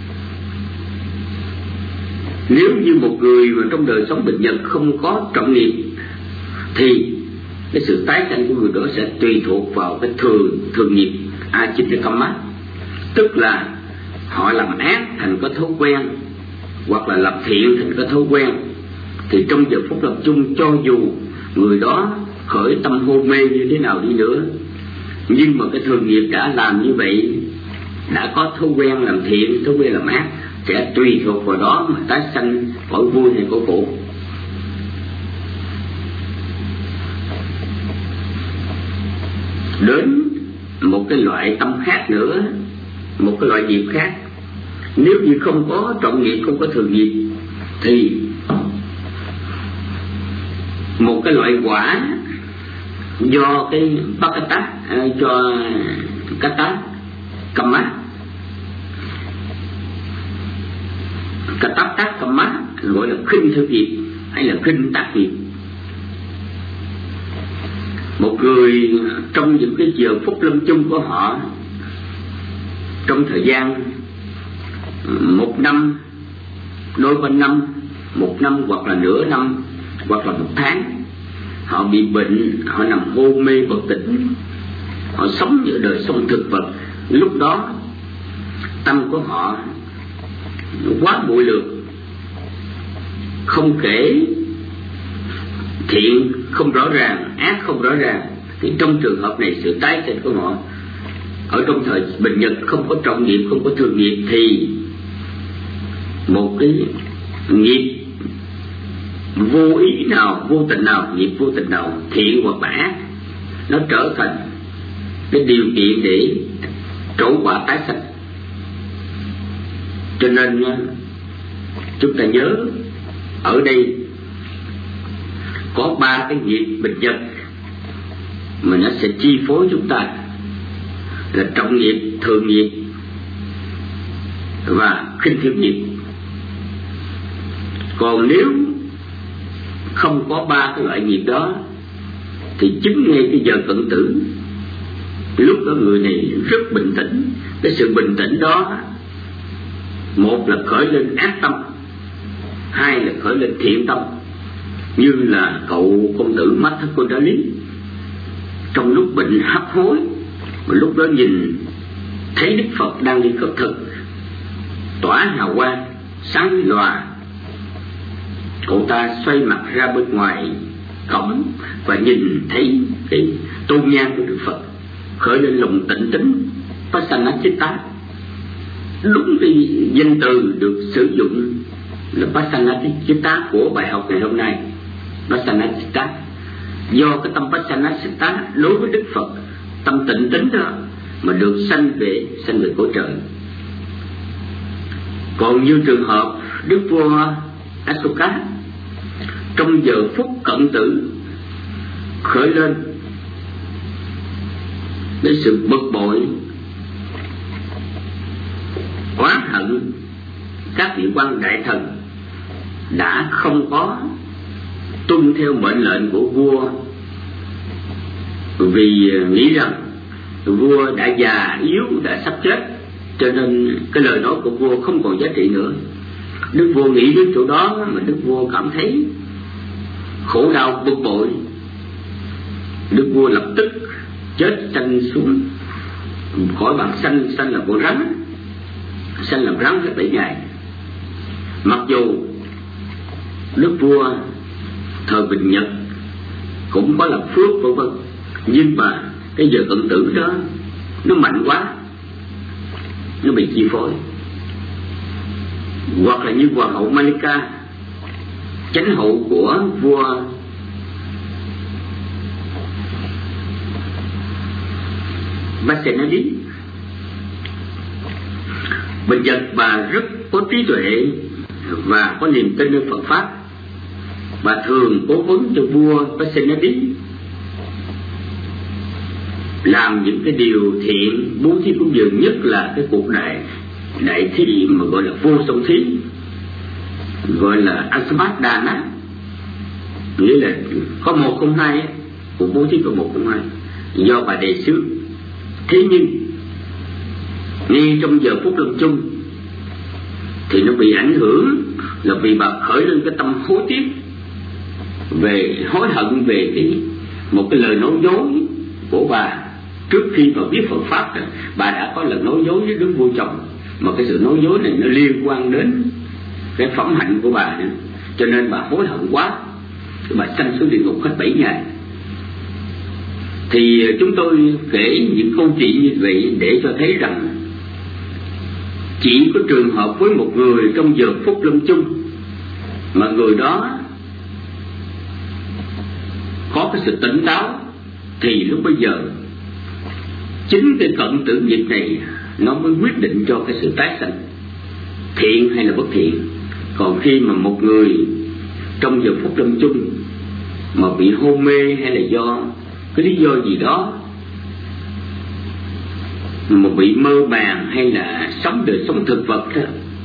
Speaker 6: Nếu như một người mà trong đời sống bình nhật không có trọng nghiệp thì cái sự tái sanh của người đó sẽ tùy thuộc vào cái thường thường nghiệp Achitta-kamma, tức là họ làm ác thành có thói quen, hoặc là làm thiện thành có thói quen. Thì trong giờ phút lâm chung, cho dù người đó khởi tâm hôn mê như thế nào đi nữa, nhưng mà cái thường nghiệp đã làm như vậy, đã có thói quen làm thiện, thói quen làm ác, sẽ tùy thuộc vào đó mà tái sanh cõi vui hay cõi khổ. Đến một cái loại tâm khác nữa, một cái loại nghiệp khác, nếu như không có trọng nghiệp, không có thường nghiệp, thì một cái loại quả do cái bát tát, cho cát tát cầm mát, cát tát tát cầm mát gọi là khinh thương nghiệp hay là khinh tác nghiệp. Một người trong những cái giờ phút lâm chung của họ, trong thời gian một năm, đôi ba năm, một năm hoặc là nửa năm hoặc là một tháng, họ bị bệnh, họ nằm hôn mê bất tỉnh, họ sống giữa đời sống thực vật. Lúc đó tâm của họ quá bội lược, không kể thiện không rõ ràng, ác không rõ ràng, thì trong trường hợp này sự tái sinh của họ ở trong thời bệnh nhật không có trọng nghiệp, không có thường nghiệp, thì một cái nghiệp vô ý nào, vô tình nào, nghiệp vô tình nào, thiện hoặc ác, nó trở thành cái điều kiện để trổ quả tái sanh. Cho nên chúng ta nhớ ở đây có ba cái nghiệp bệnh nhật mà nó sẽ chi phối chúng ta, là trọng nghiệp, thường nghiệp và khinh thiếu nghiệp. Còn nếu không có ba cái loại nghiệp đó thì chính ngay cái giờ cận tử, lúc đó người này rất bình tĩnh. Cái sự bình tĩnh đó, một là khởi lên ác tâm, hai là khởi lên thiện tâm, như là cậu công tử Matthakodali trong lúc bệnh hấp hối, mà lúc đó nhìn thấy Đức Phật đang đi khất thực, tỏa hào quang sáng lòa, cậu ta xoay mặt ra bên ngoài cổng và nhìn thấy cái tôn nhang của Đức Phật, khởi lên lòng tịnh tính Pasanachitta. Đúng cái danh từ được sử dụng là Pasanachitta của bài học ngày hôm nay. Pasanachitta, do cái tâm Pasanachitta đối với Đức Phật, tâm tịnh tính đó mà được sanh về sanh về cõi trời. Còn như trường hợp Đức vua Asoka trong giờ phút cận tử khởi lên cái sự bực bội, oán hận các vị quan đại thần đã không có tuân theo mệnh lệnh của vua, vì nghĩ rằng vua đã già yếu, đã sắp chết, cho nên cái lời nói của vua không còn giá trị nữa. Đức vua nghĩ đến chỗ đó mà Đức vua cảm thấy khổ đau bực bội. Đức vua lập tức chết sanh xuống khỏi bản sanh, sanh là con rắn, sanh làm rắn hết bảy ngày. Mặc dù Đức vua thời Bình Nhật cũng có lập phước vân vân, nhưng mà cái giờ cận tử đó nó mạnh quá, nó bị chi phối. Hoặc là như hoàng hậu Malika, chánh hậu của vua Vasenadi, Bình Nhật bà rất có trí tuệ và có niềm tin nơi Phật pháp, và thường cố vấn cho vua Vasenadi làm những cái điều thiện, bố thí cúng dường, nhất là cái cuộc đại đại thi mà gọi là vô song thí, gọi là Asamadana, nghĩa là có một không hai, cuộc bố thí có một không hai do bà đề xướng. Thế nhưng ngay trong giờ phút lâm chung thì nó bị ảnh hưởng, là vì bà khởi lên cái tâm hối tiếc, về hối hận về cái một cái lời nói dối của bà trước khi mà biết Phật pháp. Bà đã có lần nói dối với Đức vua chồng, mà cái sự nói dối này nó liên quan đến cái phẩm hạnh của bà nữa, cho nên bà hối hận quá, bà sanh xuống địa ngục hết bảy ngày. Thì chúng tôi kể những câu chuyện như vậy để cho thấy rằng chỉ có trường hợp với một người trong giờ phút lâm chung mà người đó có cái sự tỉnh táo, thì lúc bây giờ chính cái cận tử nghiệp này nó mới quyết định cho cái sự tái sanh, thiện hay là bất thiện. Còn khi mà một người trong giờ phút lâm chung mà bị hôn mê hay là do cái lý do gì đó mà bị mơ màng, hay là sống đời sống thực vật đó,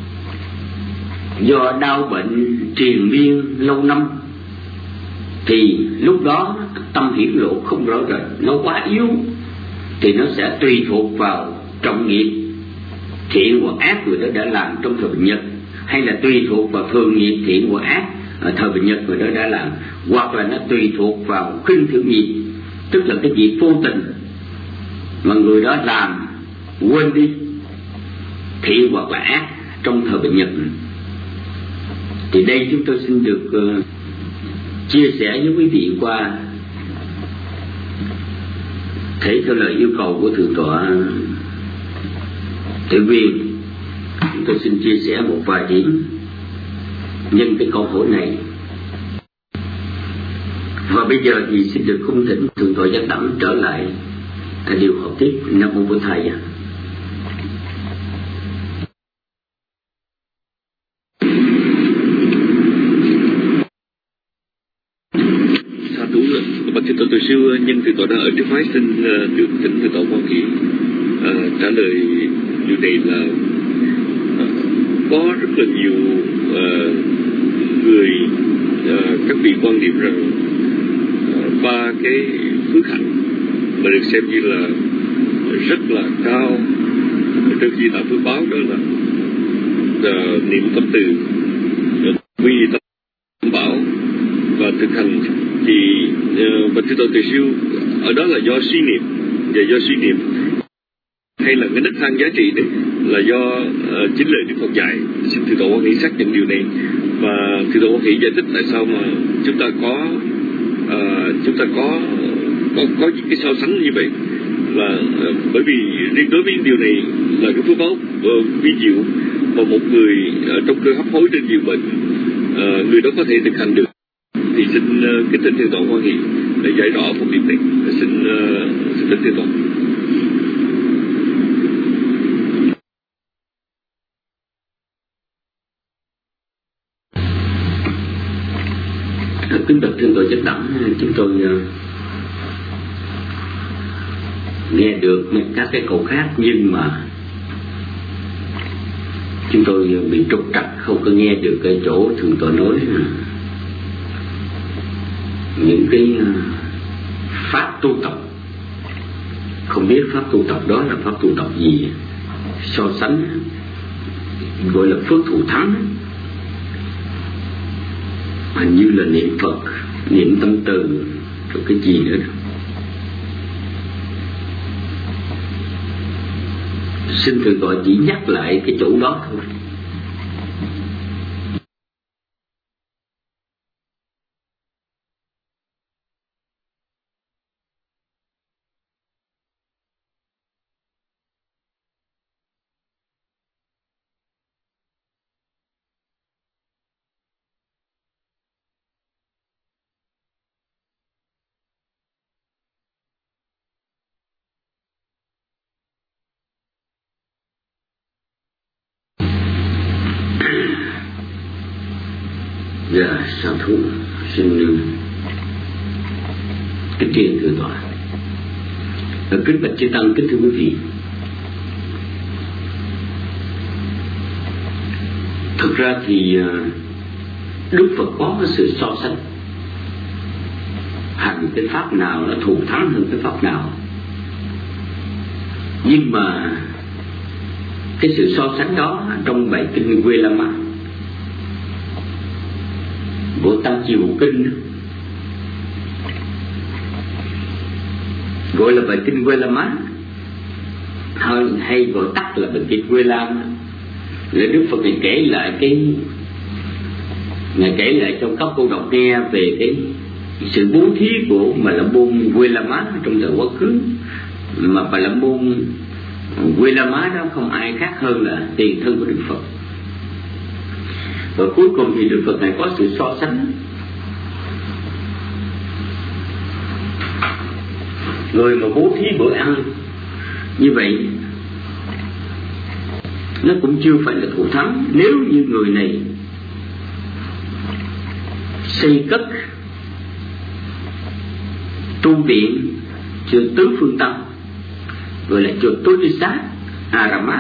Speaker 6: do đau bệnh triền miên lâu năm, thì lúc đó tâm hiển lộ không rõ rệt, nó quá yếu, thì nó sẽ tùy thuộc vào trọng nghiệp thiện hoặc ác người đó đã làm trong thời bình nhật, hay là tùy thuộc vào thường nghiệp thiện hoặc ác ở thời bình nhật người đó đã làm, hoặc là nó tùy thuộc vào khinh thường nghiệp, tức là cái việc vô tình mà người đó làm quên đi thiện hoặc là ác trong thời bình nhật. Thì đây chúng tôi xin được uh, chia sẻ với quý vị qua thể theo lời yêu cầu của thượng tọa Tuệ Viên. Chúng tôi xin chia sẻ một vài điểm nhân cái câu hỏi này. Và bây giờ thì xin được cung thỉnh thượng tọa Giác Đẳng trở lại điều học tiếp. Nam mô Bổn Thầy.
Speaker 3: Bạch thượng tọa Từ Siêu, nhân thượng tọa đang ở trước máy, xin uh, được thỉnh thượng tọa Quan Hỷ uh, trả lời điều này là uh, có rất là nhiều uh, người uh, các vị quan niệm rằng uh, ba cái phước hạnh mà được xem như là rất là cao trước khi làm phước báo, đó là uh, niệm tâm từ, uh, quy tâm bảo và thực hành. Thì uh, Bạch thượng tọa Từ Siêu, ở đó là do suy niệm, và do suy niệm hay là cái nấc thang giá trị này là do uh, chính lời Đức Phật dạy. Xin thượng tọa Quan Hỷ xác nhận điều này, và thượng tọa Quan Hỷ giải thích tại sao mà chúng ta có uh, chúng ta có có có những cái so sánh như vậy, là uh, bởi vì riêng đối với điều này là cái phước báo uh, vi diệu mà một người uh, trong cơn hấp hối trên giường bệnh, uh, người đó có thể thực hành được. Thì xin uh, kính thỉnh thượng tọa Quan Hỷ để giải rõ một điểm này. Xin uh, xin kính thượng tọa.
Speaker 6: Kính bạch thượng tọa Giác Đẳng, chúng tôi uh, nghe được các cái câu khác, nhưng mà chúng tôi bị trục trặc, không có nghe được cái chỗ thượng tọa nói những cái pháp tu tập. Không biết pháp tu tập đó là pháp tu tập gì, so sánh gọi là phước thù thắng, hình như là niệm Phật, niệm tâm từ, rồi cái gì nữa đó. Xin thượng tọa chỉ nhắc lại cái chỗ đó thôi. Dạ, sao thú xin kính tri thượng tọa. Kính bạch chư tăng, kính thưa quý vị, thực ra thì Đức Phật có cái sự so sánh, hành cái pháp nào nó thù thắng hơn cái pháp nào, nhưng mà cái sự so sánh đó trong bài kinh Quê La Mã của Tăng Chi Bộ Kinh, gọi là bài kinh Quê La Mã, hay, hay gọi tắt là bài kinh Quê Lam, để Đức Phật này kể lại cái Ngài kể lại trong các câu đọc nghe về cái sự bố thí của Bà La Môn Quê La Mã trong thời quá khứ, mà Bà La Môn Guilama đó không ai khác hơn là tiền thân của Đức Phật. Và cuối cùng thì Đức Phật này có sự so sánh. Người mà bố thí bữa ăn như vậy nó cũng chưa phải là thù thắng. Nếu như người này xây cất tu viện chùa Tứ Phương Tâm, gọi là chùa Tối Đi Sát Arama,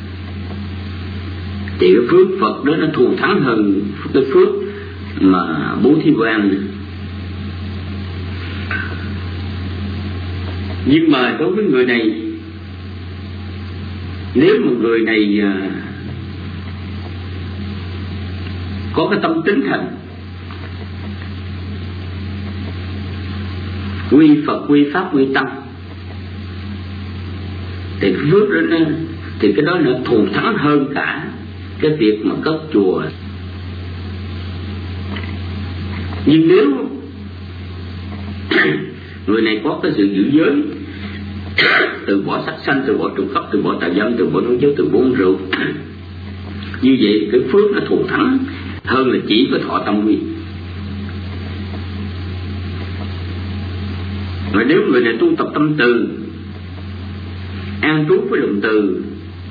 Speaker 6: thì cái phước Phật đó nó thù thắng hơn cái phước mà bố thí bữa ăn. Nhưng mà đối với người này, nếu một người này có cái tâm tín thành, quy Phật, quy Pháp, quy Tăng, thì cái phước đó, thì cái đó nó thù thắng hơn cả cái việc mà cất chùa. Nhưng nếu người này có cái sự giữ giới, từ bỏ sắc sanh, từ bỏ trộm cắp, từ bỏ tà dâm, từ bỏ nói dối, từ bỏ uống rượu, như vậy cái phước nó thù thắng hơn là chỉ có thọ tâm quy. Mà nếu người này tu tập tâm từ, an trú với lòng từ,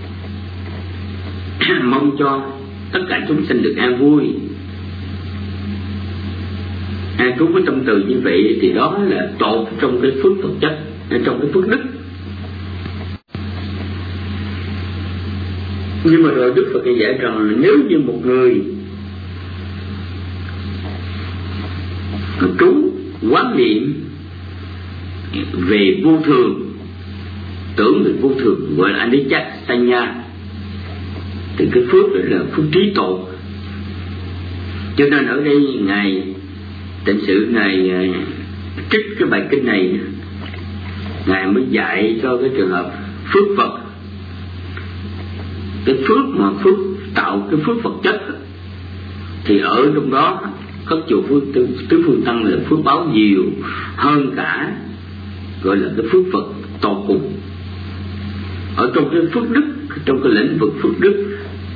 Speaker 6: mong cho tất cả chúng sinh được an vui, an trú với tâm từ như vậy, thì đó là tột trong cái phước vật chất, trong cái phước đức. Nhưng mà rồi Đức Phật dạy rằng là nếu như một người trú quán niệm về vô thường, tưởng về vô thường, gọi là anicca sanya, thì cái phước đó là phước trí tột. Cho nên ở đây ngài Tịnh Sự ngài trích cái bài kinh này, ngài mới dạy cho cái trường hợp phước Phật. Cái phước mà phước tạo cái phước vật chất thì ở trong đó các chùa Phương Tứ, Tứ Phương Tăng là phước báo nhiều hơn cả, gọi là cái phước Phật tột cùng. Ở trong cái phước đức, trong cái lĩnh vực phước đức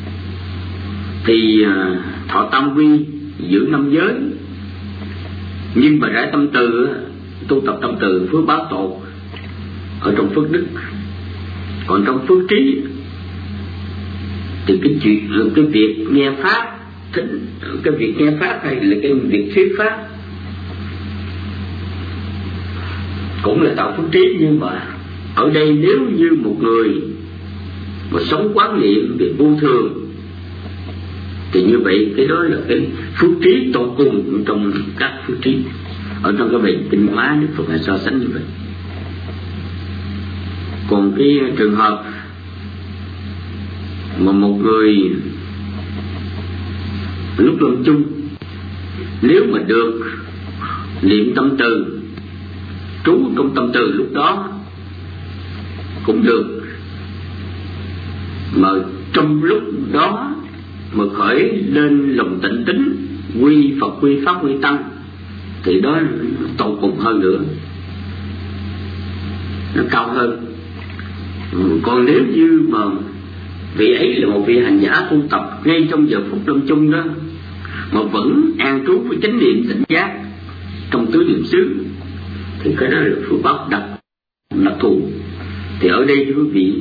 Speaker 6: thì thọ tam quy, giữ năm giới, nhưng mà rải tâm từ, tu tập tâm từ, phước báo tột ở trong phước đức. Còn trong phước trí thì cái chuyện, cái việc nghe pháp, cái việc nghe pháp hay là cái việc thuyết pháp cũng là tạo phước trí. Nhưng mà ở đây nếu như một người mà sống quán niệm về vô thường thì như vậy cái đó là cái phước trí tột cùng trong các phước trí. Ở trong cái bài kinh hóa Đức Phật là so sánh như vậy. Còn cái trường hợp mà một người lúc lâm chung, nếu mà được niệm tâm từ, trú trong tâm từ lúc đó cũng được, mà trong lúc đó mà khởi lên lòng tịnh tín, quy Phật, quy Pháp, quy Tăng, thì đó tột cùng hơn nữa, nó cao hơn. Còn nếu như mà vị ấy là một vị hành giả tu tập ngay trong giờ phút lâm chung đó mà vẫn an trú với chánh niệm tỉnh giác trong tứ niệm xứ, thì cái đó là phước báo đặc đặc thù. Thì ở đây quý vị,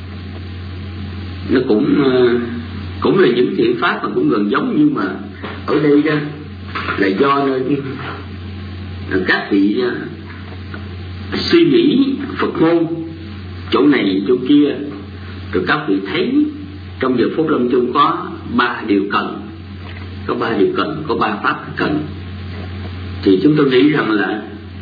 Speaker 6: nó cũng cũng là những thiện pháp mà cũng gần giống, nhưng mà ở đây đó là do nơi các vị suy nghĩ Phật môn chỗ này chỗ kia, rồi các vị thấy trong giờ phút lâm chung có ba điều cần, có ba điều cần, có ba pháp cần, thì chúng tôi nghĩ rằng là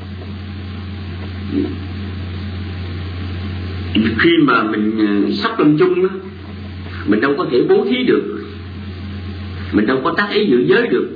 Speaker 6: khi mà mình sắp lâm chung đó, mình đâu có thể bố thí được, mình đâu có tác ý giữ giới được,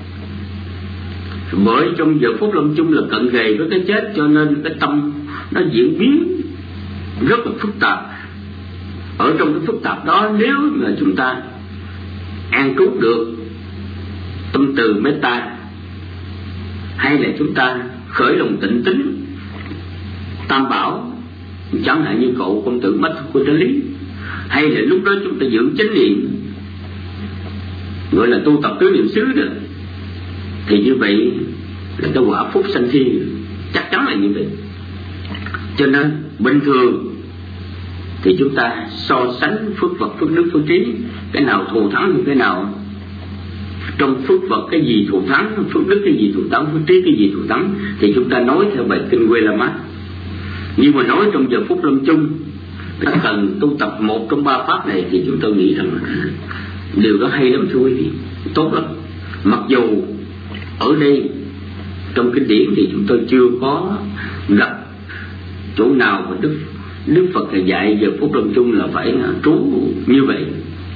Speaker 6: bởi trong giờ phút lâm chung là cận kề với cái chết, cho nên cái tâm nó diễn biến rất là phức tạp. Ở trong cái phức tạp đó, nếu mà chúng ta an trú được tâm từ metta, hay là chúng ta khởi lòng tịnh tín tam bảo, chẳng hạn như cậu công tử mất của chân lý, hay là lúc đó chúng ta giữ chánh niệm, gọi là tu tập tứ niệm xứ đó, thì như vậy là cái quả phúc sanh thiên, chắc chắn là như vậy. Cho nên bình thường thì chúng ta so sánh phước vật, phước đức, phước trí, cái nào thù thắng như cái nào. Trong phước vật cái gì thù thắng, phước đức cái gì thù thắng, phước trí cái gì thù thắng, thì chúng ta nói theo bài kinh Quê La Mát. Nhưng mà nói trong giờ phút lâm chung, ta cần tu tập một trong ba pháp này, thì chúng tôi nghĩ rằng điều đó hay lắm thưa quý vị, tốt lắm. Mặc dù ở đây trong kinh điển thì chúng tôi chưa có gặp chỗ nào mà Đức Đức Phật thầy dạy giờ phút lâm chung là phải trú như vậy.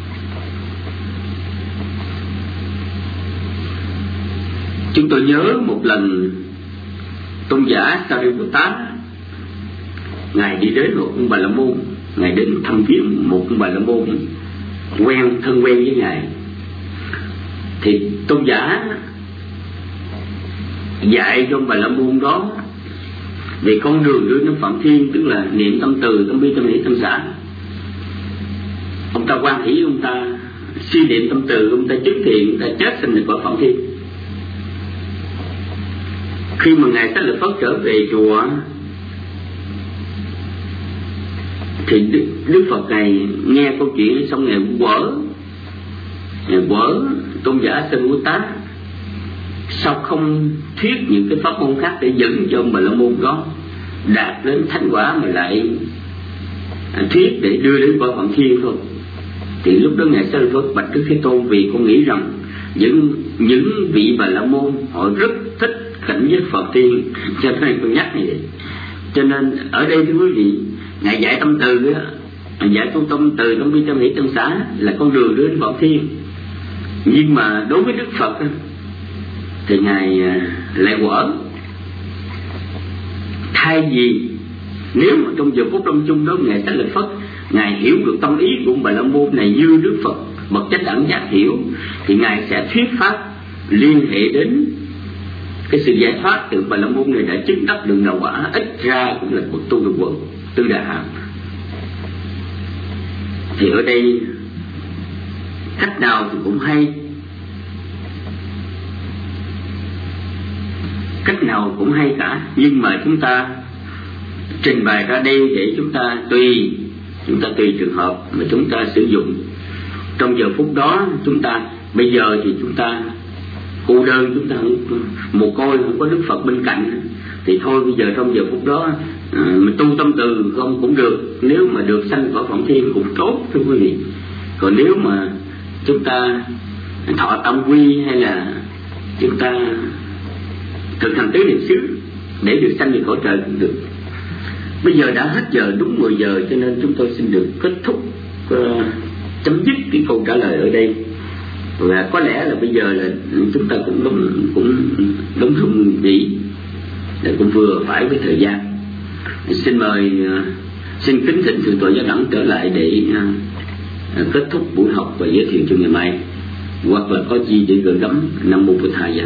Speaker 6: Chúng tôi nhớ một lần tôn giả Sariputta, ngài đi đến một ông Bà La Môn, ngài đến thăm viếng một ông Bà La Môn quen thân quen với ngài, thì tôn giả dạy cho ông Bà La Môn đó về con đường đưa đến Phạm Thiên, tức là niệm tâm từ, tâm bi, tâm hỷ, tâm xả. Ông ta quan hỷ, ông ta suy niệm tâm từ, ông ta chứng thiện, ông ta chết sinh được vào Phạm Thiên. Khi mà ngài Xá Lợi Phất trở về chùa thì Đức, Đức Phật ngài nghe câu chuyện xong ngài quở, ngài quở tôn giả Sariputta, sao không thuyết những cái pháp môn khác để dẫn cho ông Bà La Môn đó đạt đến thánh quả, mà lại thuyết để đưa đến quả Phạm Thiên thôi. Thì lúc đó ngài Xá Lợi Phất bạch Đức Thế Tôn, vì con nghĩ rằng những những vị Bà La Môn họ rất thích cảnh giới Phật Thiên, cho nên tôi nhắc như vậy. Cho nên ở đây thưa quý vị, ngài dạy tâm từ á, dạy tu tâm từ, tâm bi, tâm hỷ, tâm xả là con đường đến Phật Thiên. Nhưng mà đối với Đức Phật á, thì ngài lại quở. Thay vì nếu mà trong giờ phút lâm chung đó ngài Xá Lợi Phất ngài hiểu được tâm ý của Bà La Môn này như Đức Phật bậc chánh đẳng giác hiểu, thì ngài sẽ thuyết pháp liên hệ đến cái sự giải thoát. Từ Bà La Môn này đã chứng đắc được đạo quả, ít ra cũng là bậc tu được quận tư đà hàm. Thì ở đây cách nào thì cũng hay, cách nào cũng hay cả, nhưng mà chúng ta trình bày ra đây để chúng ta tùy chúng ta tùy trường hợp mà chúng ta sử dụng. Trong giờ phút đó chúng ta bây giờ thì chúng ta cô đơn, chúng ta không mồ côi, không có Đức Phật bên cạnh, thì thôi bây giờ trong giờ phút đó à, mình tu tâm từ không cũng được, nếu mà được sanh cõi Phạm Thiên cũng tốt thưa quý vị. Còn nếu mà chúng ta thọ tâm quy, hay là chúng ta thực hành tứ niệm xứ để được sanh về cõi trời cũng được. Bây giờ đã hết giờ, đúng mười giờ, cho nên chúng tôi xin được kết thúc uh, chấm dứt cái câu trả lời ở đây. Và có lẽ là bây giờ là chúng ta cũng đúng cũng đúng thùng vị, để cũng vừa phải với thời gian. Xin mời uh, xin kính thỉnh sự tội giáo đẳng trở lại để uh, kết thúc buổi học và giới thiệu cho ngày mai, hoặc là có gì để gửi gắm. Nam mô Bụt Thầy.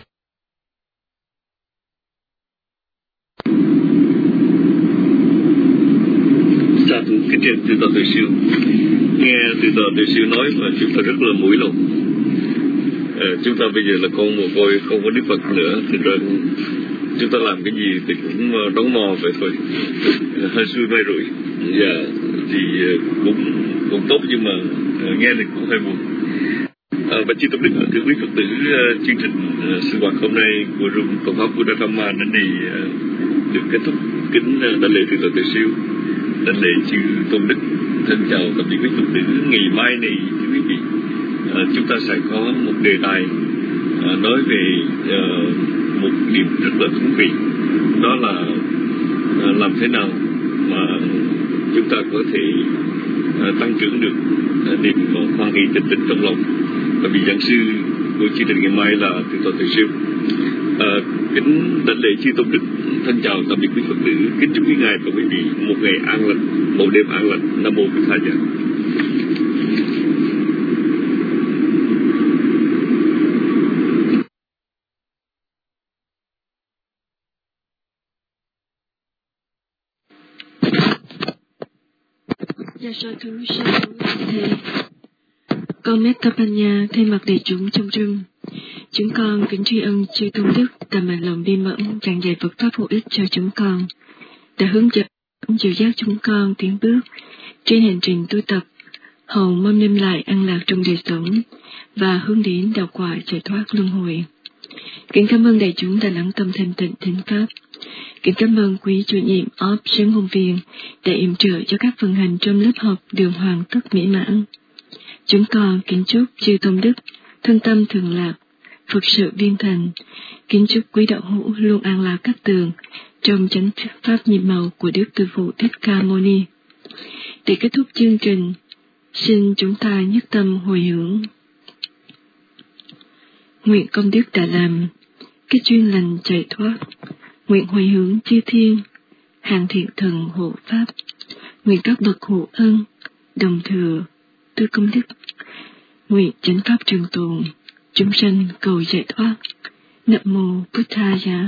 Speaker 3: Sa thú kính trên từ tòa Từ Siêu, nghe từ tòa Từ Siêu nói mà chúng ta rất là mũi lòng. À, chúng ta bây giờ là con mồ côi, không có Đức Phật nữa, thì ra chúng ta làm cái gì thì cũng đóng mò vậy thôi, hơi xui may rủi. Dạ, thì cũng cũng tốt, nhưng mà nghe thì cũng hơi buồn. À, và chư tôn đức thưa quý Phật tử, uh, chương trình uh, sinh hoạt hôm nay của Room Tổng pháp Buddha Dhamma đến đây uh, được kết thúc. Kính uh, đảnh lễ từ tòa Từ Siêu, đảnh lễ chư tôn đức, thân chào tạm biệt quý Phật tử. Ngày mai này thưa quý vị, uh, chúng ta sẽ có một đề tài uh, nói về uh, một điểm rất là thú vị, đó là uh, làm thế nào mà chúng ta có thể uh, tăng trưởng được uh, niềm hoan hỷ chân tình trong lòng. Và vị giảng sư của chương trình ngày mai là từ tòa Từ Siêu. À, kính đảnh lễ chư tôn đức, thân chào tạm biệt quý Phật tử. Kính chúc quý ngài và quý vị một ngày an lành, một đêm an lành. Nam mô Bụt Thầy.
Speaker 2: Dạ sa thú sa thú thầy. Con Mettapanya thay mặt đại chúng trong rừng. Chúng con kính tri ân chư tôn đức đã mạnh lòng bi mẫn giảng dạy Phật pháp hữu ích cho chúng con, đã hướng dẫn dìu dắt chúng con tiến bước trên hành trình tu tập, hầu mong đem lại an lạc trong đời sống và hướng đến đạo quả giải thoát luân hồi. Kính cảm ơn đại chúng đã lắng tâm thanh tịnh thính pháp. Kính cảm ơn quý chủ nhiệm ốp Sướng Ngôn Viên đã yểm trợ cho các phần hành trong lớp học đường hoàn tất mỹ mãn. Chúng con kính chúc chư tôn đức thân tâm thường lạc, Phật sự viên thành. Kính chúc quý đạo hữu luôn an lạc các tường trong chánh pháp nhiệm màu của Đức Từ Phụ Thích Ca Mâu Ni. Để kết thúc chương trình, xin chúng ta nhất tâm hồi hướng. Nguyện công đức đã làm, cái duyên lành giải thoát. Nguyện hồi hướng chư thiên, hàng thiện thần hộ pháp. Nguyện các bậc hộ ân, đồng thừa, tư công đức. Nguyện chánh pháp trường tồn, chúng sanh cầu giải thoát. Nam mô Bụt Tha Giá.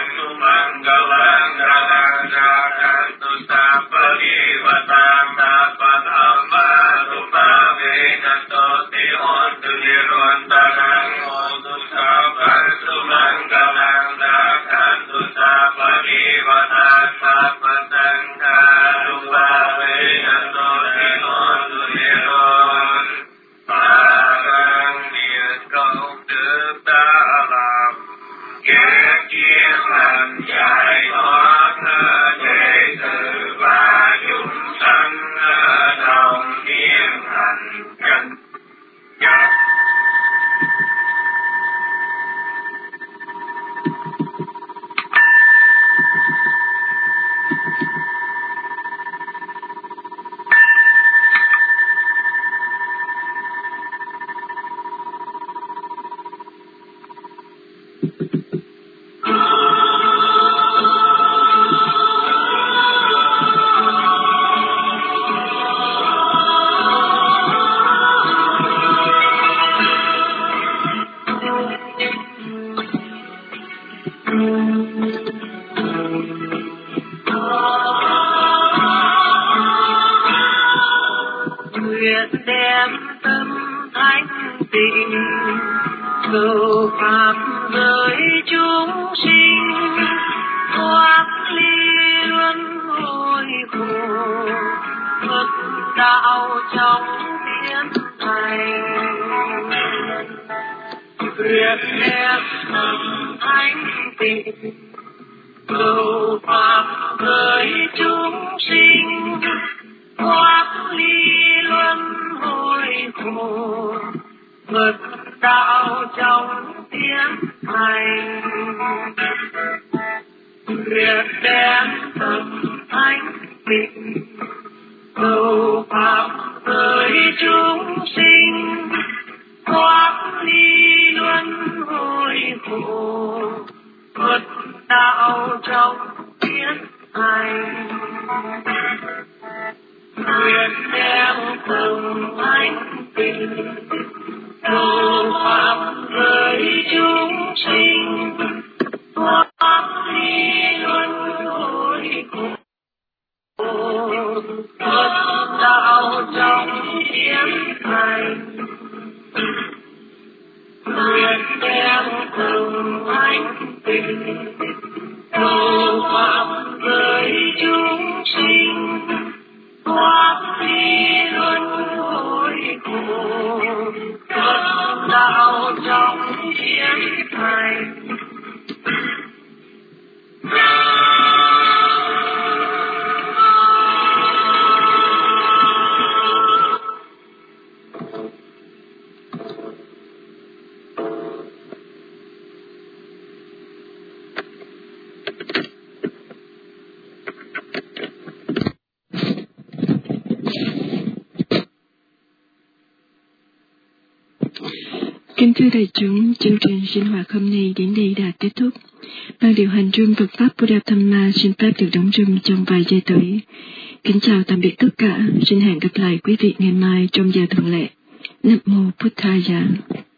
Speaker 1: Bye. nguyện đem tâm thanh tịnh cầu pháp giới chúng sinh thoát ly luân hồi khổ Phật đạo trong tiến thành nguyện đem tâm thanh tịnh cầu pháp giới chúng sinh thoát ly luân hồi khổ Phật đạo trong tiến thành nguyện đem tâm thanh tịnh cầu pháp giới chúng sinh thoát ly luân hồi khổ Phật đạo trong tiến thành nguyện đem tâm thanh tịnh cầu pháp giới chúng sinh thoát ly luân hồi khổ Phật đạo trong tiến thành nguyện đem tâm thanh tịnh cầu pháp giới chúng sinh thoát ly luân hồi khổ Phật đạo trong tiến thành
Speaker 2: Kính thưa đại chúng, chương trình sinh hoạt hôm nay đến đây đã kết thúc. Ban điều hành room Phật Pháp Buddha Dhamma xin phép được đóng room trong vài giây tới. Kính chào tạm biệt tất cả, xin hẹn gặp lại quý vị ngày mai trong giờ thường lệ. Nam mô Bụt Thaya.